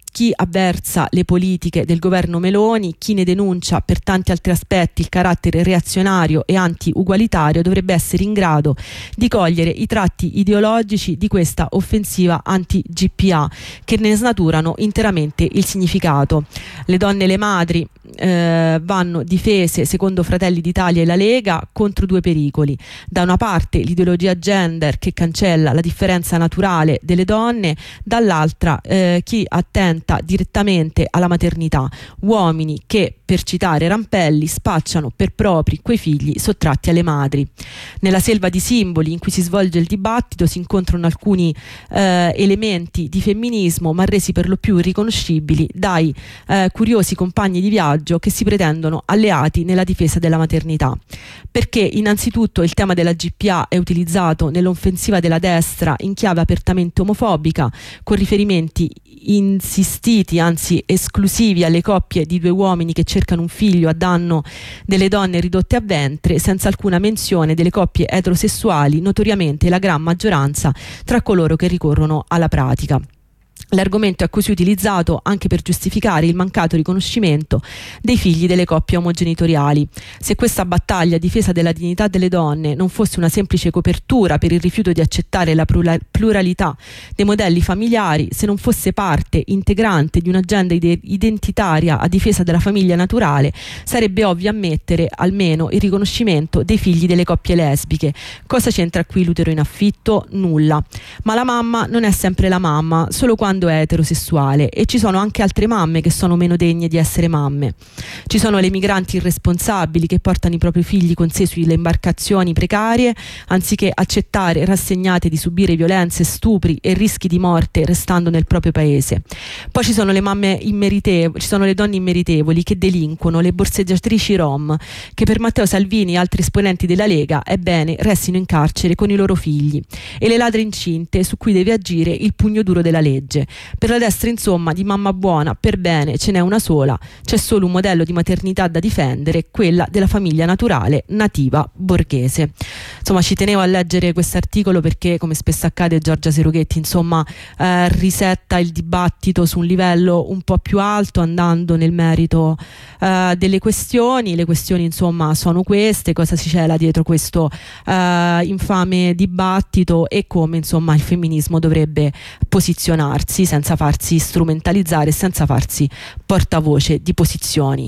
chi avversa le politiche del governo Meloni, chi ne denuncia per tanti altri aspetti il carattere reazionario e anti-ugualitario, dovrebbe essere in grado di cogliere i tratti ideologici di questa offensiva anti-G P A che ne snaturano interamente il significato. Le donne e le madri eh, vanno difese, secondo Fratelli d'Italia e la Lega, contro due pericoli: da una parte l'ideologia gender che cancella la differenza naturale delle donne, dall'altra eh, chi attenta direttamente alla maternità, uomini che, per citare Rampelli, spacciano per propri quei figli sottratti alle madri. Nella selva di simboli in cui si svolge il dibattito si incontrano alcuni eh, elementi di femminismo, ma resi per lo più riconoscibili dai eh, curiosi compagni di viaggio che si pretendono alleati nella difesa della maternità. Perché innanzitutto il tema della G P A è utilizzato nell'offensiva della destra in chiave apertamente omofobica, con riferimenti insistiti, anzi esclusivi, alle coppie di due uomini che cercano un figlio a danno delle donne ridotte a ventre, senza alcuna menzione delle coppie eterosessuali, notoriamente la gran maggioranza tra coloro che ricorrono alla pratica. L'argomento è così utilizzato anche per giustificare il mancato riconoscimento dei figli delle coppie omogenitoriali. Se questa battaglia a difesa della dignità delle donne non fosse una semplice copertura per il rifiuto di accettare la pluralità dei modelli familiari, se non fosse parte integrante di un'agenda ide- identitaria a difesa della famiglia naturale, sarebbe ovvio ammettere almeno il riconoscimento dei figli delle coppie lesbiche. Cosa c'entra qui l'utero in affitto? Nulla. Ma la mamma non è sempre la mamma, solo quando è eterosessuale, e ci sono anche altre mamme che sono meno degne di essere mamme. Ci sono le migranti irresponsabili che portano i propri figli con sé sulle imbarcazioni precarie anziché accettare rassegnate di subire violenze, stupri e rischi di morte restando nel proprio paese. Poi ci sono le mamme immeritevoli, ci sono le donne immeritevoli che delinquono, le borseggiatrici rom, che per Matteo Salvini e altri esponenti della Lega è bene restino in carcere con i loro figli, e le ladre incinte su cui deve agire il pugno duro della legge. Per la destra, insomma, di mamma buona per bene ce n'è una sola, c'è solo un modello di maternità da difendere, quella della famiglia naturale nativa borghese. Insomma, ci tenevo a leggere questo articolo perché, come spesso accade, Giorgia Serughetti insomma eh, risetta il dibattito su un livello un po' più alto, andando nel merito eh, delle questioni. Le questioni insomma sono queste: cosa si cela dietro questo eh, infame dibattito e come insomma il femminismo dovrebbe posizionarsi senza farsi strumentalizzare, senza farsi portavoce di posizioni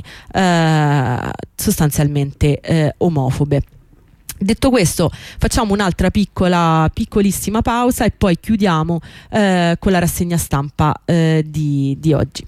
eh, sostanzialmente eh, omofobe. Detto questo, facciamo un'altra piccola, piccolissima pausa e poi chiudiamo eh, con la rassegna stampa eh, di, di oggi.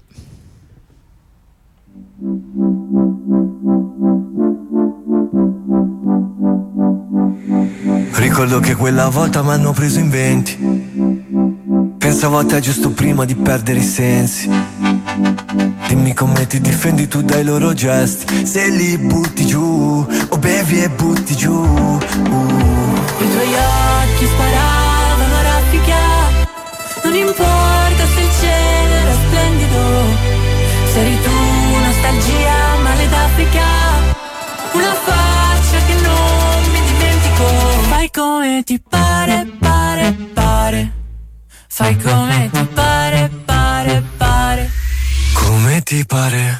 Ricordo che quella volta mi hanno preso in venti. Pensavo a te giusto prima di perdere i sensi. Dimmi come ti difendi tu dai loro gesti. Se li butti giù, o bevi e butti giù. uh. I tuoi occhi sparavano a raffica. Non importa se il cielo era splendido. Se eri tu, nostalgia, male d'Africa. Una faccia che non mi dimentico. Fai come ti pare, pare, pare. Fai come ti pare, pare, pare. Come ti pare.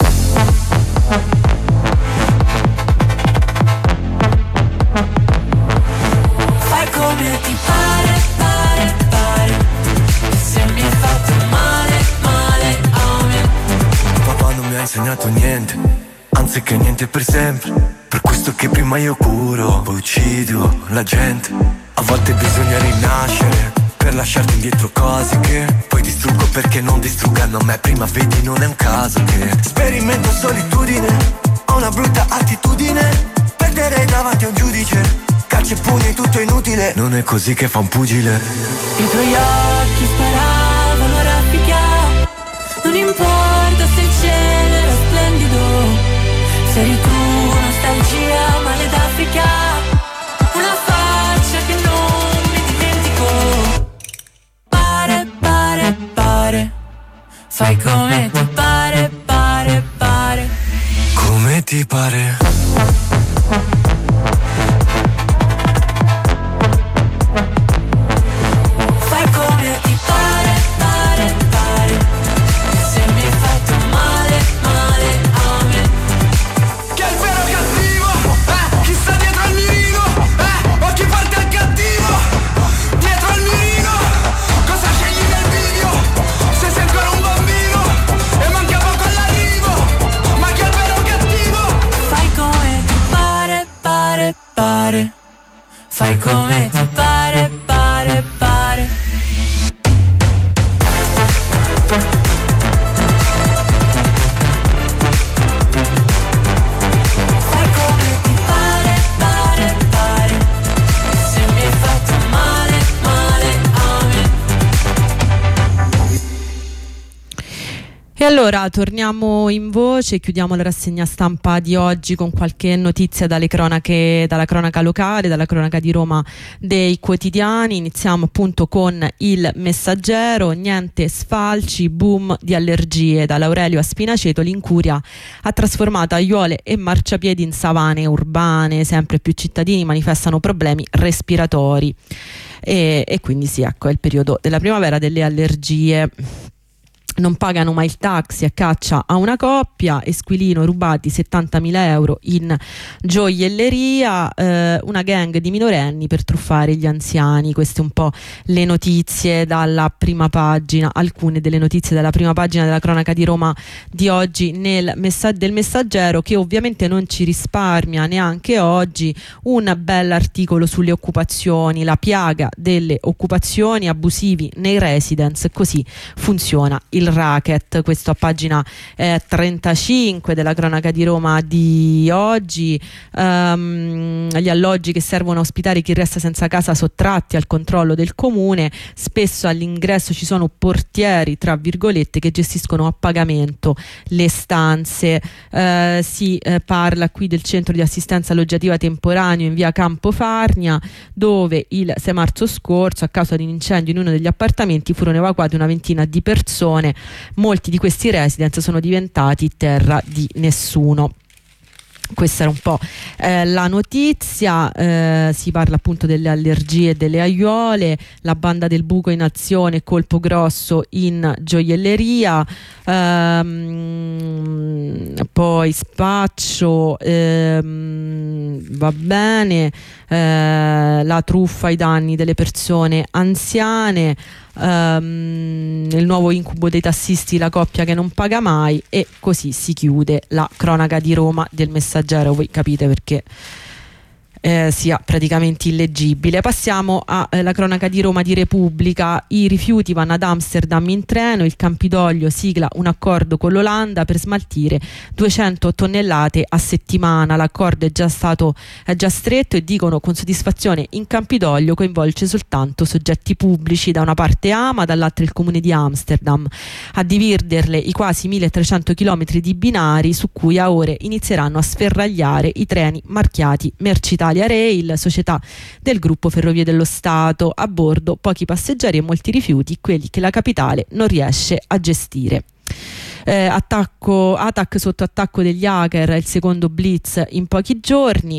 Fai come ti pare, pare, pare. Se mi hai fatto male, male a me. Papà non mi ha insegnato niente, anzi che niente per sempre. Per questo che prima io curo, poi uccido la gente. A volte bisogna rinascere per lasciarti indietro cose che poi distruggo perché non distruggano me. Prima vedi non è un caso che sperimento solitudine. Ho una brutta attitudine, perdere davanti a un giudice. Calci e pugni tutto inutile, non è così che fa un pugile. I tuoi occhi sparavano a raffica. Non importa se il cielo era splendido. Se eri tu, nostalgia, male d'Africa. Una faccia che non mi dimentico. Pare, pare, pare. Fai come ti pare, pare, pare. Come ti pare. Fai come ti pare, pare, pare. Se E allora torniamo in voce, chiudiamo la rassegna stampa di oggi con qualche notizia dalle cronache, dalla cronaca locale, dalla cronaca di Roma dei quotidiani. Iniziamo appunto con Il Messaggero. Niente sfalci, boom di allergie. Da Laurelio a Spinaceto l'incuria ha trasformato aiuole e marciapiedi in savane urbane. Sempre più cittadini manifestano problemi respiratori e, e quindi sì, ecco, è il periodo della primavera delle allergie. Non pagano mai il taxi a caccia a una coppia. Esquilino, rubati settantamila euro in gioielleria. Eh, una gang di minorenni per truffare gli anziani. Queste un po' le notizie dalla prima pagina, alcune delle notizie dalla prima pagina della cronaca di Roma di oggi nel messa- del Messaggero, che ovviamente non ci risparmia neanche oggi un bell'articolo sulle occupazioni, la piaga delle occupazioni abusivi nei residence. Così funziona il racket, questo a pagina eh, trentacinque della cronaca di Roma di oggi. Um, gli alloggi che servono a ospitare chi resta senza casa sottratti al controllo del comune, spesso all'ingresso ci sono portieri tra virgolette che gestiscono a pagamento le stanze. Uh, si eh, parla qui del centro di assistenza alloggiativa temporaneo in via Campofarnia, dove il sei marzo scorso a causa di un incendio in uno degli appartamenti furono evacuate una ventina di persone. Molti di questi residence sono diventati terra di nessuno. Questa era un po' eh, la notizia. Eh, si parla appunto delle allergie e delle aiuole. La banda del buco in azione, colpo grosso in gioielleria. Ehm, poi spaccio, ehm, va bene, eh, la truffa ai danni delle persone anziane. Um, il nuovo incubo dei tassisti, la coppia che non paga mai, e così si chiude la cronaca di Roma del Messaggero. Voi capite perché eh, sia praticamente illeggibile. Passiamo alla cronaca di Roma di Repubblica. I rifiuti vanno ad Amsterdam in treno. Il Campidoglio sigla un accordo con l'Olanda per smaltire duecento tonnellate a settimana. L'accordo è già stato è già stretto e dicono con soddisfazione in Campidoglio coinvolge soltanto soggetti pubblici. Da una parte Ama, dall'altra il comune di Amsterdam. A dividerle i quasi milletrecento chilometri di binari su cui a ore inizieranno a sferragliare i treni marchiati Mercitalia Rail, società del gruppo Ferrovie dello Stato. A bordo pochi passeggeri e molti rifiuti, quelli che la capitale non riesce a gestire. Eh, attacco, Atac sotto attacco degli hacker, il secondo blitz in pochi giorni.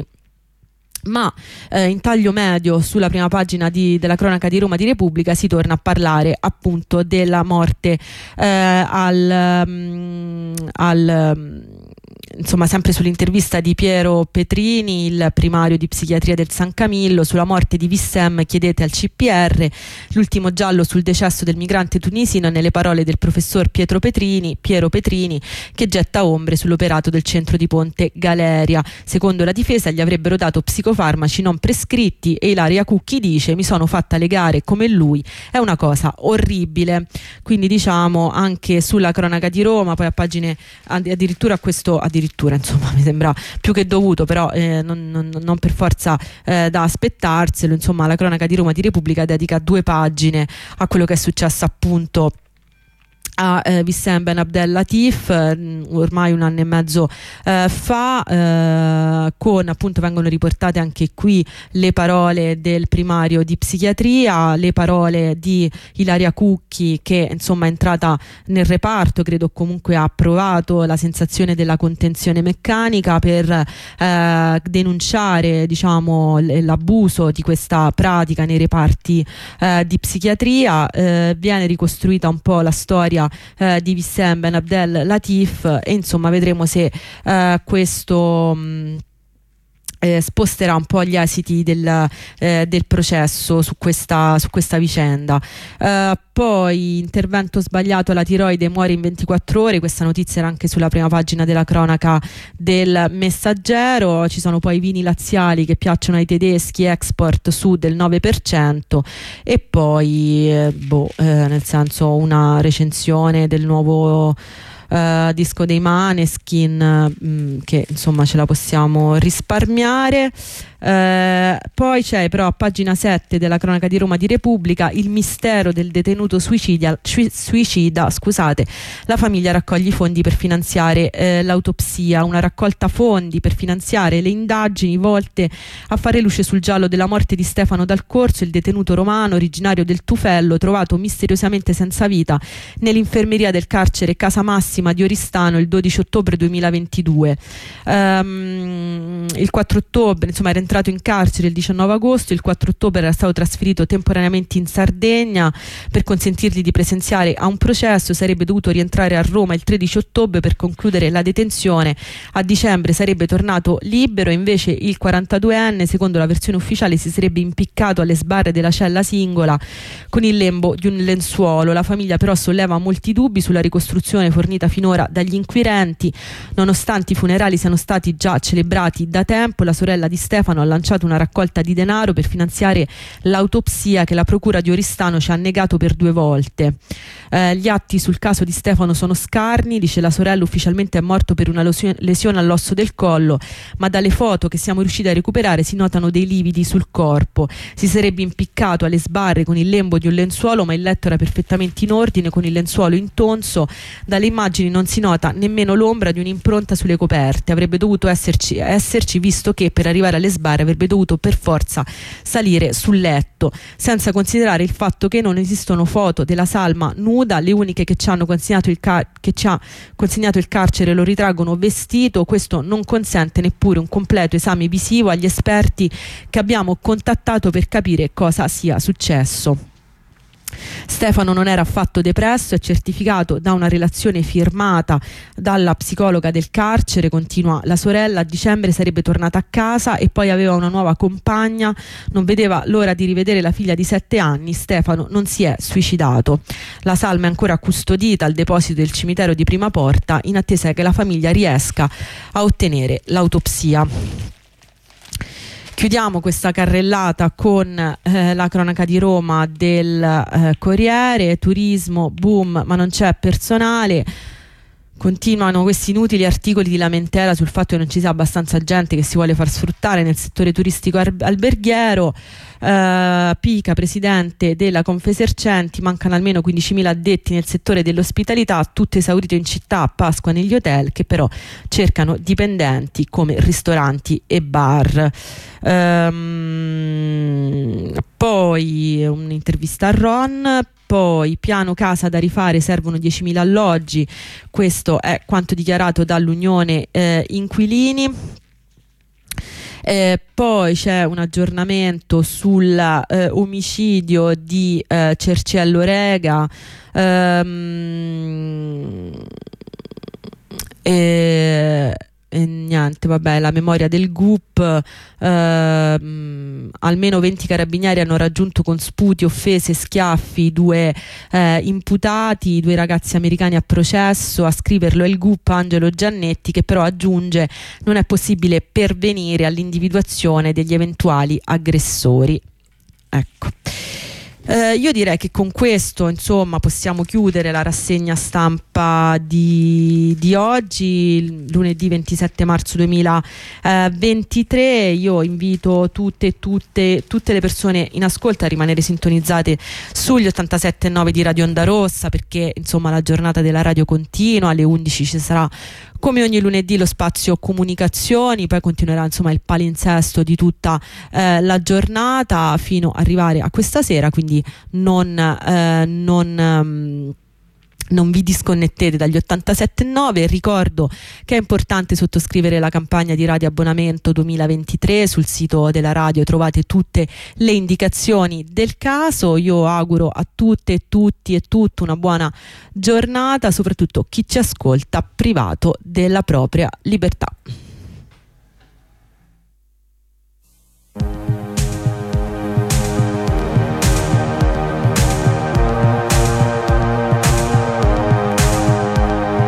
Ma eh, in taglio medio sulla prima pagina di, della cronaca di Roma di Repubblica si torna a parlare appunto della morte eh, al, um, al um, insomma sempre sull'intervista di Piero Petrini, il primario di psichiatria del San Camillo. Sulla morte di Wissem chiedete al C P R. L'ultimo giallo sul decesso del migrante tunisino nelle parole del professor Pietro Petrini, Piero Petrini, che getta ombre sull'operato del centro di Ponte Galeria. Secondo la difesa gli avrebbero dato psicofarmaci non prescritti e Ilaria Cucchi dice: mi sono fatta legare come lui, è una cosa orribile. Quindi diciamo anche sulla cronaca di Roma, poi a pagine addirittura a questo addirittura insomma mi sembra più che dovuto, però eh, non, non, non per forza eh, da aspettarselo. Insomma, la cronaca di Roma di Repubblica dedica due pagine a quello che è successo appunto a eh, Wissem Ben Abdel Latif eh, ormai un anno e mezzo eh, fa, eh, con appunto vengono riportate anche qui le parole del primario di psichiatria, le parole di Ilaria Cucchi, che insomma è entrata nel reparto, credo comunque ha provato la sensazione della contenzione meccanica per eh, denunciare diciamo l'abuso di questa pratica nei reparti eh, di psichiatria. Eh, viene ricostruita un po' la storia Eh, di Wissem Ben Abdel Latif e insomma vedremo se eh, questo mh, eh, sposterà un po' gli esiti del, eh, del processo su questa, su questa vicenda. Eh, poi intervento sbagliato alla tiroide, muore in ventiquattro ore. Questa notizia era anche sulla prima pagina della cronaca del Messaggero. Ci sono poi i vini laziali che piacciono ai tedeschi, export su del nove per cento, e poi eh, boh, eh, nel senso una recensione del nuovo Uh, disco dei Maneskin, mh, che insomma ce la possiamo risparmiare. Eh, poi c'è però a pagina sette della cronaca di Roma di Repubblica il mistero del detenuto suicidia, suicida, scusate, la famiglia raccoglie i fondi per finanziare eh, l'autopsia, una raccolta fondi per finanziare le indagini volte a fare luce sul giallo della morte di Stefano Dal Corso, il detenuto romano originario del Tufello, trovato misteriosamente senza vita nell'infermeria del carcere Casa Massima di Oristano il dodici ottobre duemilaventidue. Um, il quattro ottobre, insomma, era entrato in carcere il diciannove agosto, il quattro ottobre era stato trasferito temporaneamente in Sardegna per consentirgli di presenziare a un processo, sarebbe dovuto rientrare a Roma il tredici ottobre per concludere la detenzione, a dicembre sarebbe tornato libero, invece il quarantaduenne, secondo la versione ufficiale, si sarebbe impiccato alle sbarre della cella singola con il lembo di un lenzuolo. La famiglia però solleva molti dubbi sulla ricostruzione fornita finora dagli inquirenti, nonostante i funerali siano stati già celebrati da tempo. La sorella di Stefano ha lanciato una raccolta di denaro per finanziare l'autopsia che la procura di Oristano ci ha negato per due volte. Eh, gli atti sul caso di Stefano sono scarni, dice la sorella, ufficialmente è morto per una lesione all'osso del collo, ma dalle foto che siamo riusciti a recuperare si notano dei lividi sul corpo. Si sarebbe impiccato alle sbarre con il lembo di un lenzuolo, ma il letto era perfettamente in ordine con il lenzuolo intonso. Dalle immagini non si nota nemmeno l'ombra di un'impronta sulle coperte. Avrebbe dovuto esserci, esserci visto che per arrivare alle sbarre avrebbe dovuto per forza salire sul letto, senza considerare il fatto che non esistono foto della salma nuda, le uniche che ci hanno consegnato il, ca- che ci ha consegnato il carcere lo ritraggono vestito. Questo non consente neppure un completo esame visivo agli esperti che abbiamo contattato per capire cosa sia successo. Stefano non era affatto depresso, è certificato da una relazione firmata dalla psicologa del carcere, continua la sorella. A dicembre sarebbe tornata a casa e poi aveva una nuova compagna, non vedeva l'ora di rivedere la figlia di sette anni. Stefano non si è suicidato. La salma è ancora custodita al deposito del cimitero di Prima Porta in attesa che la famiglia riesca a ottenere l'autopsia. Chiudiamo questa carrellata con eh, la cronaca di Roma del eh, Corriere. Turismo, boom, ma non c'è personale. Continuano questi inutili articoli di lamentela sul fatto che non ci sia abbastanza gente che si vuole far sfruttare nel settore turistico alberghiero. Uh, Pica, presidente della Confesercenti, mancano almeno quindicimila addetti nel settore dell'ospitalità, tutto esaurito in città a Pasqua negli hotel, che però cercano dipendenti come ristoranti e bar. Um, poi un'intervista a Ron. Poi piano casa da rifare, servono diecimila alloggi, questo è quanto dichiarato dall'Unione eh, Inquilini. Eh, poi c'è un aggiornamento sull'omicidio eh, di eh, Cerciello Rega. ehm, e, e niente, vabbè, la memoria del G U P. ehm, almeno venti carabinieri hanno raggiunto con sputi, offese, schiaffi due eh, imputati, due ragazzi americani a processo. A scriverlo è il G U P Angelo Giannetti, che però aggiunge: non è possibile pervenire all'individuazione degli eventuali aggressori. Ecco. Eh, io direi che con questo, insomma, possiamo chiudere la rassegna stampa di, di oggi, lunedì ventisette marzo duemilaventitré. Io invito tutte e tutte, tutte le persone in ascolto a rimanere sintonizzate sugli ottantasette virgola nove di Radio Onda Rossa, perché insomma la giornata della radio continua. Alle undici ci sarà, come ogni lunedì, lo spazio comunicazioni, poi continuerà insomma il palinsesto di tutta eh, la giornata fino ad arrivare a questa sera, quindi non, eh, non, um, non vi disconnettete dagli ottantasette virgola nove. Ricordo che è importante sottoscrivere la campagna di radio abbonamento duemilaventitré. Sul sito della radio trovate tutte le indicazioni del caso. Io auguro a tutte e tutti e tutte una buona giornata, soprattutto chi ci ascolta privato della propria libertà.